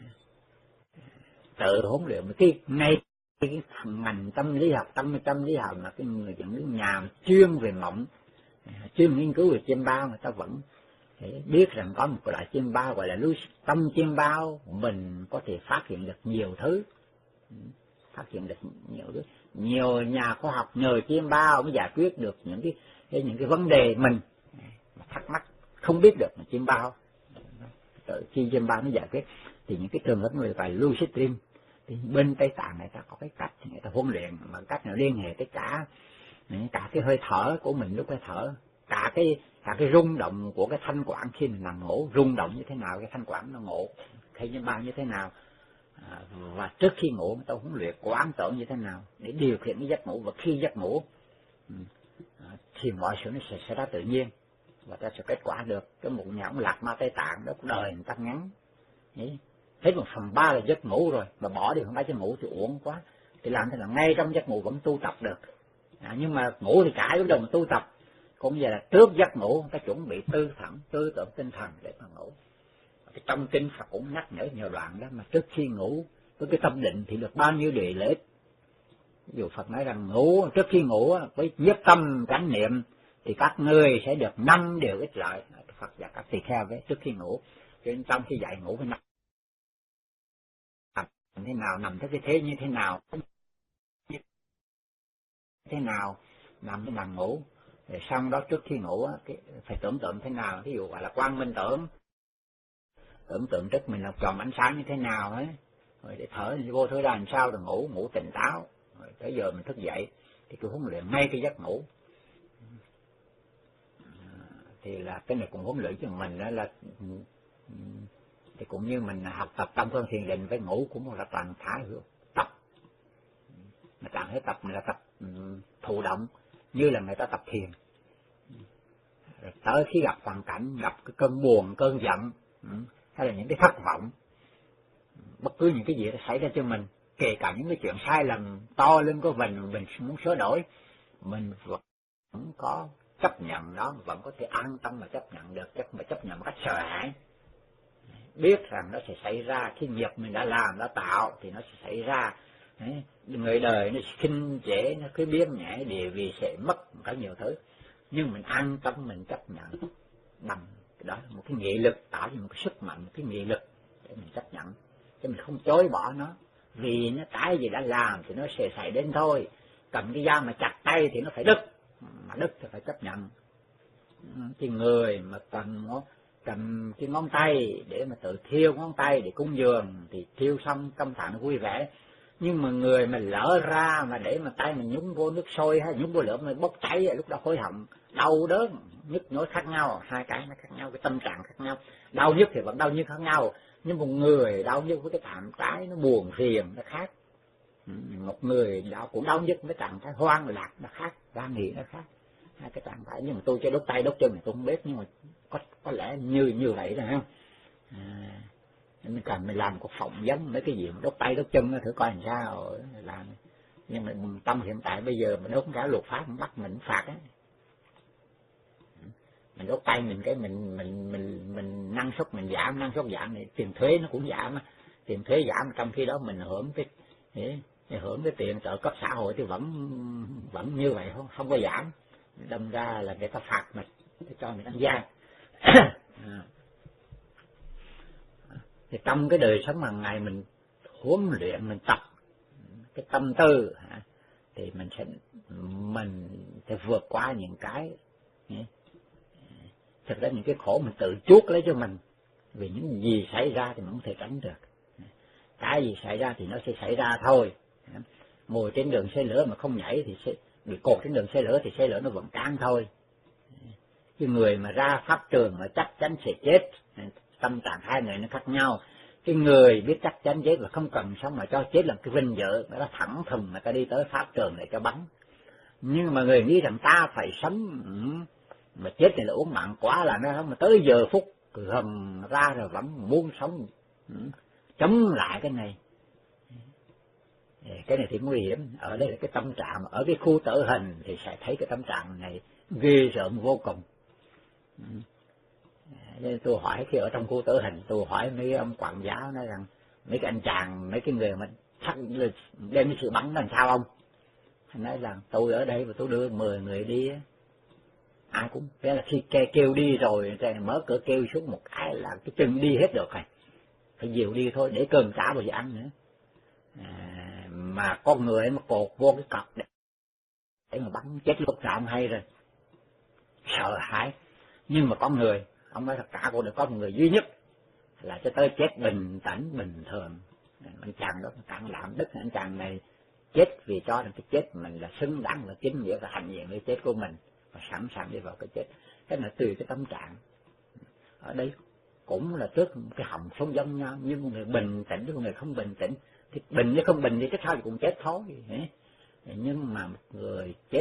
tự huấn luyện một cái ngay cái ngành tâm lý học, tâm tâm lý học là cái người những nhà chuyên về mộng, chuyên nghiên cứu về chiêm bao, người ta vẫn để biết rằng có một loại chiêm bao gọi là lucid tâm chiêm bao, mình có thể phát hiện được nhiều thứ, phát hiện được nhiều thứ, nhiều nhà khoa học nhờ chiêm bao mới giải quyết được những cái, cái những cái vấn đề mình thắc mắc không biết được mà chiêm bao, khi chiêm bao nó giải quyết. Thì những cái trường hợp người phải lucid dream thì bên Tây Tạng người ta có cái cách người ta huấn luyện bằng cách là liên hệ tới cả cả cái hơi thở của mình lúc hơi thở, cả cái cả cái rung động của cái thanh quản khi mình nằm ngủ, rung động như thế nào, cái thanh quản nó ngủ hay chiêm bao như thế nào, à, và trước khi ngủ người ta huấn luyện quán tưởng như thế nào để điều khiển cái giấc ngủ, và khi giấc ngủ à, thì mọi sự nó sẽ xảy ra tự nhiên và ta sẽ kết quả được. Cái một nhà ông Lạc Ma Tây Tạng đó đời người ta ngắn, hết một phần ba là giấc ngủ rồi mà bỏ đi không phải giấc ngủ thì uổng quá, thì làm thế là ngay trong giấc ngủ vẫn tu tập được. À, nhưng mà ngủ thì cả lúc đầu mà tu tập, cũng vậy là trước giấc ngủ ta chuẩn bị tư thẳng tư tưởng tinh thần để mà ngủ. Thì trong kinh Phật cũng nhắc nhở nhiều đoạn đó, mà trước khi ngủ với cái tâm định thì được bao nhiêu điều lợi ích. Ví dụ Phật nói rằng ngủ trước khi ngủ với nhất tâm chánh niệm thì các ngươi sẽ được năm điều ích lợi. Phật dạy các tỳ kheo với trước khi ngủ, cho nên trong khi dạy ngủ phải nằm thế nào, nằm theo cái thế như thế nào, thế nào nằm cái nằm ngủ. Rồi xong đó trước khi ngủ cái, phải tưởng tượng thế nào, ví dụ gọi là quang minh tưởng, tưởng tượng trước mình là tròn ánh sáng như thế nào ấy, rồi để thở vô thở ra làm sao rồi ngủ ngủ tỉnh táo, rồi tới giờ mình thức dậy thì cứ huấn luyện ngay cái giấc ngủ. Thì là cái này cũng huấn luyện cho mình đó là thì cũng như mình học tập tâm phương thiền định với ngủ cũng là toàn thái tập, mà trạng thái tập mình là tập thụ động như là người ta tập thiền. Rồi tới khi gặp hoàn cảnh, gặp cái cơn buồn, cơn giận hay là những cái thất vọng, bất cứ những cái gì nó xảy ra cho mình, kể cả những cái chuyện sai lầm to lên của mình mình muốn sửa đổi, mình vẫn có chấp nhận đó, vẫn có thể an tâm mà chấp nhận được, chắc mà chấp nhận một cách sợ hãi, biết rằng nó sẽ xảy ra, khi nghiệp mình đã làm đã tạo thì nó sẽ xảy ra. Đấy, người đời nó khinh dễ, nó cứ biếng nhảy địa vì sẽ mất có nhiều thứ, nhưng mình an tâm mình chấp nhận bằng đó là một cái nghị lực, tạo ra một cái sức mạnh, một cái nghị lực để mình chấp nhận, chứ mình không chối bỏ nó, vì nó cái gì đã làm thì nó sẽ xảy đến thôi. Cầm cái dao mà chặt tay thì nó phải đứt, mà đứt thì phải chấp nhận. Cái người mà cầm cầm cái ngón tay để mà tự thiêu ngón tay để cúng dường thì thiêu xong tâm trạng nó vui vẻ, nhưng mà người mà lỡ ra mà để mà tay mình nhúng vô nước sôi hay nhúng vô lửa mà bốc cháy, lúc đó hối hận, đau đớn, nhức nhối khác nhau, hai cái nó khác nhau, cái tâm trạng khác nhau. Đau nhức thì vẫn đau nhức khác nhau, nhưng một người đau nhức với cái trạng thái nó buồn phiền nó khác, một người đau cũng đau nhức với trạng thái hoang lạc nó khác, ra nghĩ nó khác, hai cái trạng thái. Nhưng mà tôi chơi đốt tay đốt chân thì tôi không biết, nhưng mà có có lẽ như như vậy rồi không? À, mình cần mình làm cuộc phỏng vấn mấy cái gì mà đốt tay đốt chân thử coi làm sao làm. Nhưng mà tâm hiện tại bây giờ mà đốt cả luật pháp bắt mình phạt á, mình đốt tay mình cái mình mình mình mình năng suất mình giảm, năng suất giảm thì tiền thuế nó cũng giảm, tiền thuế giảm trong khi đó mình hưởng cái thì hưởng cái tiền trợ cấp xã hội thì vẫn vẫn như vậy, không không có giảm, đâm ra là người ta phạt mình để cho mình ăn gian. À. Thì trong cái đời sống hàng ngày mình huấn luyện, mình tập cái tâm tư thì mình sẽ mình sẽ vượt qua những cái thực ra những cái khổ mình tự chuốc lấy cho mình, vì những gì xảy ra thì mình không thể tránh được, cái gì xảy ra thì nó sẽ xảy ra thôi. Ngồi trên đường xe lửa mà không nhảy thì sẽ bị cột trên đường xe lửa thì xe lửa nó vẫn cán thôi. Cái người mà ra pháp trường mà chắc chắn sẽ chết, tâm trạng hai người nó khác nhau. Cái người biết chắc chắn chết và không cần sống mà cho chết là cái vinh dự, nó thẳng thừng mà ta đi tới pháp trường để cho bắn. Nhưng mà người nghĩ rằng ta phải sống, mà chết thì là uống mạng quá là nó không, mà tới giờ phút gầm ra rồi vẫn muốn sống, chống lại cái này. Cái này thì nguy hiểm. Ở đây là cái tâm trạng, ở cái khu tử hình thì sẽ thấy cái tâm trạng này ghê rợn vô cùng. Nên tôi hỏi khi ở trong khu tử hình, tôi hỏi mấy ông quản giáo nói rằng mấy cái anh chàng, mấy cái người mà đem cái sự bắn làm sao ông? Anh nói rằng tôi ở đây và tôi đưa mười người đi, ai cũng thế là khi kêu, kêu đi rồi mở cửa kêu xuống một cái là cái chân đi hết được rồi, phải dìu đi thôi để cơm chả bao giờ ăn nữa. À, mà con người mà cột vô cái cọc để, để mà bắn chết lúc nào hay rồi, sợ hãi. Nhưng mà con người, ông nói tất cả cuộc đời có một người duy nhất là cho tới chết bình tĩnh bình thường. Anh chàng đó càng làm đức, anh chàng này chết vì cho rằng cái chết mình là xứng đáng và chính nghĩa và hạnh diện với chết của mình và sẵn sàng đi vào cái chết. Cái là tùy cái tâm trạng. Ở đây cũng là trước cái họng sống giống nhau, nhưng một người bình tĩnh với một người không bình tĩnh, thì bình với không bình thì cái sao thì cũng chết thôi. Nhưng mà một người chết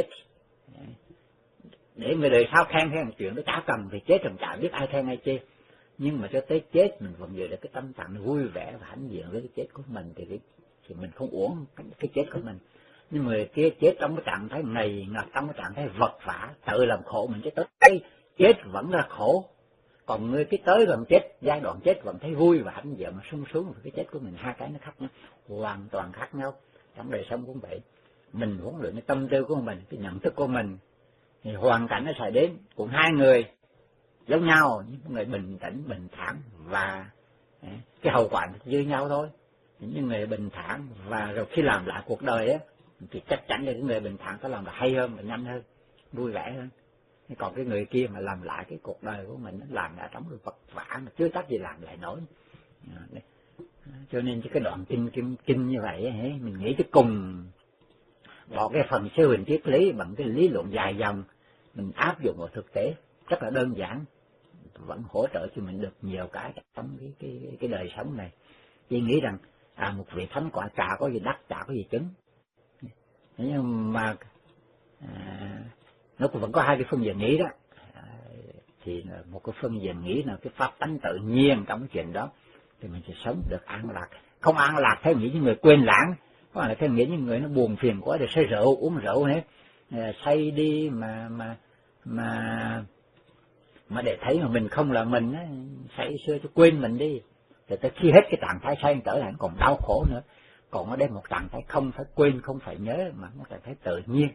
để người đời sau khen hay một chuyện đó chả cần, thì chết rồi chả biết ai khen ai chê. Nhưng mà cho tới chết mình vẫn giữ được cái tâm trạng vui vẻ và hãnh diện với cái chết của mình, thì, cái, thì mình không uổng cái, cái chết của mình. Nhưng người kia chết trong cái trạng thái này, trong cái trạng thái vật vã, tự làm khổ mình, chết tới chết vẫn là khổ. Còn người cái tới gần chết, giai đoạn chết vẫn thấy vui và hãnh diện mà sung sướng với cái chết của mình. Hai cái nó khác nhau, hoàn toàn khác nhau. Trong đời sống cũng vậy, mình huấn luyện cái tâm tư của mình, cái nhận thức của mình, thì hoàn cảnh nó xảy đến cũng hai người giống nhau, những người bình tĩnh bình thản và cái hậu quả như nhau thôi. Những người bình thản và rồi khi làm lại cuộc đời á thì chắc chắn là những người bình thản có làm là hay hơn và nhanh hơn, vui vẻ hơn. Còn cái người kia mà làm lại cái cuộc đời của mình, làm lại trong cái vật vã mà chưa chắc gì làm lại nổi. Cho nên cái đoạn kinh kinh kinh như vậy ấy, mình nghĩ cái cùng bỏ cái phần siêu hình triết lý bằng cái lý luận dài dòng, mình áp dụng vào thực tế rất là đơn giản, vẫn hỗ trợ cho mình được nhiều cái trong cái cái cái đời sống này. Chỉ nghĩ rằng à, một vị thánh quả chả có gì đắc, chả có gì chứng, nhưng mà à, nó cũng vẫn có hai cái phương diện nghĩ đó. À, thì một cái phương diện nghĩ là cái pháp tánh tự nhiên trong cái chuyện đó thì mình sẽ sống được an lạc. Không an lạc theo nghĩ những người quên lãng, có là theo nghĩ những người nó buồn phiền quá để say rượu, uống rượu hết, à, say đi mà mà mà mà để thấy mà mình không là mình á, say xưa cho quên mình đi, rồi tới khi hết cái trạng thái say trở lại còn đau khổ nữa. Còn ở đây một trạng thái không phải quên, không phải nhớ, mà một trạng thái tự nhiên.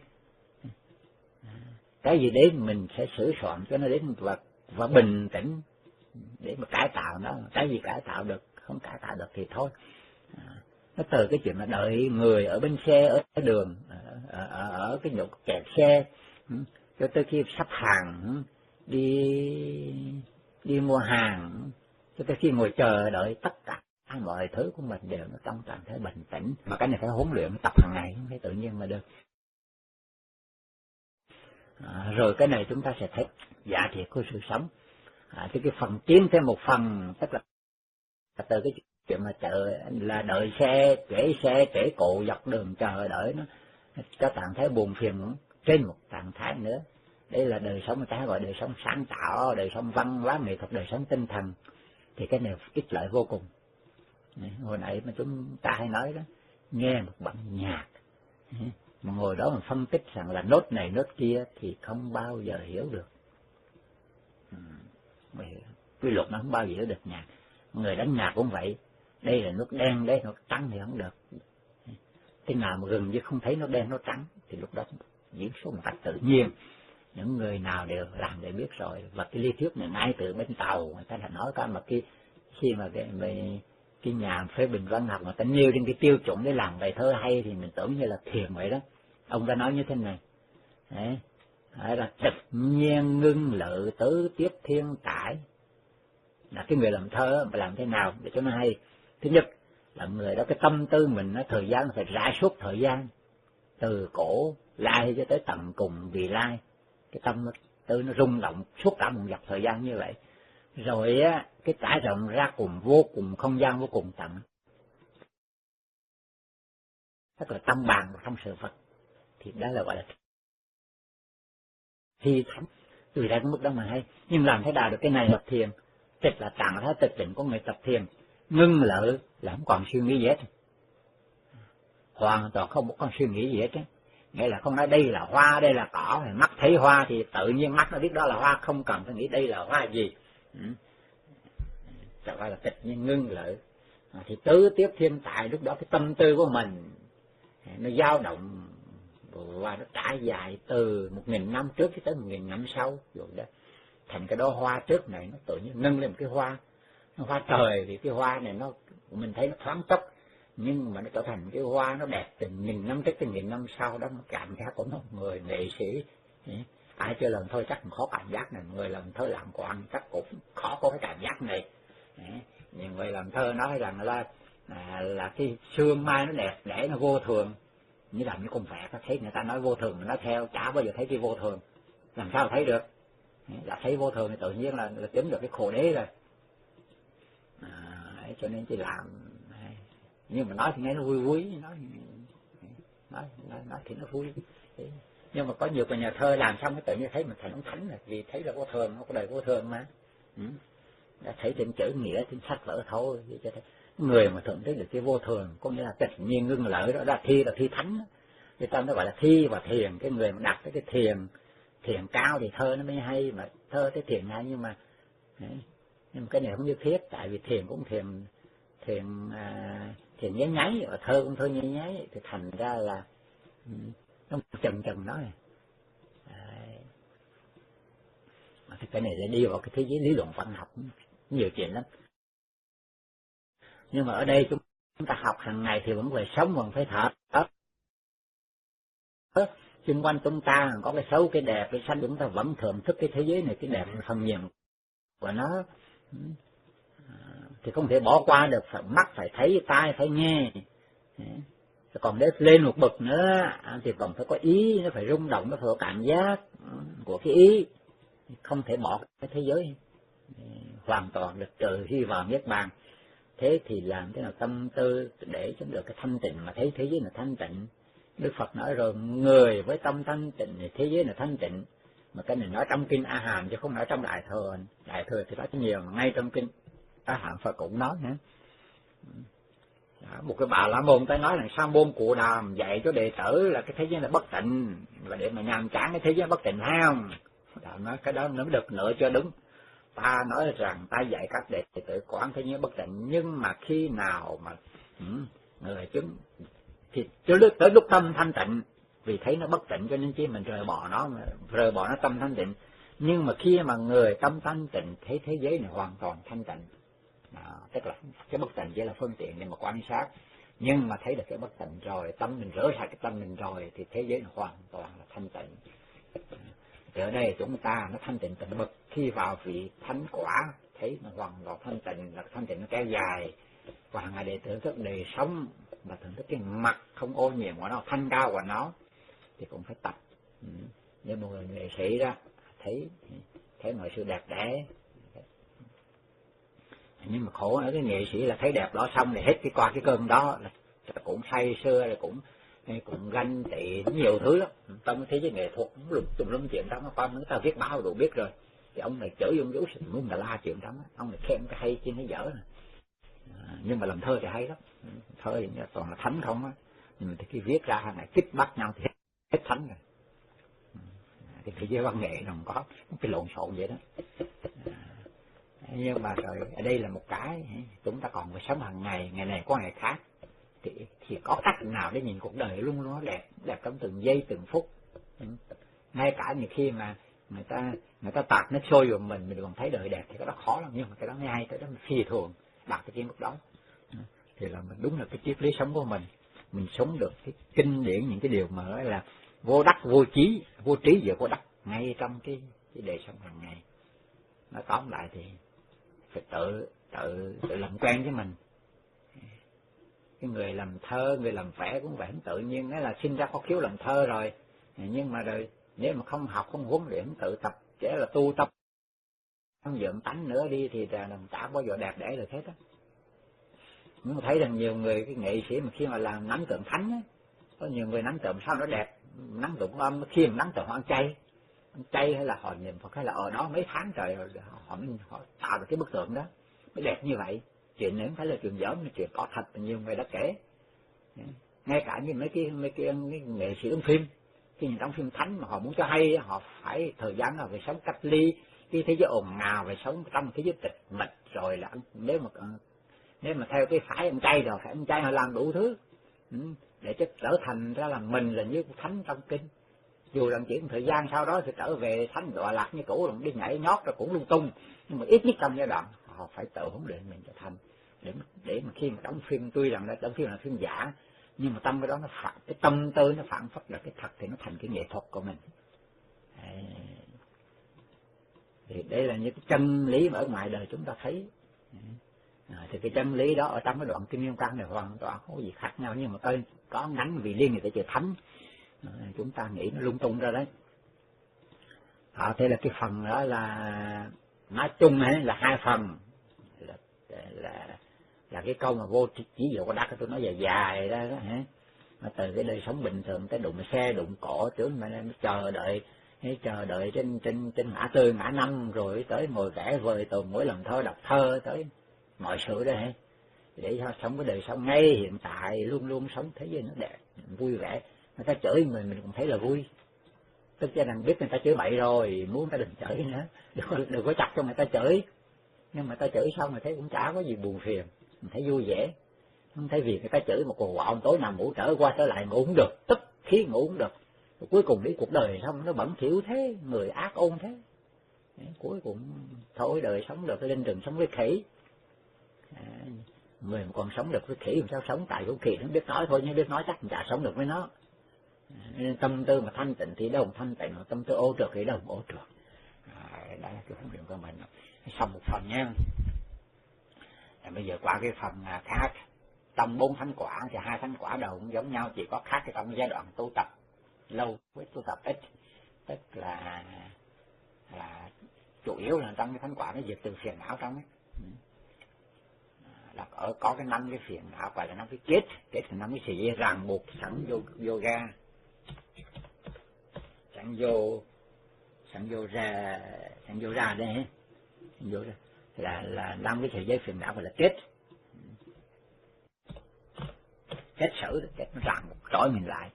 Cái gì đấy mình sẽ sửa soạn cho nó đến và, và bình tĩnh để mà cải tạo nó. Cái gì cải tạo được, không cải tạo được thì thôi. Nó từ cái chuyện là đợi người ở bên xe, ở đường, ở, ở, ở cái chỗ kẹt xe, cho tới khi sắp hàng, đi đi mua hàng, cho tới khi ngồi chờ đợi, tất cả mọi thứ của mình đều nó trong trạng thái bình tĩnh. Mà cái này phải huấn luyện, tập hàng ngày, không phải tự nhiên mà được. À, rồi cái này chúng ta sẽ thấy giá trị của sự sống. À, thì cái phần tiến thêm một phần, tức là từ cái chuyện mà chờ là đợi xe, trễ xe, trễ cộ dọc đường chờ đợi, nó có trạng thái buồn phiền trên một trạng thái nữa. Đây là đời sống, người ta gọi đời sống sáng tạo, đời sống văn hóa nghệ thuật, đời sống tinh thần. Thì cái này ích lợi vô cùng. Hồi nãy mà chúng ta hay nói đó, nghe một bản nhạc mà ngồi đó mà phân tích rằng là nốt này nốt kia thì không bao giờ hiểu được. Quy luật nó không bao giờ hiểu được nhạc. Người đánh nhạc cũng vậy, đây là nốt đen, đây là nốt trắng thì không được. Thế nào mà gần như không thấy nốt đen nốt trắng thì lúc đó diễn số một cách tự nhiên. Những người nào đều làm để biết rồi. Và cái lý thuyết này ngay từ bên tàu người ta đã nói có, mà cái khi mà cái, cái, cái nhà phê bình văn học người ta nêu trên cái tiêu chuẩn để làm bài thơ hay thì mình tưởng như là thiền vậy đó. Ông ta nói như thế này, đấy, đấy là tịch nhiên ngưng lự tứ tiếp thiên tải. Là cái người làm thơ mà làm thế nào để cho nó hay? Thứ nhất là người đó cái tâm tư mình nó thời gian phải rải suốt thời gian, từ cổ lai cho tới tận cùng vì lai, cái tâm tư nó rung động suốt cả một dọc thời gian như vậy. Rồi á, cái trải rộng ra cùng vô cùng không gian vô cùng tận, tức là tâm bàn trong sự vật, thì đó là gọi là thi thánh. Tùy ra cái mức đó mà hay. Nhưng làm thế nào được cái này tập thiền? Tịch là trạng thái tịch tịnh của người tập thiền. ngưng lợ là không còn suy nghĩ gì hết, hoàn toàn không có con suy nghĩ gì hết á. Nghĩa là không nói đây là hoa, đây là cỏ, mắt thấy hoa thì tự nhiên mắt nó biết đó là hoa, không cần phải nghĩ đây là hoa gì. Ừ. Thật ra là tịch nhiên ngưng lợ. À, thì tứ tiếp thiên tại lúc đó cái tâm tư của mình nó dao động và nó trải dài từ một nghìn năm trước tới một nghìn năm sau rồi đó, thành cái đó hoa trước này nó tự nhiên nâng lên một cái hoa, nó hoa trời, vì cái hoa này nó mình thấy nó thoáng chốc, nhưng mà nó trở thành cái hoa nó đẹp từ nghìn năm trước tới nghìn năm sau đó, nó cảm giác của một người nghệ sĩ. Ai chưa lần thôi chắc cũng khó cảm giác này, người làm thơ làm quan chắc cũng khó có cái cảm giác này. Nhiều người làm thơ nói rằng là à, là cái sương mai nó đẹp để nó vô thường, như làm như con vẹt, thấy người ta nói vô thường mà nó theo, chả bao giờ thấy cái vô thường, làm sao thấy được? Đã thấy vô thường thì tự nhiên là, là chứng được cái khổ đế rồi. À, cho nên chỉ làm, nhưng mà nói thì nghe nó vui vui, nói nói nói, nói thì nó vui. Nhưng mà có nhiều cái nhà thơ làm xong cái tự nhiên thấy mình thành ông thánh rồi, vì thấy là vô thường, nó có đời vô thường mà. Ừ. Đã thấy trên chữ nghĩa trên sách vở thôi, cho thấy người mà thưởng thức được cái vô thường, có nghĩa là tịch nhiên ngưng lỡ đó, là thi là thi thánh đó. Người ta nó gọi là thi và thiền, cái người mà đặt tới cái thiền thiền cao thì thơ nó mới hay, mà thơ tới thiền hay, nhưng mà nhưng mà cái này không như thiết, tại vì thiền cũng thiền thiền à, thiền nháy nháy, và thơ cũng thơ nháy nháy, thì thành ra là nó chần chần nói. Thì cái này để đi vào cái thế giới lý luận văn học nhiều chuyện lắm, nhưng mà ở đây chúng ta học hàng ngày thì vẫn phải sống, vẫn phải thở. Xung quanh chúng ta có cái xấu cái đẹp cái xanh, chúng ta vẫn thưởng thức cái thế giới này, cái đẹp phần nhiều của nó thì không thể bỏ qua được, phải mắt phải thấy, tai phải nghe. Còn để lên một bậc nữa thì còn phải có ý, nó phải rung động, nó phải có cảm giác của cái ý, không thể bỏ cái thế giới hoàn toàn được trừ hy vọng niết bàn. Thế thì làm thế nào tâm tư để cho được cái thanh tịnh, mà thấy thế giới là thanh tịnh. Đức Phật nói rồi, người với tâm thanh tịnh thì thế giới là thanh tịnh. Mà cái này nói trong kinh A Hàm chứ không nói trong Đại Thừa. Đại Thừa thì nói nhiều, mà ngay trong kinh A Hàm Phật cũng nói nữa. Một cái bà La Môn ta nói là sa môn Cụ Đàm dạy cho đệ tử là cái thế giới là bất tịnh, và để mà nhàm chán cái thế giới bất tịnh hay không? Đạo nói cái đó nó được nữa cho đúng. Ta nói rằng ta dạy các đệ tử quán thế giới bất tịnh, nhưng mà khi nào mà ừ, người chứng thì tới lúc, tới lúc tâm thanh tịnh, vì thấy nó bất tịnh cho nên chỉ mình rời bỏ nó, rời bỏ nó tâm thanh tịnh. Nhưng mà khi mà người tâm thanh tịnh thấy thế giới này hoàn toàn thanh tịnh, đó, tức là cái bất tịnh chỉ là phương tiện để mà quan sát, nhưng mà thấy được cái bất tịnh rồi, tâm mình rửa sạch cái tâm mình rồi, thì thế giới này hoàn toàn là thanh tịnh. Thì ở đây chúng ta nó thanh tịnh tận bậc, khi vào vị thánh quả thấy nó hoàn toàn thanh tịnh, là thanh tịnh nó kéo dài, và hàng ngày để thưởng thức đời sống và thưởng thức cái mặt không ô nhiễm của nó, thanh cao của nó, thì cũng phải tập. Ừ. Như một người nghệ sĩ đó thấy thấy mọi sự đẹp đẽ, nhưng mà khổ ở cái nghệ sĩ là thấy đẹp đó xong thì hết cái qua cái cơn đó là cũng say sưa, là cũng cũng ganh tị nhiều thứ lắm. Trong thế giới nghệ thuật lục tùm lum chuyện đó, con người ta viết báo đủ biết rồi, thì ông này chửi ông Vũ Sình muốn là la chuyện đó, ông này khen cái hay chứ nó dở này. À, nhưng mà làm thơ thì hay lắm, thơ thì toàn là thánh không á, nhưng mà thì khi viết ra hàng ngày kích bắt nhau thì hết, hết thánh rồi. À, thì thế giới văn nghệ nó không có cái lộn xộn vậy đó. À, nhưng mà rồi ở đây là một cái chúng ta còn phải sống hàng ngày, ngày này có ngày khác, thì, thì có cách nào để nhìn cuộc đời luôn luôn đẹp, đẹp trong từng giây từng phút. Ngay cả những khi mà người ta người ta tạt nó sôi vào mình mình còn thấy đời đẹp thì cái đó khó lắm, nhưng mà cái đó ngay cái đó mình phi thường đạt cái kiến lúc đó thì là mình đúng là cái triết lý sống của mình mình sống được cái kinh điển, những cái điều mà nói là vô đắc vô trí, vô trí giữa vô đắc ngay trong cái, cái đời sống hàng ngày. Nói tóm lại thì phải tự tự tự làm quen với mình. Cái người làm thơ, người làm vẽ cũng vậy, tự nhiên nó là sinh ra có khiếu làm thơ rồi, nhưng mà rồi nếu mà không học không huấn luyện tự tập, chỉ là tu tập không dưỡng tánh nữa đi thì là làm chả bao giờ đẹp đẽ được hết á. Nhưng mà thấy rằng nhiều người cái nghệ sĩ mà khi mà làm nắng tượng thánh á, có nhiều người nắng tượng sao nó đẹp, nắng tượng âm, khi mà nắng tượng họ ăn chay, ăn chay hay là họ niệm Phật hay là ở đó mấy tháng trời rồi họ, họ, họ tạo được cái bức tượng đó mới đẹp như vậy. chuyện này không phải là chuyện giỡn, là chuyện có thật, nhiều người đã kể. Ngay cả như mấy cái mấy cái nghệ sĩ đóng phim, khi những đóng phim thánh mà họ muốn cho hay, họ phải thời gian nào về sống cách ly, cái thế giới ồn ào, về sống trong thế giới tịch mịch, rồi là nếu mà nếu mà theo cái phải ăn chay rồi phải ăn chay, họ làm đủ thứ để cho trở thành ra là mình là như thánh trong kinh. Dù rằng chỉ một thời gian sau đó thì trở về thánh đọa lạc như cũ, rồi đi nhảy nhót rồi cũng lung tung, nhưng mà ít nhất trong giai đoạn họ phải tự huấn luyện mình trở thành, để để mà khi mà đóng phim, tuy rằng là đóng phim là phim giả, nhưng mà tâm cái đó nó phản, cái tâm tư nó phản phất là cái thật, thì nó thành cái nghệ thuật của mình. Đấy. Thì đây là những cái chân lý mà ở ngoài đời chúng ta thấy. À, thì cái chân lý đó ở trong cái đoạn Kim Nghiêm Cang này hoàn toàn không có gì khác nhau, nhưng mà có, có ngắn vì liên người ta chữ thánh, à, chúng ta nghĩ nó lung tung ra đấy. À, thế là cái phần đó là nói chung ấy là hai phần, là là, là cái câu mà vô chỉ dụ của Đắc tôi nói dài dài ra đó hả, từ cái đời sống bình thường tới đụng xe đụng cỏ, tưởng mà nó chờ đợi chờ đợi trên trên trên ngã tư ngã năm, rồi tới ngồi vẽ vời từ mỗi lần thơ đọc thơ tới mọi sự đó hả, để cho sống cái đời sống ngay hiện tại, luôn luôn sống thế giới nó đẹp vui vẻ. Người ta chửi mình mình cũng thấy là vui, tức cho rằng biết người ta chửi bậy rồi, muốn ta đừng chửi nữa, đừng có, đừng có chặt cho người ta chửi, nhưng mà ta chửi xong rồi thấy cũng chả có gì buồn phiền, mình thấy vui vẻ, không thấy vì người ta chửi một cuộc quạo tối nằm ngủ trở qua trở lại ngủ không được, tức khí ngủ không được, rồi cuối cùng đi cuộc đời xong nó bẩn thỉu thế, người ác ôn thế. Đấy, cuối cùng thôi đời sống được lên rừng sống với khỉ. À, người mà còn sống được với khỉ làm sao sống, tại con khỉ nó biết nói thôi, nhưng biết nói chắc chả sống được với nó. À, nên tâm tư mà thanh tịnh thì đâu thanh tịnh, mà tâm tư ô trượt thì đâu ô trượt. À, đó là cái huấn luyện của mình. Xong một phần nha. À, bây giờ qua cái phần khác, trong bốn thánh quả thì hai thánh quả đầu cũng giống nhau, chỉ có khác cái trong giai đoạn tu tập lâu với tu tập ít, tức là là chủ yếu là trong cái thánh quả nó diệt từ phiền não trong ấy. Là ở có cái năm cái phiền não gọi là năm cái kết, kết là năm cái sợi dây ràng buộc sẵn vô yoga, sẵn vô sẵn vô ra sẵn vô ra đây, sẵn vô ra là là năm cái sợi dây phiền não gọi là kết, kết sử, kết nó ràng buộc trói mình lại.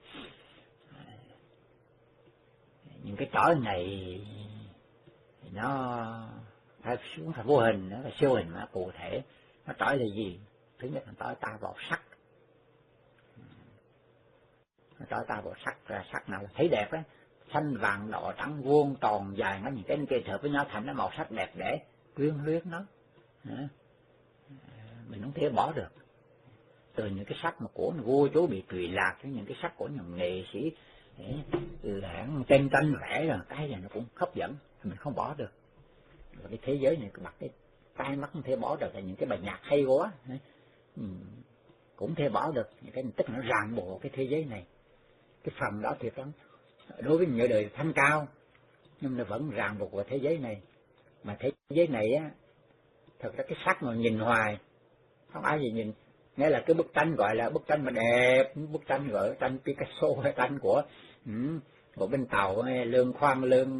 Những cái trói này thì nó phải xuống phải vô hình, nó phải siêu hình mà cụ thể. Nó trói là gì? Thứ nhất là trói ta vào sắc, nó trói ta vào sắc, là sắc nào là thấy đẹp á, xanh vàng đỏ trắng vuông tròn dài, nó những cái kết hợp với nhau thành nó màu sắc đẹp để quyến luyến nó. Mình không thể bỏ được. Từ những cái sắc mà của vua chúa bị trụy lạc, với những cái sắc của những nghệ sĩ lãng tranh tranh vẽ, là cái này nó cũng hấp dẫn, mình không bỏ được. Và cái thế giới này mặt cái tai mắt không thể bỏ được, là những cái bài nhạc hay quá cũng thể bỏ được, những cái tức nó ràng buộc cái thế giới này. Cái phần đó thì đối với những đời thanh cao, nhưng nó vẫn ràng buộc vào thế giới này. Mà thế giới này á, thật ra cái sắc mà nhìn hoài không ai gì nhìn, nghĩa là cái bức tranh gọi là bức tranh mà đẹp, bức tranh gọi là tranh Picasso hay tranh của um, của bên Tàu hay Lương Khoan Lương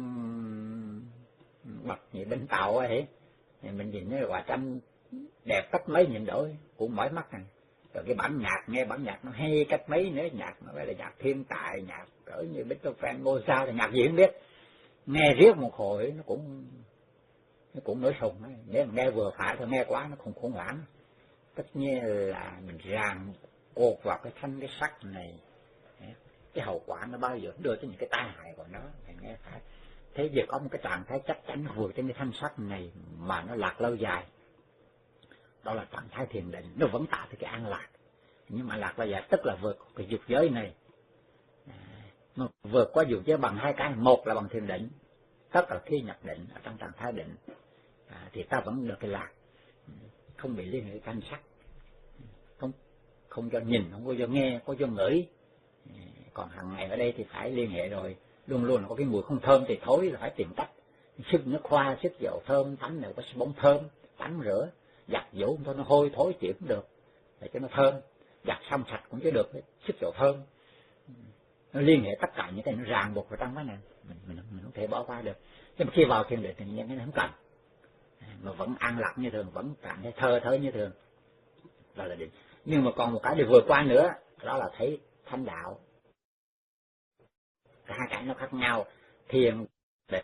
bật gì bên Tàu ấy, thì mình nhìn cái quả tranh đẹp cách mấy nhìn đổi cũng mỏi mắt này. Rồi cái bản nhạc, nghe bản nhạc nó hay cách mấy nữa, nhạc nó phải là nhạc thiên tài, nhạc cỡ như Beethoven, Mozart, thì nhạc gì không biết, nghe riết một hồi nó cũng nó cũng nổi sùng ấy. Nếu mà nghe vừa phải thôi, nghe quá nó không khủng hoảng. Tất nhiên là mình ràng cột vào cái thanh cái sắc này, cái hậu quả nó bao giờ đưa tới những cái tai hại của nó. Mình nghe phải thế giờ có một cái trạng thái chắc chắn vượt trên cái thanh sắc này mà nó lạc lâu dài, đó là trạng thái thiền định. Nó vẫn tạo tới cái an lạc, nhưng mà lạc lâu dài tức là vượt cái dục giới này. à, vượt qua dục giới bằng hai cái, một là bằng thiền định, tức là khi nhập định ở trong trạng thái định, à, thì ta vẫn được cái lạc, không bị liên hệ với thanh sắc, không không cho nhìn, không có cho nghe, có cho ngửi. Còn hàng ngày ở đây thì phải liên hệ rồi, luôn luôn có cái mùi không thơm thì thối, là phải tìm cách sức nước hoa, sức dầu thơm, tắm này có bóng thơm, tắm rửa giặt giũ thôi nó hôi thối chịu cũng được, để cho nó thơm, giặt xong sạch cũng chứ được, sức dầu thơm. Nó liên hệ tất cả những cái nó ràng buộc vào trong cái này, mình mình, mình không thể bỏ qua được. Nhưng mà khi vào thiền định thì những cái này không cần, mà vẫn an lạc như thường, vẫn cảm thấy thơ thớ như thường, đó là định. Nhưng mà còn một cái để vượt qua nữa, đó là thấy thanh đạo. Cả hai cảnh nó khác nhau. Thiền để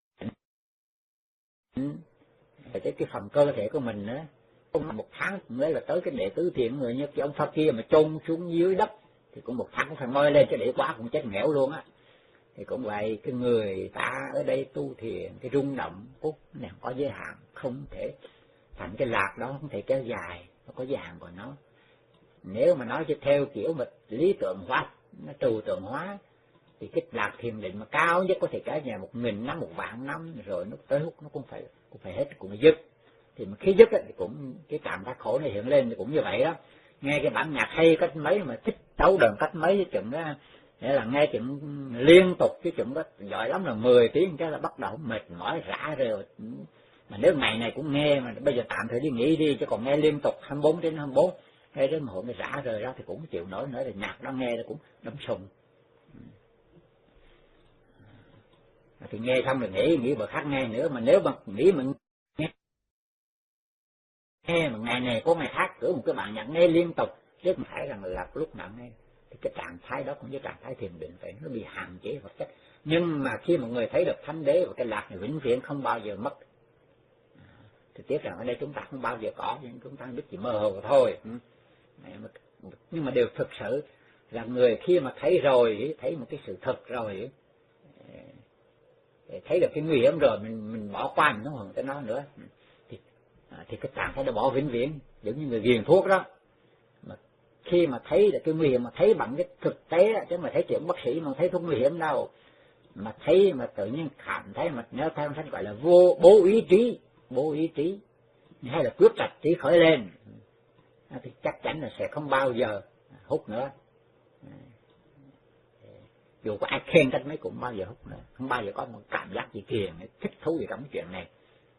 để cái, cái phần cơ thể của mình nữa, không một tháng mới là tới cái đệ tứ thiền người như cái ông Pháp kia mà chôn xuống dưới đất thì cũng một tháng cũng phải moi lên, cái để quá cũng chết nghẽo luôn á. Thì cũng vậy, cái người ta ở đây tu thiền, cái rung động phút này có giới hạn, không thể thành cái lạc đó không thể kéo dài, nó có giới hạn của nó. Nếu mà nói cho theo kiểu mà lý tượng hóa, nó trừu tượng hóa, thì cái lạc thiền định mà cao nhất có thể kéo dài một nghìn năm, một vạn năm, rồi nó tới lúc nó cũng phải cũng phải hết, cũng phải dứt. Thì mà khi dứt thì cũng cái trạng thái khổ này hiện lên thì cũng như vậy đó. Nghe cái bản nhạc hay cách mấy mà thích tấu đờn cách mấy cái chừng đó, nghĩa là nghe chừng liên tục cái chừng đó giỏi lắm là mười tiếng cái là bắt đầu mệt mỏi rã rồi. Mà nếu ngày này cũng nghe, mà bây giờ tạm thời đi nghỉ đi, chứ còn nghe liên tục hai mươi bốn trên hai mươi bốn, nghe đến một hồi nó rã rời đó thì cũng chịu nổi nữa, thì nhạc đó nghe nó cũng đấm sùng. Thì nghe xong rồi nghỉ, nghỉ bữa khác nghe nữa, mà nếu mà nghỉ mình nghe, nghe mà ngày này có ngày khác, cỡ một cái bản nhạc nghe liên tục, chứ không phải rằng là lúc nào nghe, thì cái trạng thái đó cũng như trạng thái thiền định vậy, nó bị hạn chế vật chất. Nhưng mà khi mà người thấy được thánh đế và cái lạc này vĩnh viễn không bao giờ mất, thì tiếc rằng ở đây chúng ta không bao giờ có, nhưng chúng ta biết chỉ mơ hồ thôi. Nhưng mà điều thực sự là người khi mà thấy rồi, thấy một cái sự thật rồi, thấy được cái nguy hiểm rồi, mình mình bỏ qua, mình không hưởng tới nó nữa, thì thì cái trạng thái đó bỏ vĩnh viễn, giống như người nghiện thuốc đó. Mà khi mà thấy được cái nguy hiểm, mà thấy bằng cái thực tế, chứ mà thấy chuyện bác sĩ mà thấy thuốc nguy hiểm đâu, mà thấy mà tự nhiên cảm thấy, mà nếu theo sách gọi là vô bố ý trí, bố ý trí hay là quyết trạch trí khởi lên, thì chắc chắn là sẽ không bao giờ hút nữa. Dù có ai khen cách mấy cũng bao giờ hút nữa, không bao giờ có một cảm giác gì kiền, thích thú gì trong chuyện này.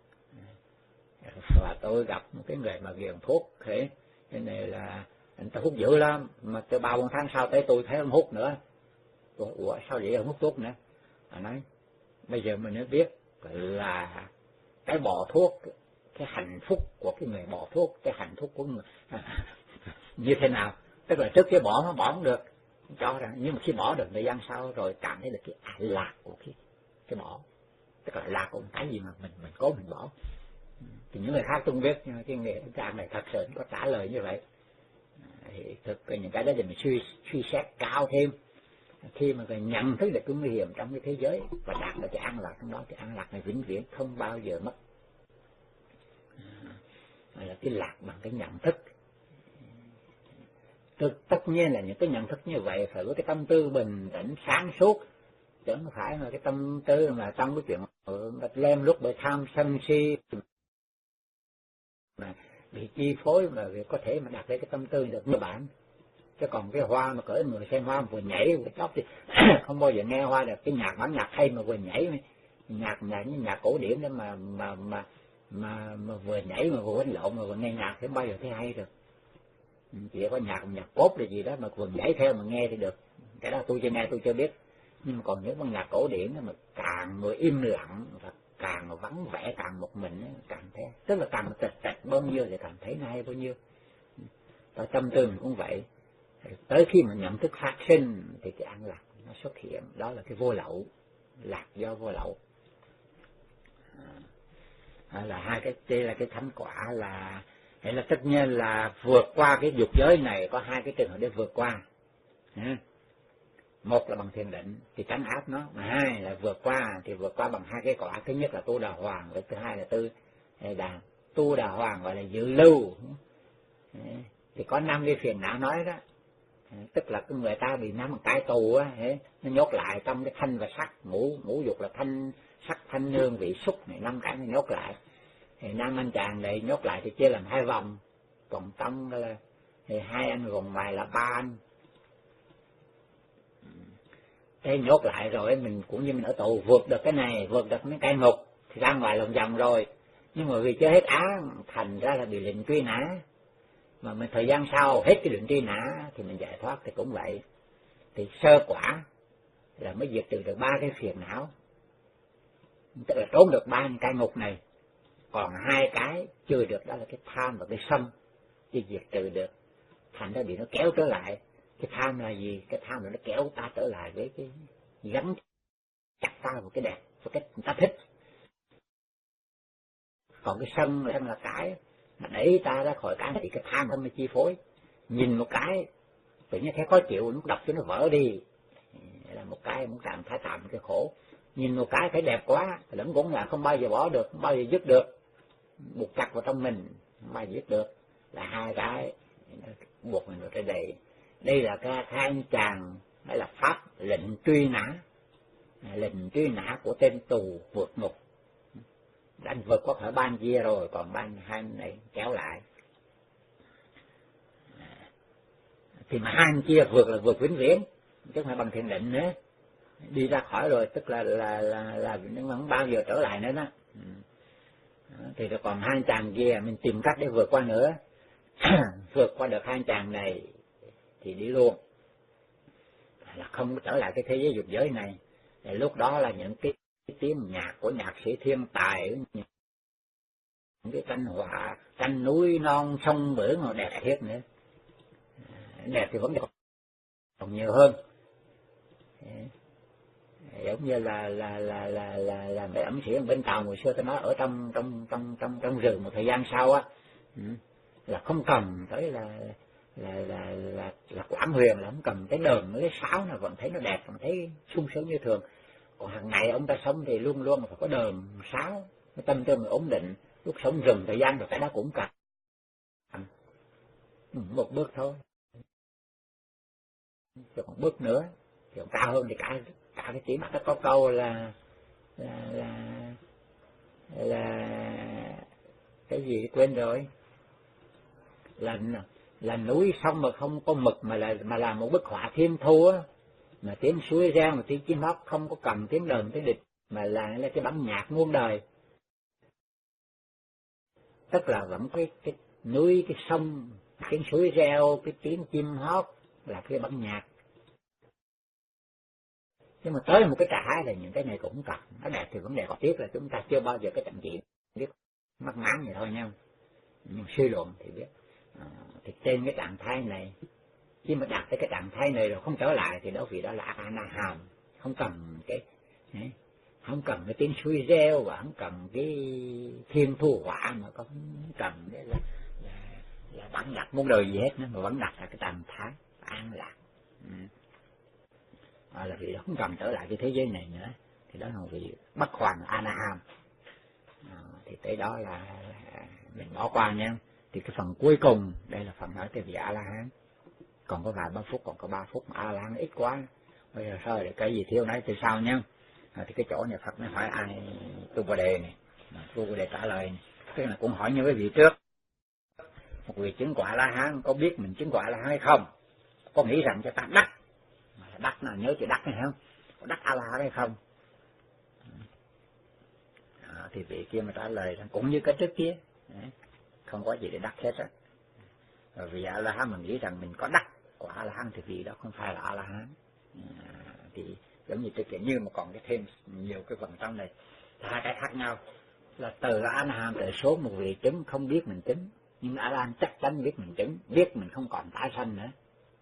Và tôi gặp một cái người mà nghiện thuốc, thế cái này là anh ta hút dữ lắm, mà từ ba bốn tháng sau tới tôi thấy ông hút nữa. Tôi, ủa sao vậy, ông hút thuốc nữa? Anh nói bây giờ mình mới biết là cái bỏ thuốc, cái hạnh phúc của cái người bỏ thuốc, cái hạnh phúc của người như thế nào. Tức là trước kia bỏ nó bỏ không được, cho rằng, nhưng mà khi bỏ được thời gian sau rồi cảm thấy được cái an lạc của cái cái bỏ, tức là lạc của một cái gì mà mình mình cố mình bỏ. Thì những người khác tôi không biết, nhưng mà cái nghệ trạng này thật sự có trả lời như vậy. Thì thực những cái đó thì mình suy suy xét cao thêm, khi mà người nhận thức được cái nguy hiểm trong cái thế giới và đạt được cái an lạc trong đó, thì an lạc này vĩnh viễn không bao giờ mất. Đó là cái lạc bằng cái nhận thức. Tất nhiên là những cái nhận thức như vậy phải có cái tâm tư bình tĩnh sáng suốt, chứ không phải là cái tâm tư mà trong cái chuyện lem lúc bởi tham sân si mà bị chi phối, mà có thể mà đạt đến cái tâm tư được như bạn. Chứ còn cái hoa mà cởi người xem hoa mà vừa nhảy vừa chóc thì không bao giờ nghe hoa được. Cái nhạc bản nhạc hay mà vừa nhảy, nhạc nhạc như nhạc cổ điển đó mà mà mà mà mà vừa nhảy mà vừa quấn lộn mà vừa nghe nhạc thì không bao giờ thấy hay được. Chỉ có nhạc nhạc pop là gì đó mà vừa nhảy theo mà nghe thì được, cái đó tôi chưa nghe, tôi chưa biết. Nhưng mà còn những con nhạc cổ điển mà càng người im lặng và càng mà vắng vẻ, càng một mình càng thấy, tức là càng tịch tịch bao nhiêu thì càng thấy nó hay bao nhiêu. Và tâm tư mình cũng vậy, tới khi mà nhận thức phát sinh thì cái an lạc nó xuất hiện, đó là cái vô lậu, lạc do vô lậu. À, là hai cái đây là cái thánh quả, là hay là tất nhiên là vượt qua cái dục giới này có hai cái trường hợp để vượt qua. Một là bằng thiền định thì tránh áp nó, mà hai là vượt qua thì vượt qua bằng hai cái quả. Thứ nhất là tu đà hoàng, và thứ hai là tư đà tu đà hoàng gọi là dự lưu. Thì có năm cái phiền não nói đó, tức là cái người ta bị năm cái tù á, nó nhốt lại trong cái thanh và sắc, ngũ ngũ dục là thanh sắc thanh nương vị xúc này, năm cái nó nhốt lại. Thì nam anh chàng này nhốt lại thì chia làm hai vòng, còn trong là thì hai anh gồm ngoài là ba anh. Thế nhốt lại rồi mình cũng như mình ở tù, vượt được cái này, vượt được mấy cái ngục thì ra ngoài lòng vòng rồi. Nhưng mà vì chưa hết án thành ra là bị lệnh truy nã, mà mình thời gian sau hết cái lệnh truy nã thì mình giải thoát, thì cũng vậy. Thì sơ quả là mới diệt trừ được ba cái phiền não, tức là trốn được ba cái ngục này. Còn hai cái chưa được, đó là cái tham và cái sân. chỉ diệt trừ được, thành ra bị nó kéo trở lại. Cái tham là gì? Cái tham là nó kéo ta trở lại với cái gắn chặt ta vào cái đẹp, vào cái người ta thích. Còn cái sân là, là cái mà đẩy ta ra khỏi cái thì cái tham không mới chi phối. Nhìn một cái tự nhiên thấy khó chịu, nó đập cho nó vỡ đi, là một cái một trạng thái tạm cái khổ. Nhìn một cái thấy đẹp quá lẫn cũng là không bao giờ bỏ được, không bao giờ dứt được, buộc chặt vào trong mình không bao giờ dứt được, là hai cái buộc mình vào cái đây. Đây là cái hai anh chàng, đây là pháp lệnh truy nã, lệnh truy nã của tên tù vượt ngục. Anh vượt có khỏi ban kia rồi, còn ban hai này kéo lại. Thì mà hai anh kia vượt là vượt vĩnh viễn, chứ không phải bằng thiền định nữa. Đi ra khỏi rồi tức là là là là nó không bao giờ trở lại nữa đó. Thì còn hai anh chàng kia mình tìm cách để vượt qua nữa. Vượt qua được hai anh chàng này thì đi luôn, là không trở lại cái thế giới dục giới này. Thì lúc đó là những cái, cái tiếng nhạc của nhạc sĩ thiên tài, những cái tranh họa, tranh núi non sông bể mà đẹp thiết nữa. Đẹp thì vẫn đẹp, còn nhiều hơn. Giống như là là là là là là mấy ẩm sĩ bên Tàu hồi xưa tôi nói, ở trong trong trong trong trong rừng một thời gian sau á, là không cần tới là là là là là Quảng Huyền, là không cần cái đờn với cái sáo nào vẫn thấy nó đẹp, vẫn thấy sung sướng như thường. Còn hàng ngày ông ta sống thì luôn luôn phải có đờn sáo, cái tâm tư ổn định. Lúc sống rừng thời gian rồi cái đó cũng cần một bước thôi, rồi còn bước nữa thì còn cao hơn. Thì cả cả cái chỉ mắt nó có câu là là là là cái gì quên rồi, là là núi sông mà không có mực, mà là mà là một bức họa thiên thu á, mà tiếng suối reo mà tiếng chim hót không có cầm tiếng đờn tiếng địch, mà là là cái bản nhạc muôn đời. Tức là vẫn cái cái núi, cái sông, tiếng suối reo, cái tiếng chim hót là cái bản nhạc. Nhưng mà tới một cái trạng là những cái này cũng cần, nó đẹp thì vấn đề còn tiếc là chúng ta chưa bao giờ cái trận diện biết mắc máng vậy thôi nha. Nhưng suy luận thì biết, à, thì trên cái trạng thái này, khi mà đạt tới cái trạng thái này rồi không trở lại thì đó vì đó là A-na-hàm, không cần cái không cần cái tiếng suối reo và không cần cái thiên thu họa, mà không cần cái là là, là bản nhạc muôn đời gì hết nữa, mà vẫn đặt là cái trạng thái an lạc. Ừ. À, là vì đó không cần trở lại cái thế giới này nữa, thì đó là vì bất hoàn A-na-hàm. À, thì tới đó là, là mình bỏ qua nha. Thì cái phần cuối cùng đây là phần nói tới vị A-la-hán. Còn có vài ba phút, còn có ba phút mà A-la-hán ít quá. Bây giờ sao để cái gì thiếu nói từ sau nha. À, thì cái chỗ này Phật nó hỏi ai tu Bồ Đề này, tu Bồ Đề trả lời này. Tức là cũng hỏi như cái vị trước, một vị chứng quả A-la-hán có biết mình chứng quả A-la-hán hay không, có nghĩ rằng cho ta đắc, mà đắc nào nhớ chữ đắc này không, có đắc A-la-hán hay không. À, thì vị kia mà trả lời cũng như cái trước kia, không có gì để đắc hết á. Rồi vì A-la-hán mình nghĩ rằng mình có đắc quả A-la-hán thì vì đó không phải là A-la-hán. À, thì giống như tôi kể, như mà còn cái thêm nhiều cái phần trong này, hai cái khác nhau, là từ A-la-hán tới số một vị chứng không biết mình chứng, nhưng A-la-hán chắc chắn biết mình chứng, biết mình không còn tái sanh nữa.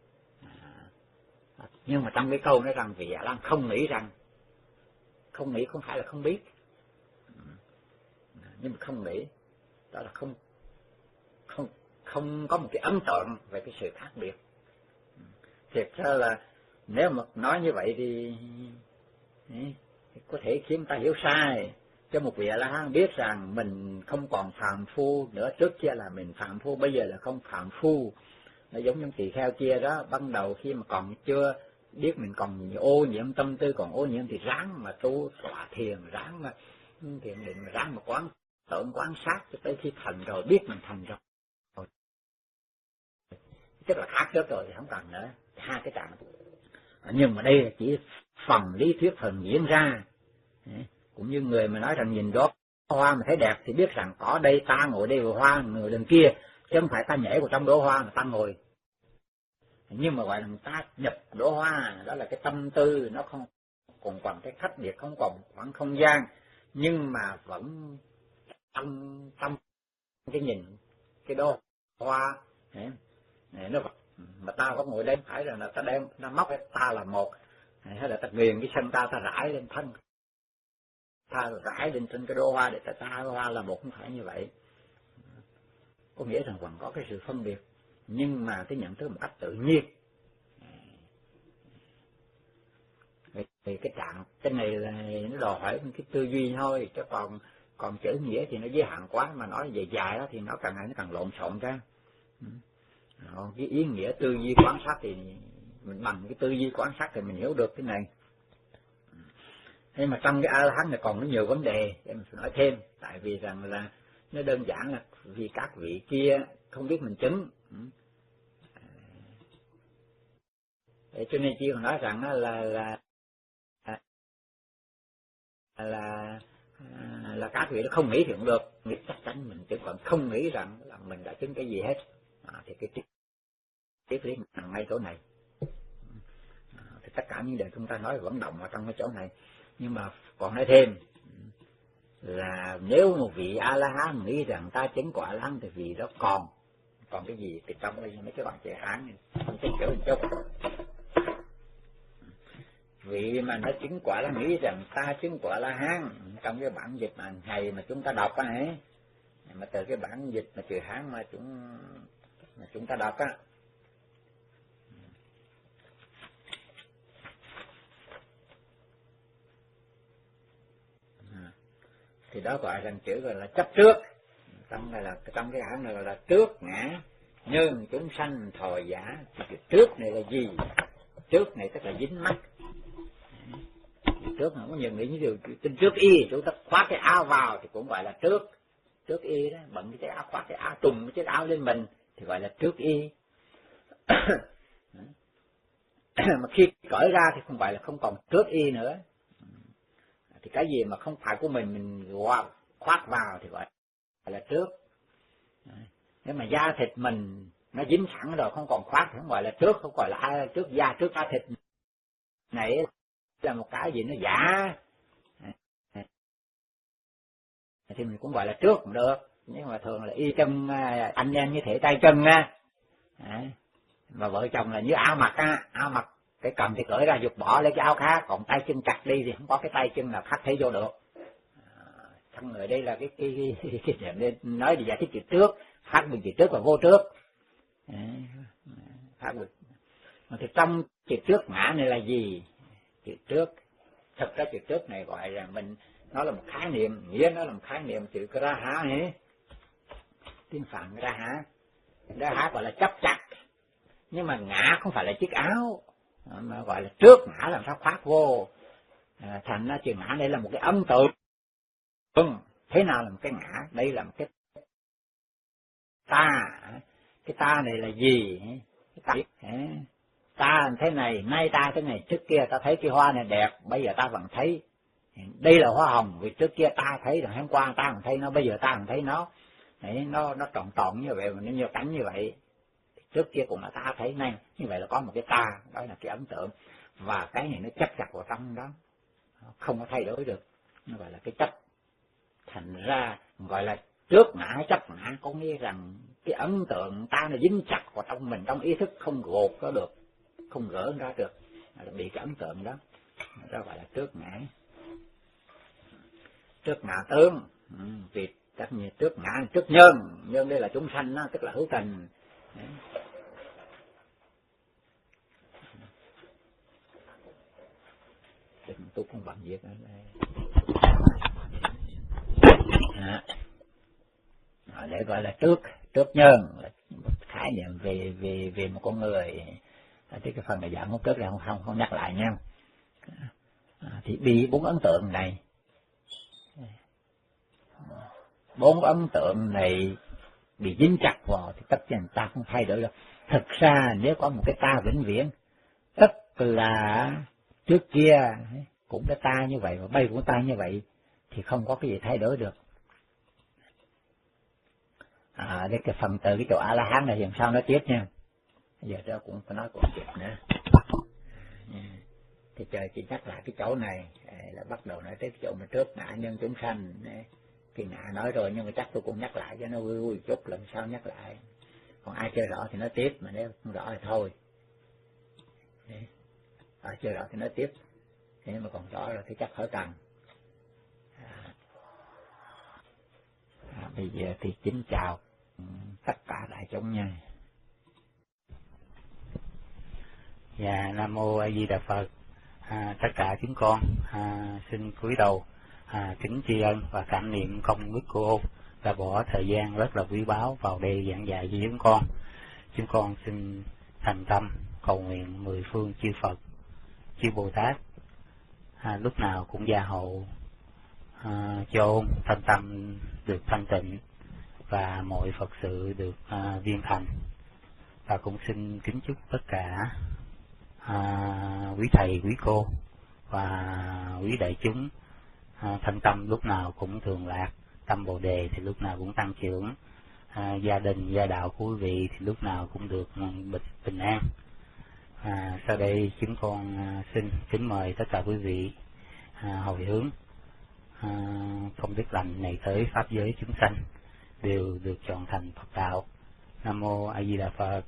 À, nhưng mà trong cái câu nói rằng vị A-la-hán không nghĩ rằng, không nghĩ không phải là không biết, nhưng mà không nghĩ, đó là không không không có một cái ấn tượng về cái sự khác biệt. Thiệt ra là nếu mà nói như vậy thì, thì có thể khiến ta hiểu sai. Cho một vị A-la-hán biết rằng mình không còn phàm phu nữa, trước kia là mình phàm phu, bây giờ là không phàm phu. Nó giống như tỳ kheo kia đó, ban đầu khi mà còn chưa biết mình còn ô nhiễm tâm tư, còn ô nhiễm thì ráng mà tu tọa thiền, ráng mà thiền định, ráng mà quán tưởng quán sát cho tới khi thành rồi, biết mình thành rồi, tức là khác trước rồi thì không cần nữa. Hai cái trạng, nhưng mà đây là chỉ phần lý thuyết, phần diễn ra. Cũng như người mà nói rằng nhìn đó hoa mà thấy đẹp thì biết rằng có đây ta ngồi đây và hoa người đằng kia, chứ không phải ta nhảy vào trong đóa hoa mà ta ngồi. Nhưng mà gọi là ta nhập đóa hoa, đó là cái tâm tư nó không còn còn cái khách biệt, không còn khoảng không gian, nhưng mà vẫn tâm tâm cái nhìn cái đóa hoa nó mà ta có ngồi đây phải là ta đem nó móc ta là một, hay là ta nghiền cái sân ta ta rải lên thân, ta rải lên trên cái đô hoa để ta ta hoa là một, không phải như vậy. Có nghĩa rằng còn có cái sự phân biệt, nhưng mà cái nhận thức một cách tự nhiên. Thì cái trạng cái này là nó đòi hỏi cái tư duy thôi, chứ còn còn chữ nghĩa thì nó giới hạn quá, mà nói về dài đó thì nó càng ngày nó càng lộn xộn ra. Còn cái ý nghĩa tư duy quan sát thì mình bằng cái tư duy quan sát thì mình hiểu được cái này. Thế mà trong cái A-la-hán này còn có nhiều vấn đề để mình phải nói thêm, tại vì rằng là nó đơn giản là vì các vị kia không biết mình chứng. Để cho nên chỉ còn nói rằng là là là là, là các vị nó không nghĩ thì cũng được, nghĩ chắc chắn mình, chứ còn không nghĩ rằng là mình đã chứng cái gì hết. À, thì cái triết lý nằm ngay chỗ này. À, thì tất cả những điều chúng ta nói vẫn động ở trong cái chỗ này. Nhưng mà còn nói thêm là nếu một vị A-la-hán nghĩ rằng ta chứng quả A-la-hán thì vì đó còn còn cái gì thì trong đây mấy cái bằng chữ Hán này không chứng kiểu một chút. Vị mà nó chứng quả là nghĩ rằng ta chứng quả La-hán trong cái bản dịch mà ngày mà chúng ta đọc á ấy, mà từ cái bản dịch mà chữ Hán mà chúng mà chúng ta đọc á, thì đó gọi rằng chữ gọi là chấp trước. Trong này là trong cái hãng này gọi là trước ngã nhân chúng sanh thọ giả. Thì trước này là gì? Trước này tức là dính mắt. Trước không có nhiều nghĩ như điều trên trước y, chúng ta khoác cái áo vào thì cũng gọi là trước. Trước y đó, bận cái áo, khoác cái áo, trùng cái chiếc áo lên mình thì gọi là trước y. Mà khi cởi ra thì không phải là không còn trước y nữa. Thì cái gì mà không phải của mình mình khoác vào thì gọi là trước. Nếu mà da thịt mình nó dính sẵn rồi không còn khoác thì không gọi là trước, không gọi là ai trước da trước da thịt này là một cái gì nó giả thì mình cũng gọi là trước cũng được. Nhưng mà thường là y chân anh em như thể tay chân á, mà vợ chồng là như áo mặc á, áo mặc cái cầm thì cởi ra giục bỏ lấy cái áo khác, còn tay chân chặt đi thì không có cái tay chân nào khác thấy vô được. Thằng người đây là cái cái cái, cái, cái nói để giải thích chuyện trước, khác biệt chuyện trước và vô trước. Khác biệt. Mà thì trong chuyện trước ngã này là gì? Chuyện trước, thật ra chuyện trước này gọi là mình, nó là một khái niệm, nghĩa nó là một khái niệm chữ ra há ấy. Tiếng Phạn ra há, ra há gọi là chấp chặt, nhưng mà ngã không phải là chiếc áo, mà gọi là trước ngã làm sao khoác vô. À, thành ra chữ ngã đây là một cái ấn tượng. Thế nào là một cái ngã? Đây là một cái ta. Cái ta này là gì? Cái ta, ta thế này, nay ta thế này, trước kia ta thấy cái hoa này đẹp, bây giờ ta vẫn thấy. Đây là hoa hồng, vì trước kia ta thấy rồi, hôm qua ta còn thấy nó, bây giờ ta còn thấy nó. Đấy, nó nó tròn tròn như vậy, mà nó nhiều cánh như vậy. Trước kia cũng là ta thấy này, như vậy là có một cái ta, đó là cái ấn tượng. Và cái này nó chấp chặt vào trong đó, không có thay đổi được, nó gọi là cái chấp. Thành ra gọi là trước ngã chấp ngã, có nghĩa rằng cái ấn tượng ta nó dính chặt vào trong mình, trong ý thức không gột nó được, không gỡ ra được, bị cái ấn tượng đó, đó gọi là trước ngã. Trước ngã tướng, vì tất nhiên trước ngã trước nhân, nhân đây là chúng sanh đó, tức là hữu tình. Tôi không bằng việc ở đây. À, để gọi là trước trước nhân, là khái niệm về về về một con người. À, cái phần này giảng hôm trước là không không không nhắc lại nha. À, thì bị bốn ấn tượng này, bốn ấn tượng này bị dính chặt vào thì tất nhiên ta không thay đổi được. Thực ra nếu có một cái ta vĩnh viễn, tức là trước kia cũng cái ta như vậy và bây cũng ta như vậy, thì không có cái gì thay đổi được. À, đây cái phần từ cái chỗ A La Hán này làm sao nói tiếp nha. Bây giờ đó cũng phải nói cũng kịp nữa. Thì trời chỉ nhắc lại cái chỗ này là bắt đầu nói tới cái chỗ mà trước ngã nhân chúng sanh. Thì ngã nói rồi nhưng mà chắc tôi cũng nhắc lại cho nó vui vui chút, lần sau nhắc lại. còn ai chơi rõ thì nói tiếp, mà nếu không rõ thì thôi. Ai chơi rõ thì nói tiếp, nếu mà còn rõ rồi thì chắc khỏi cần. À, à, bây giờ thì kính chào tất cả đại chúng nha. Dạ, Nam Mô A Di Đà Phật. À, tất cả chúng con à, xin cúi đầu à, kính tri ân và cảm niệm công đức của ông đã bỏ thời gian rất là quý báu vào đây giảng dạy với chúng con. Chúng con xin thành tâm cầu nguyện mười phương chư Phật, chư Bồ Tát à, lúc nào cũng gia hộ à, cho ông thanh tâm được thanh tịnh và mọi Phật sự được à, viên thành. Và cũng xin kính chúc tất cả à, quý thầy, quý cô và quý đại chúng à, thanh tâm lúc nào cũng thường lạc, tâm Bồ Đề thì lúc nào cũng tăng trưởng, à, gia đình, gia đạo của quý vị thì lúc nào cũng được bình, bình an. À, sau đây chúng con à, xin kính mời tất cả quý vị à, hồi hướng à, công đức lành này tới pháp giới chúng sanh đều được chọn thành Phật đạo. Nam Mô A Di Đà Phật.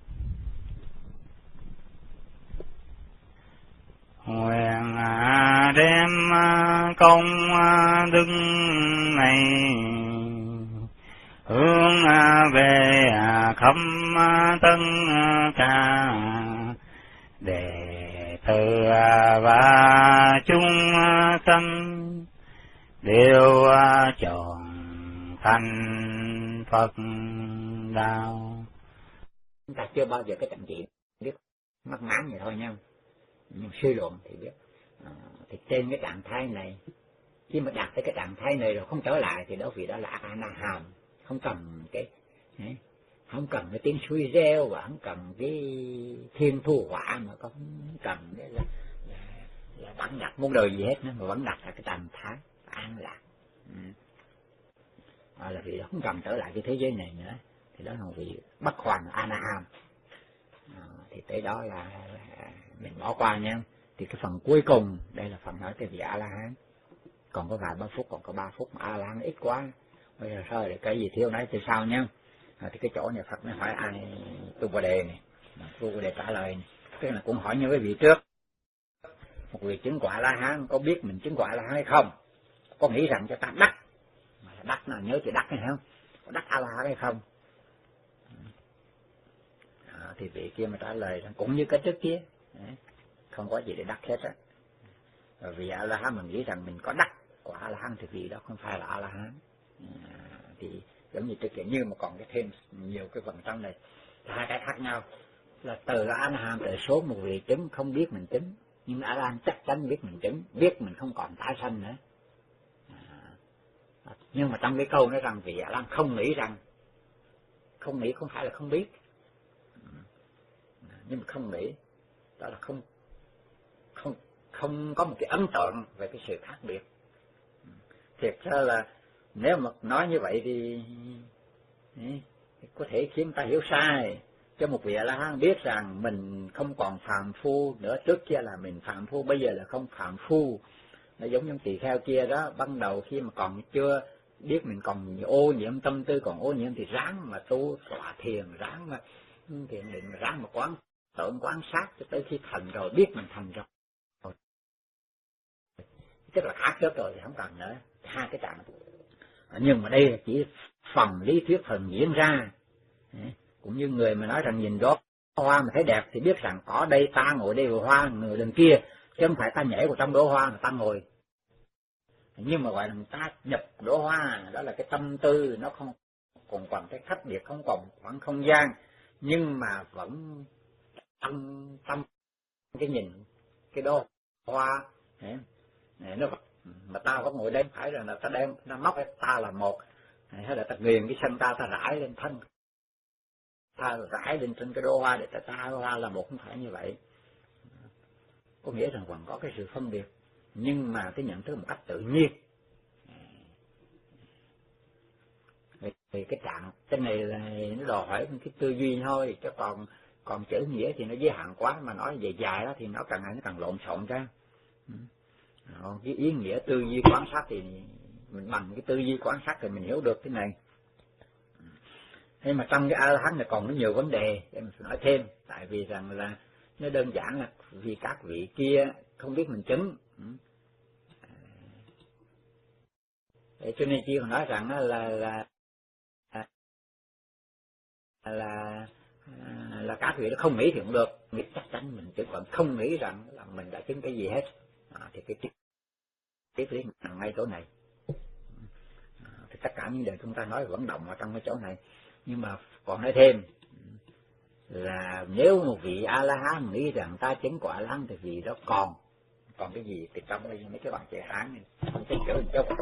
Nguyện đem công đức này hướng về khắp tất cả đệ tử và chúng sanh đều chọn thành Phật đạo. Chúng ta chưa bao giờ cái trận chuyện biết mắc ngán vậy thôi nha, nhưng suy luận thì biết à, thì trên cái trạng thái này, khi mà đạt tới cái trạng thái này rồi không trở lại thì đó vì đó là A-na-hàm, không cần cái không cần cái tiếng suy reo và không cần cái thiên thu hỏa, mà không cần cái là, là, là vẫn đặt môn đời gì hết nữa, mà vẫn đặt là cái trạng thái an lạc. Ừ. À, là vì đó không cần trở lại cái thế giới này nữa, thì đó là vì bất hoàn A-na-hàm. À, thì tới đó là, là mình bỏ qua nha. Thì cái phần cuối cùng đây là phần nói cái vị A La Hán, còn có vài ba phút, còn có ba phút mà A La Hán ít quá, bây giờ thôi để cái gì thiếu nói từ sau nha. À, thì cái chỗ này Phật mới hỏi ai tu Bồ Đề này, tu Bồ Đề trả lời này. Cái này cũng hỏi như cái vị trước, một vị chứng quả A La Hán có biết mình chứng quả A La Hán hay không, có nghĩ rằng cho ta đắc, mà đắc nào nhớ chữ đắc này không, có đắc A La Hán hay không. À, thì vị kia mà trả lời cũng như cái trước kia, không có gì để đắc hết á. Rồi vì A La Hán mình nghĩ rằng mình có đắc quả A La Hán thì vì đó không phải là A La Hán. À, thì giống như trước kia, như mà còn cái thêm nhiều cái phần trong này, hai cái khác nhau là từ A La Hán tới số một vị chứng không biết mình chứng, nhưng A La Hán chắc chắn biết mình chứng, biết mình không còn tái sanh nữa. À, nhưng mà trong cái câu nói rằng vị A La Hán không nghĩ rằng, không nghĩ không phải là không biết, nhưng mà không nghĩ đó là không không không có một cái ấn tượng về cái sự khác biệt. Thiệt ra là nếu mà nói như vậy thì, thì có thể khiến ta hiểu sai. Cho một vị A-la-hán biết rằng mình không còn phàm phu nữa, trước kia là mình phàm phu, bây giờ là không phàm phu. Nó giống như tỳ kheo kia đó, ban đầu khi mà còn chưa biết mình còn ô nhiễm tâm tư, còn ô nhiễm thì ráng mà tu tọa thiền, ráng mà thiền định, ráng mà quán tưởng quán sát cho tới khi thành rồi, biết mình thành rồi, tức là khác trước rồi thì không cần nữa, hai cái trạng. Nhưng mà đây là chỉ phần lý thuyết, phần diễn ra. Cũng như người mà nói rằng nhìn đó hoa mà thấy đẹp thì biết rằng có đây ta ngồi đây vào hoa, người đằng kia, chứ không phải ta nhảy vào trong đỗ hoa mà ta ngồi. Nhưng mà gọi là ta nhập đỗ hoa, đó là cái tâm tư nó không còn còn cái khác biệt, không còn khoảng không gian, nhưng mà vẫn tâm tâm cái nhìn cái đô hoa này, nó mà ta vẫn ngồi đây, phải là ta đem ta móc ta là một, hay là ta nghiền cái sân ta ta rải lên thân ta rải lên trên cái đô hoa để ta ta hoa là một, không phải như vậy. Có nghĩa rằng còn có cái sự phân biệt, nhưng mà cái nhận thức một cách tự nhiên. Thì cái trạng cái này là nó đòi hỏi cái tư duy thôi, chứ còn còn chữ nghĩa thì nó giới hạn quá, mà nói về dài đó thì nó càng ngày nó càng lộn xộn ra. Còn cái ý nghĩa tư duy quan sát thì mình bằng cái tư duy quan sát thì mình hiểu được cái này. Nhưng mà trong cái A-la-hán này còn có nhiều vấn đề để mình phải nói thêm, tại vì rằng là nó đơn giản là vì các vị kia không biết mình chứng. Để cho nên chỉ còn nói rằng là là là là, là các vị nó không nghĩ thì cũng được, nghĩ chắc chắn mình chứ còn không nghĩ rằng là mình đã chứng cái gì hết. À, thì cái tiếp lý nằm ngay chỗ này. À, thì tất cả những điều chúng ta nói vẫn động ở trong cái chỗ này. Nhưng mà còn nói thêm là nếu một vị A-la-hán nghĩ rằng ta chứng quả A-la-hán thì gì đó còn còn cái gì thì trong mấy cái bằng chữ Hán này không thấy chữ một chút.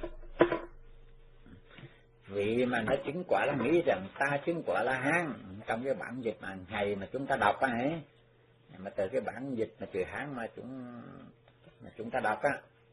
Vị mà nói chứng quả là nghĩ rằng ta chứng quả La-hán trong cái bản dịch mà ngày mà chúng ta đọc á ấy, mà từ cái bản dịch mà chữ Hán mà chúng mà chúng ta đọc á,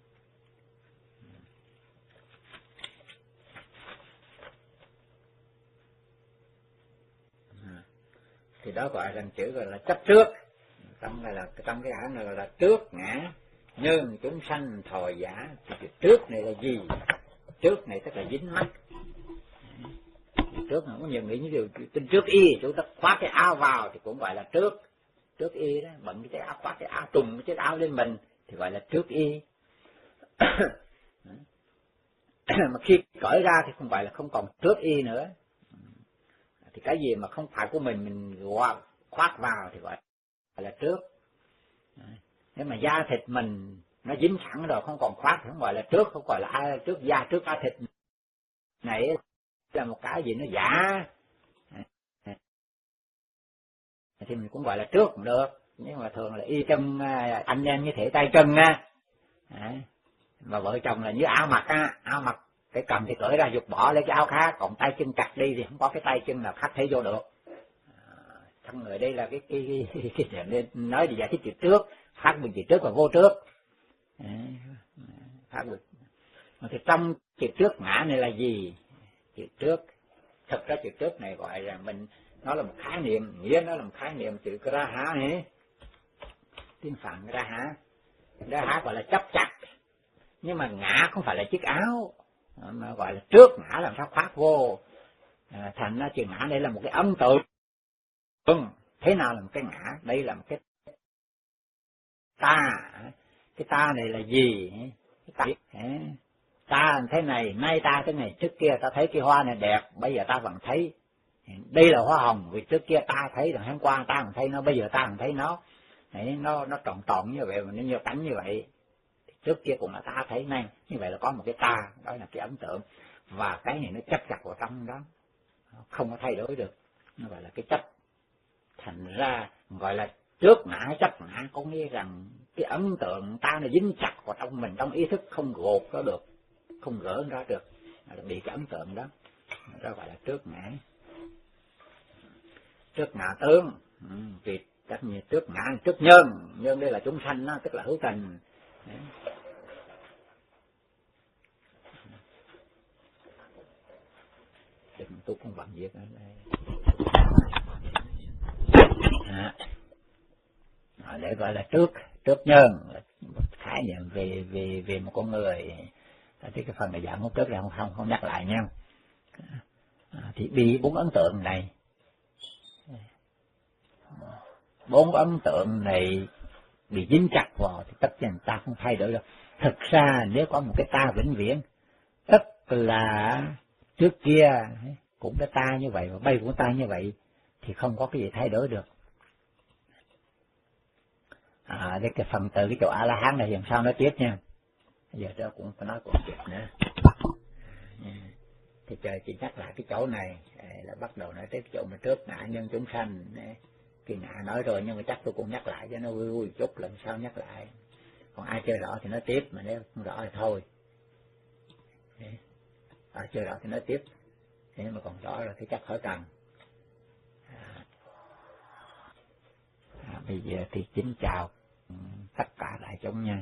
thì đó gọi là chữ gọi là chấp trước, trong này là trong cái hãng này gọi là trước ngã nhân chúng sanh thọ giả. Thì trước này là gì? Trước này tức là dính mắt. Trước không có nhiều nghĩ như điều tin trước y, chúng ta khoác cái áo vào thì cũng gọi là trước. Trước y đó, bận cái áo, khoác cái áo, trùng cái chiếc áo lên mình thì gọi là trước y. Mà khi cởi ra thì không phải là không còn trước y nữa. Thì cái gì mà không phải của mình mình khoác vào thì gọi là trước. Nếu mà da thịt mình nó dính sẵn rồi không còn khoác thì không gọi là trước, không gọi là ai trước da trước da thịt này là một cái gì nó giả thì mình cũng gọi là trước cũng được. Nhưng mà thường là y trong anh em như thể tay chân á, mà vợ chồng là như áo mặc á, áo mặc cái cầm thì cởi ra giục bỏ lấy cái áo khác, còn tay chân chặt đi thì không có cái tay chân nào khác thấy vô được. Thằng người đây là cái cái cái, cái, cái nên nói thì giải thích chữ trước, khác biệt chữ trước và vô trước. Khác biệt. Mà thì trong chữ trước ngã này là gì? Chữ trước, thật ra chữ trước này gọi là mình, nó là một khái niệm, nghĩa nó là một khái niệm chữ ra há này, tiếng Phạn ra há, ra há gọi là chấp chặt, nhưng mà ngã không phải là chiếc áo, mà gọi là trước ngã làm sao khoác vô, à, thành ra chữ ngã đây là một cái ấn tượng. Vâng, thế nào là một cái ngã? Đây là một cái ta, cái ta này là gì? Cái ta, ta thế này, nay ta thế này, trước kia ta thấy cái hoa này đẹp, bây giờ ta vẫn thấy. Đây là hoa hồng, vì trước kia ta thấy, rồi hôm qua ta vẫn thấy nó, bây giờ ta vẫn thấy nó. Đấy, nó nó tròn tròn như vậy, mà nó nhiều cánh như vậy. Trước kia cũng là ta thấy này, như vậy là có một cái ta, đó là cái ấn tượng. Và cái này nó chấp chặt vào trong đó, không có thay đổi được, nó gọi là cái chấp. Thành ra gọi là trước ngã chấp ngã, có nghĩa rằng cái ấn tượng ta nó dính chặt vào trong mình, trong ý thức không gột nó được, không gỡ ra được, là bị cái ấn tượng đó, đó gọi là trước ngã. Trước ngã tướng, ừ, vì tất nhiên trước ngã trước nhân, nhân đây là chúng sanh đó, tức là hữu tình. Đấy. Đừng tôi cũng bận việc ở đây. À, để gọi là trước trước nhân, khái niệm về về về một con người. Thì cái phần này giảng hôm trước là không không không nhắc lại nha. À, thì bị bốn ấn tượng này, bốn ấn tượng này bị dính chặt vào thì tất nhiên ta không thay đổi được. Thực ra nếu có một cái ta vĩnh viễn, tức là trước kia cũng cái ta như vậy và bây cũng ta như vậy, thì không có cái gì thay đổi được. À, đây cái phần từ cái chỗ A La Hán này làm sao nói tiếp nha. Giờ đó cũng phải nói còn kịp nữa. Thì trời chỉ nhắc lại cái chỗ này là bắt đầu nói tới cái chỗ mà trước ngã nhân chúng sanh. Cái ngã nói rồi nhưng mà chắc tôi cũng nhắc lại cho nó vui vui chút, lần sau nhắc lại. Còn ai chơi rõ thì nói tiếp, mà nếu không rõ thì thôi. Ai chơi rõ thì nói tiếp, nếu mà còn rõ rồi thì chắc khỏi cần. À, bây giờ thì kính chào tất cả đại chúng nha.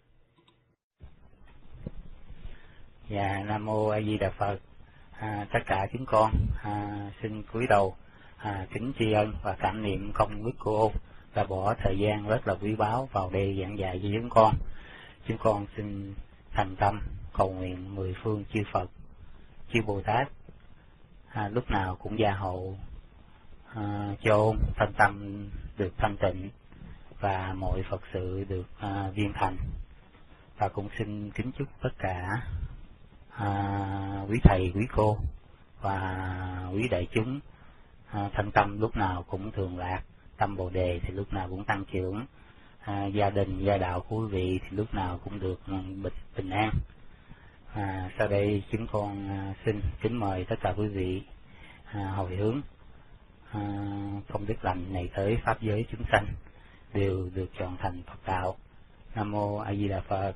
Dạ, Nam Mô A Di Đà Phật. À, tất cả chúng con à, xin cúi đầu à, kính tri ân và cảm niệm công đức cô đã bỏ thời gian rất là quý báu vào đây giảng dạy cho chúng con. Chúng con xin thành tâm cầu nguyện mười phương chư Phật, chư Bồ Tát à, lúc nào cũng gia hộ à, chôn thân tâm được thanh tịnh và mọi Phật sự được à, viên thành. Và cũng xin kính chúc tất cả à, quý thầy, quý cô và quý đại chúng à, thanh tâm lúc nào cũng thường lạc, tâm Bồ đề thì lúc nào cũng tăng trưởng, à, gia đình, gia đạo của quý vị thì lúc nào cũng được bình, bình an. À, sau đây chúng con à, xin kính mời tất cả quý vị à, hồi hướng à, công đức lành này tới pháp giới chúng sanh đều được trọn thành Phật đạo. Nam mô A Di Đà Phật.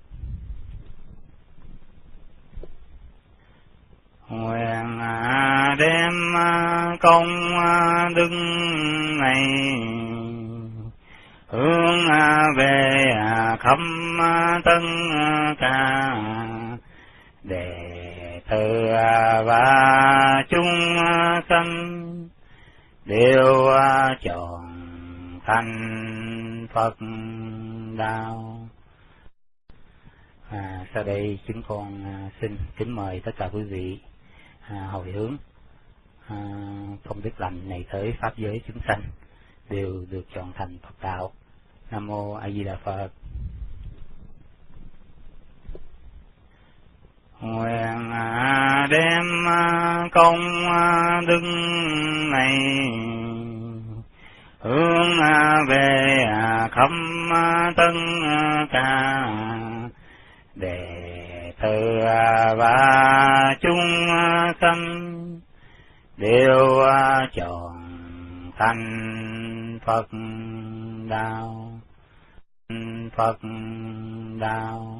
Nguyện đem công đức này hướng về khắp tất cả đệ tử và chúng sanh đều trọn thành Phật đạo. À, sau đây chúng con à, xin kính mời tất cả quý vị à, hồi hướng à, công đức lành này tới pháp giới chúng sanh đều được trọn thành Phật đạo. Nam mô A Di Đà Phật. Nguyện đem công đức này hướng về khắp tất cả đệ tử và chúng sanh đều trọn thành Phật đạo. Phật đạo.